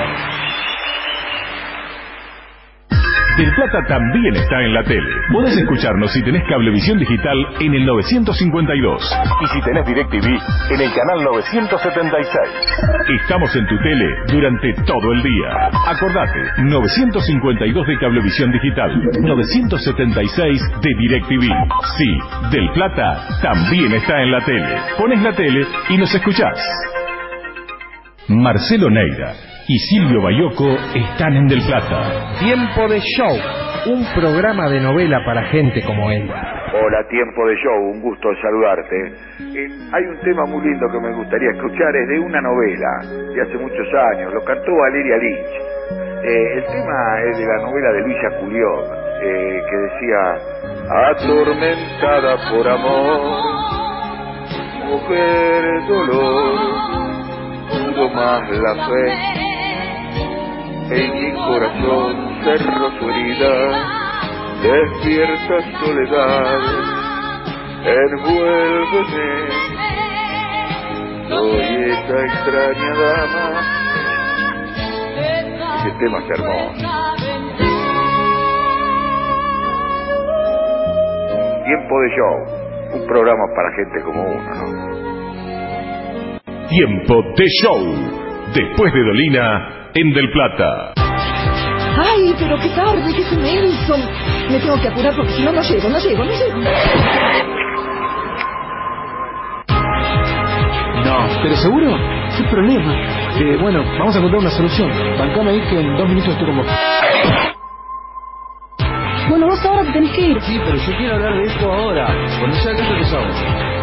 Del Plata también está en la tele. Podés escucharnos si tenés Cablevisión Digital en el novecientos cincuenta y dos. Y si tenés DirecTV en el canal novecientos setenta y seis. Estamos en tu tele durante todo el día. Acordate, novecientos cincuenta y dos de Cablevisión Digital, novecientos setenta y seis de DirecTV. Sí, Del Plata también está en la tele. Pones la tele y nos escuchás. Marcelo Neira y Silvio Bayoco están en Del Plata. Tiempo de Show, un programa de novela para gente como él. Hola, Tiempo de Show, un gusto saludarte. Eh, hay un tema muy lindo que me gustaría escuchar, es de una novela de hace muchos años, lo cantó Valeria Lynch. Eh, el tema es de la novela de Luisa Culió, eh, que decía: atormentada por amor, mujer dolor, pudo más la fe. En mi corazón cerró su herida, despierta soledad, envuélveme, soy esa extraña dama. Ese tema es hermoso. Tiempo de Show, un programa para gente como uno, ¿no? Tiempo de Show, después de Dolina, en Del Plata. Ay, pero qué tarde, qué se me hizo. Me tengo que apurar porque si no, no llego, no llego, no llego. No, ¿pero seguro? ¿Qué problema? Eh, bueno, vamos a encontrar una solución. Bancame ahí que en dos minutos estoy con vos. Bueno, vos ahora te tenés que ir. Sí, pero yo quiero hablar de esto ahora. Cuando sea acá te sabes.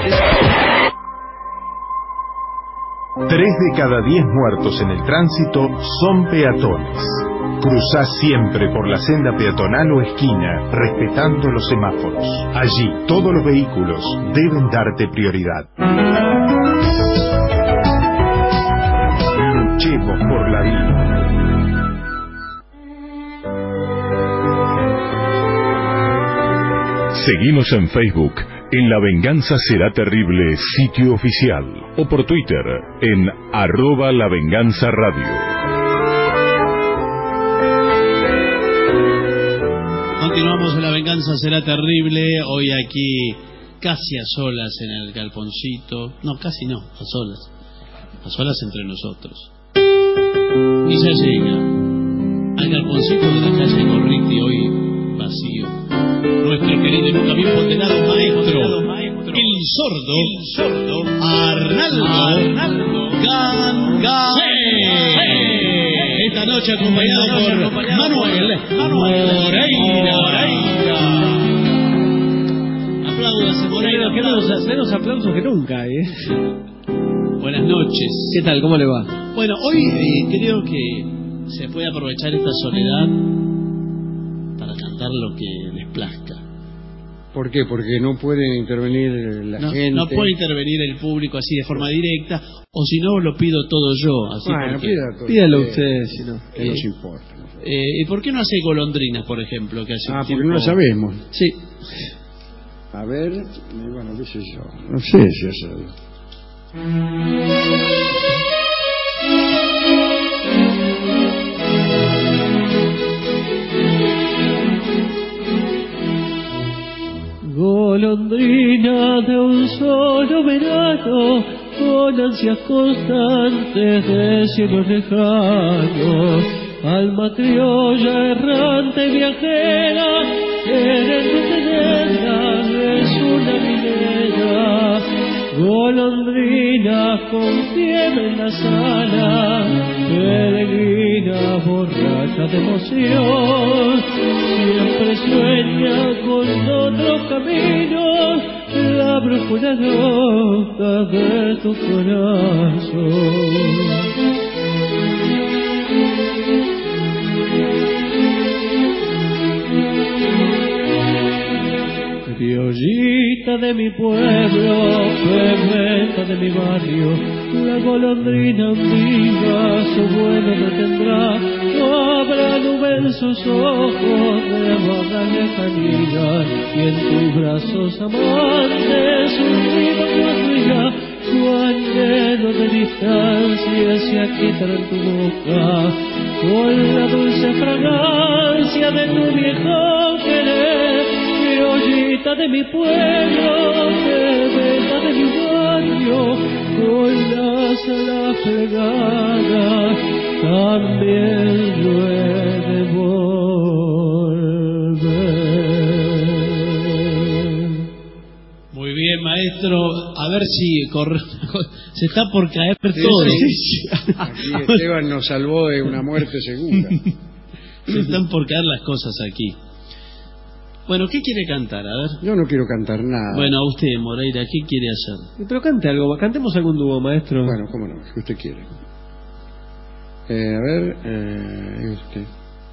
Tres de cada diez muertos en el tránsito son peatones. Cruzá siempre por la senda peatonal o esquina, respetando los semáforos. Allí, todos los vehículos deben darte prioridad. Luchemos por la vida. Seguimos en Facebook, en La Venganza Será Terrible, sitio oficial, o por Twitter, en arroba La Venganza Radio. Continuamos en La Venganza Será Terrible, hoy aquí casi a solas en el galponcito, no, casi no, a solas, a solas entre nosotros. Y ya llega al galponcito de la calle Gorriti, hoy vacío, nuestro querido y nunca bien ponderado maestro, el sordo, el sordo Arnaldo, Arnaldo Gangase. Esta noche acompañado por Manuel, Manuel Moreira. Aplausos, Moreira. Menos, menos aplausos que nunca, ¿eh? Buenas noches. ¿Qué tal? ¿Cómo le va? Bueno, hoy eh, creo que se puede aprovechar esta soledad para cantar lo que les plazca. ¿Por qué? Porque no puede intervenir la no, gente. No puede intervenir el público así de forma directa, o si no, lo pido todo yo. Así bueno, porque... pida todo Pídalo usted, usted, si no. ¿Qué nos importa? Eh, ¿Y por qué no hace golondrinas, por ejemplo? Que hace Ah, un porque tiempo... no lo sabemos. Sí. A ver, bueno, qué sé yo. No sé si hacerlo. Golondrina de un solo verano, con ansias constantes de cielos lejanos, alma criolla errante viajera, querer detenerla es una minera. Golondrina con fiebre en las alas, peregrina borracha de emoción, siempre sueña con otros caminos, la brújula loca de tu corazón. Criollita de mi pueblo, fermenta de mi barrio, la golondrina amiga su vuelo detendrá, no habrá nube en sus ojos de vaga lejanía, y en tus brazos amantes un río construirá, su anhelo de distancia se aquietará en tu boca, con la dulce fragancia de tu viejo querer. Criollita de mi pueblo, bebeta de mi barrio, con las alas plegadas, también yo he de volver. Muy bien, maestro. A ver si corre... se está por caer Sí, todo. sí. Aquí Esteban nos salvó de una muerte segura. Se están por caer las cosas aquí. Bueno, ¿qué quiere cantar? A ver. Yo no quiero cantar nada. Bueno, a usted, Moreira, ¿qué quiere hacer? Pero cante algo, cantemos algún dúo, maestro. Bueno, cómo no, si usted quiere. Eh, a ver, eh, usted.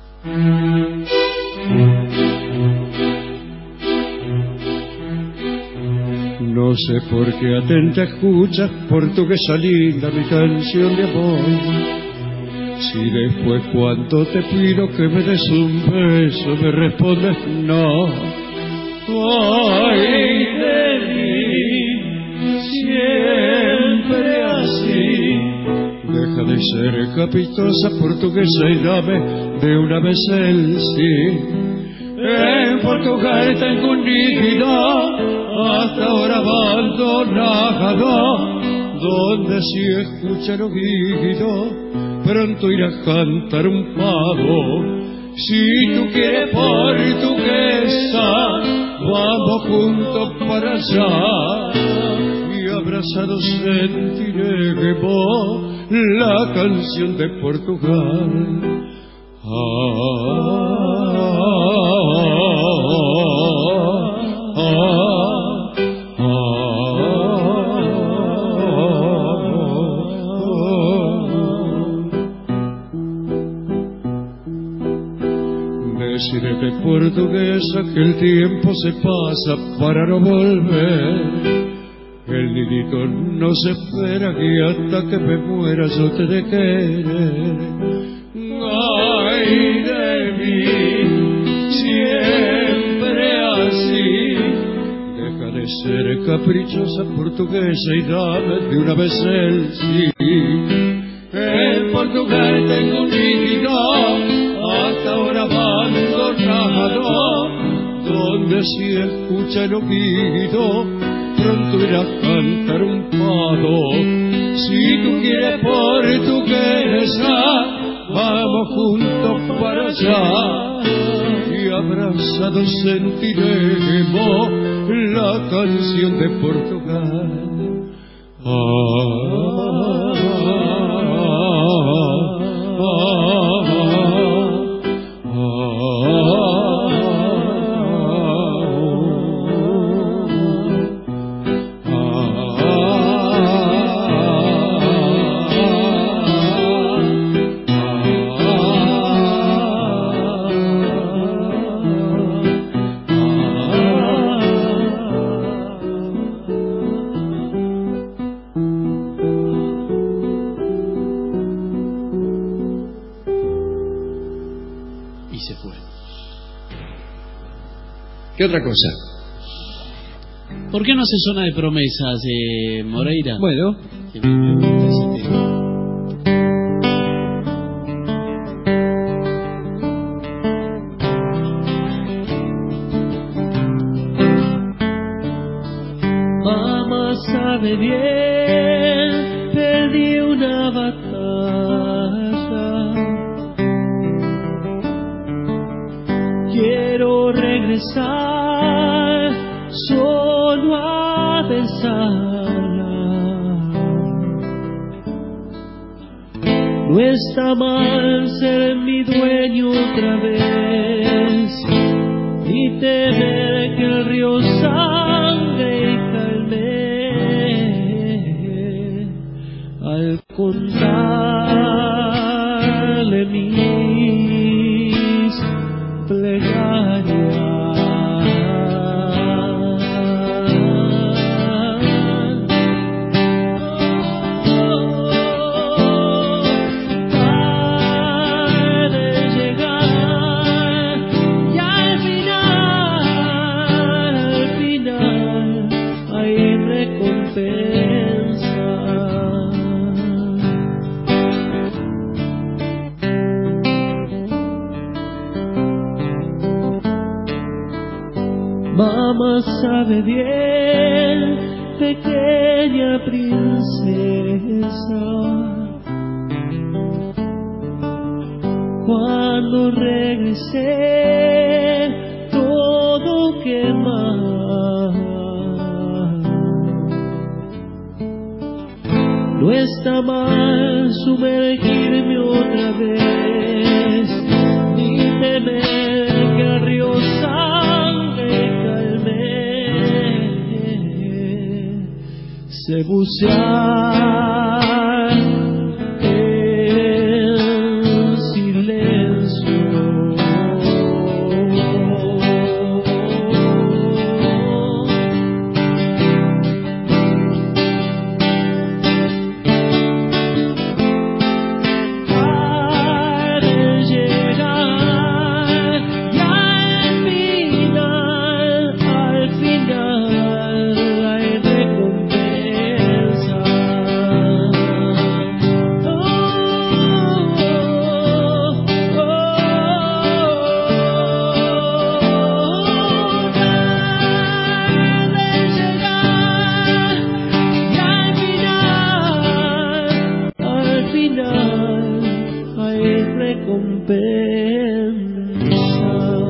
No sé por qué atenta escuchas, portuguesa linda, mi canción de amor. Si después cuando te pido que me des un beso me respondes no. Ay de mí, siempre así. Deja de ser capitosa portuguesa y dame de una vez el sí. En Portugal tengo un nido, hasta ahora abandonado, donde si escucha el oído pronto irá a cantar un pavo. Si tú quieres portuguesa, vamos juntos para allá, y abrazados sentiremos la canción de Portugal. Ah, ah, ah, Decídete portuguesa que el tiempo se pasa para no volver. El nidito no se espera y hasta que me muera yo te de querer. Ay de mí, siempre así. Deja de ser caprichosa portuguesa y dame de una vez el sí. En Portugal tengo un nido, hasta ahora abandonado, donde si escucha el oído pronto irá a cantar un pavo. Si tú quieres portuguesa, vamos juntos para allá, y abrazados sentiremos la canción de Portugal. Ah, ah, ah, ah. ¿Qué otra cosa? ¿Por qué no hace zona de promesas, eh, Moreira? Bueno. Que me- me gusta ese tema. Mamá sabe bien, perdí una batalla. Quiero regresar solo a besarla. No está mal ser mi dueño otra vez y temer que el río sangre y calme al contarle mis plegarias. Mamá sabe bien, pequeña princesa, cuando regresé todo quemado. No está mal sumergirme otra vez, ni temer que el río sangre se bucear en silencio. Al llegar y al final, al final hay recompensa. Oh, oh, oh, al llegar y al final, al final hay recompensa.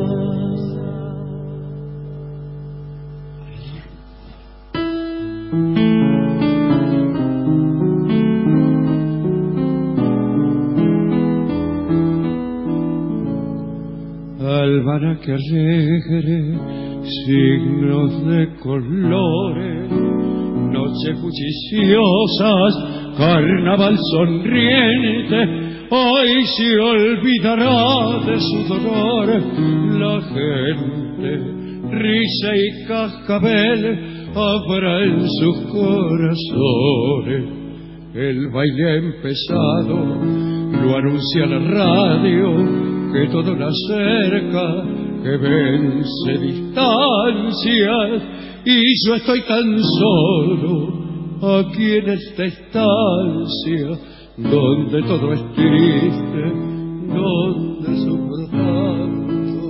Albaraque alegre, signos de colores, noches bulliciosas, carnaval sonriente, hoy se olvidará de su dolor la gente, risa y cascabel habrá en sus corazones. El baile ha empezado, lo anuncia la radio, que todo la acerca, que vence distancias, y yo estoy tan solo aquí en esta estancia, donde todo es triste, donde sufro tanto.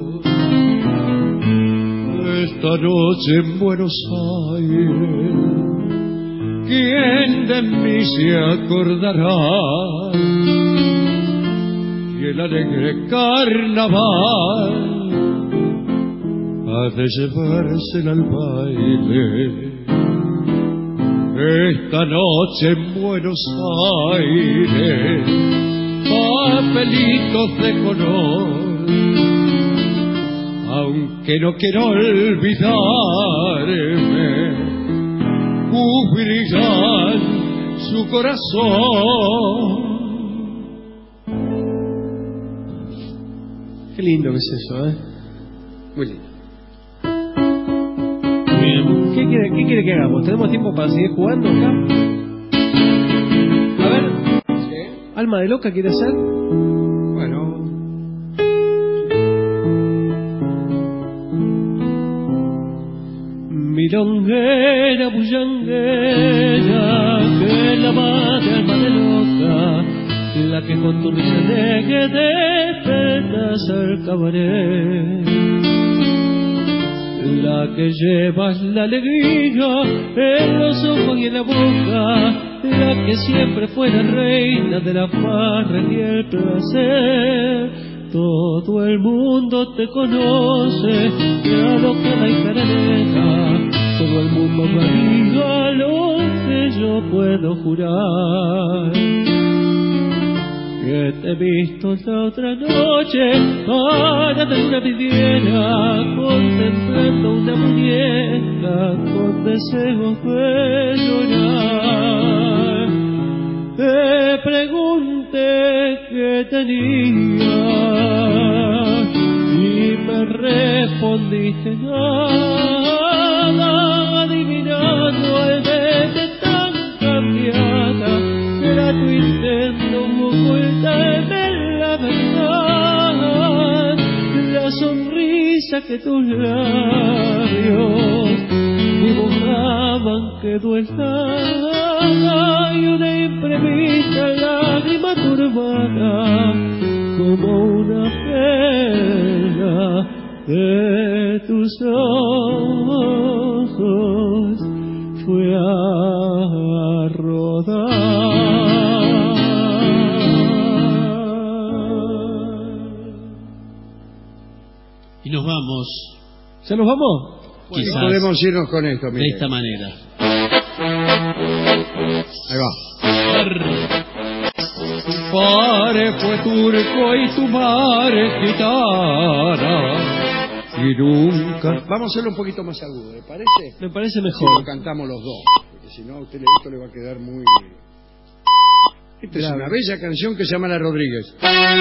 Esta noche en Buenos Aires, ¿quién de mí se acordará? Y el alegre carnaval ha de llevársela al baile. Esta noche en Buenos Aires, papelitos de color, aunque no quiero olvidarme, cubrirán su corazón. Qué lindo que es eso, ¿eh? Muy lindo. Bien. ¿Qué quiere, qué quiere que hagamos? ¿Tenemos tiempo para seguir jugando acá? A ver. ¿Sí? ¿Alma de loca quiere hacer? Bueno. milonguera bullanguera, que la va de alma de loca, la que con tu risa alegre despertas al cabaret, la que llevas la alegría en los ojos y en la boca, la que siempre fue la reina de la farra y el placer. Todo el mundo te conoce, la loca y caraneta, todo el mundo me diga lo que yo puedo jurar. Que te he visto la otra noche, parada en una vidriera, contemplando una muñeca con deseos de llorar. Te pregunté qué tenía y me respondiste nada, adivinando al verte tan cambiada, era tu intento ocultarme la verdad, la sonrisa que tus labios dibujaban quedó helada y una imprevista lágrima turbada como una pena de tus ojos fue a rodar. Y nos vamos. ¿Se nos vamos? Quizás bueno, podemos irnos con esto, mire. De esta manera. Ahí va. Tu padre fue turco y tu madre gitana y nunca... Vamos a hacerlo un poquito más agudo, ¿le parece? Me parece mejor. Si lo cantamos los dos, porque si no a usted esto le va a quedar muy... Esta es una bella canción que se llama La Rodríguez.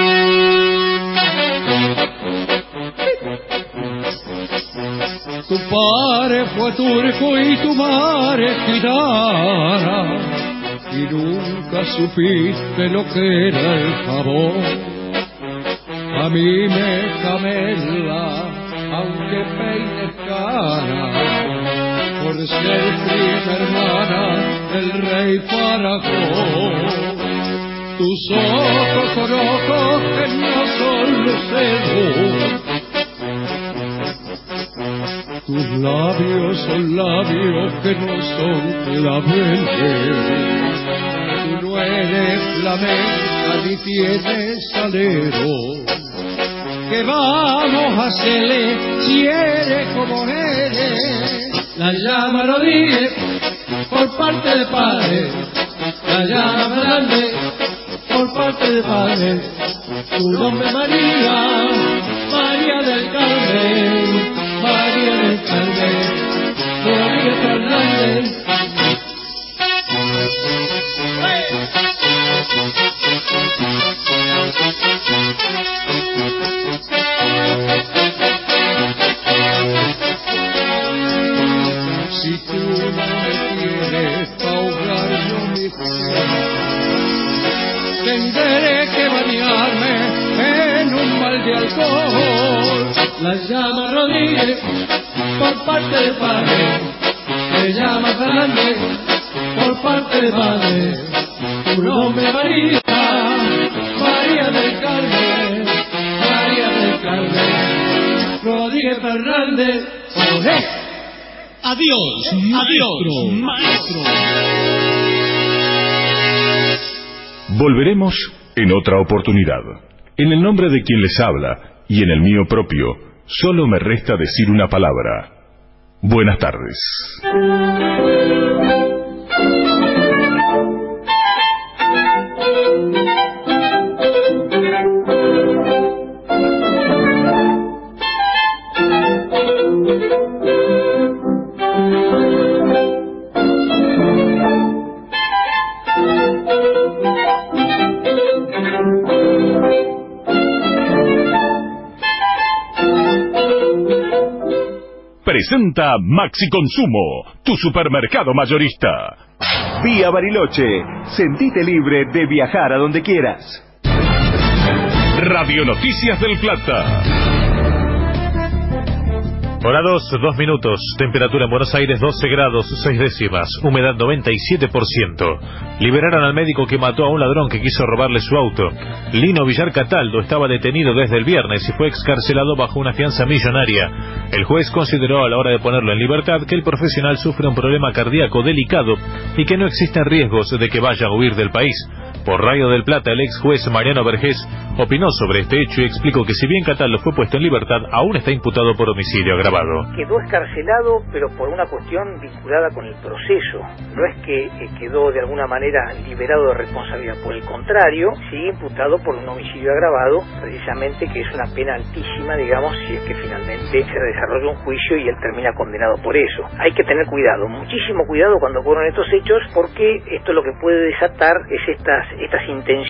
Tu padre fue turco y tu madre gitana y nunca supiste lo que era el jabón. A mí me camela, aunque peines cana, por ser prima hermana del rey Faraón. Tus ojos son ojos que no son luceros, tus labios son labios que no son claveles. Tú no eres flamenca ni tienes salero. ¿Qué vamos a hacerle si eres como eres? La llama Rodríguez por parte de padre, la llama grande por parte de padre. Tu nombre María, María del Carmen, María del Carmen, Rodríguez Fernández. Si tú no me quieres pa' ahogar yo mi fe, tendré que bañarme en un mal de alcohol. La llama Rodríguez por parte de padre, se llama Fernández por parte de padre. Tu nombre María, María del Carmen, María del Carmen, Rodríguez Fernández. ¡Olé! Adiós, adiós, maestro. Volveremos en otra oportunidad. En el nombre de quien les habla y en el mío propio, solo me resta decir una palabra. Buenas tardes. Presenta Maxi Consumo, tu supermercado mayorista. Vía Bariloche, sentite libre de viajar a donde quieras. Radio Noticias del Plata. Hora dos, dos minutos. Temperatura en Buenos Aires doce grados, seis décimas. Humedad noventa y siete por ciento. Liberaron al médico que mató a un ladrón que quiso robarle su auto. Lino Villar Cataldo estaba detenido desde el viernes y fue excarcelado bajo una fianza millonaria. El juez consideró a la hora de ponerlo en libertad que el profesional sufre un problema cardíaco delicado y que no existen riesgos de que vaya a huir del país. Por Radio del Plata, el ex juez Mariano Vergés opinó sobre este hecho y explicó que si bien Cataldo fue puesto en libertad, aún está imputado por homicidio agravado. Quedó escarcelado, pero por una cuestión vinculada con el proceso. No es que eh, quedó de alguna manera liberado de responsabilidad. Por el contrario, sigue imputado por un homicidio agravado, precisamente que es una pena altísima, digamos, si es que finalmente se desarrolla un juicio y él termina condenado por eso. Hay que tener cuidado, muchísimo cuidado cuando ocurren estos hechos, porque esto lo que puede desatar es estas estas intenciones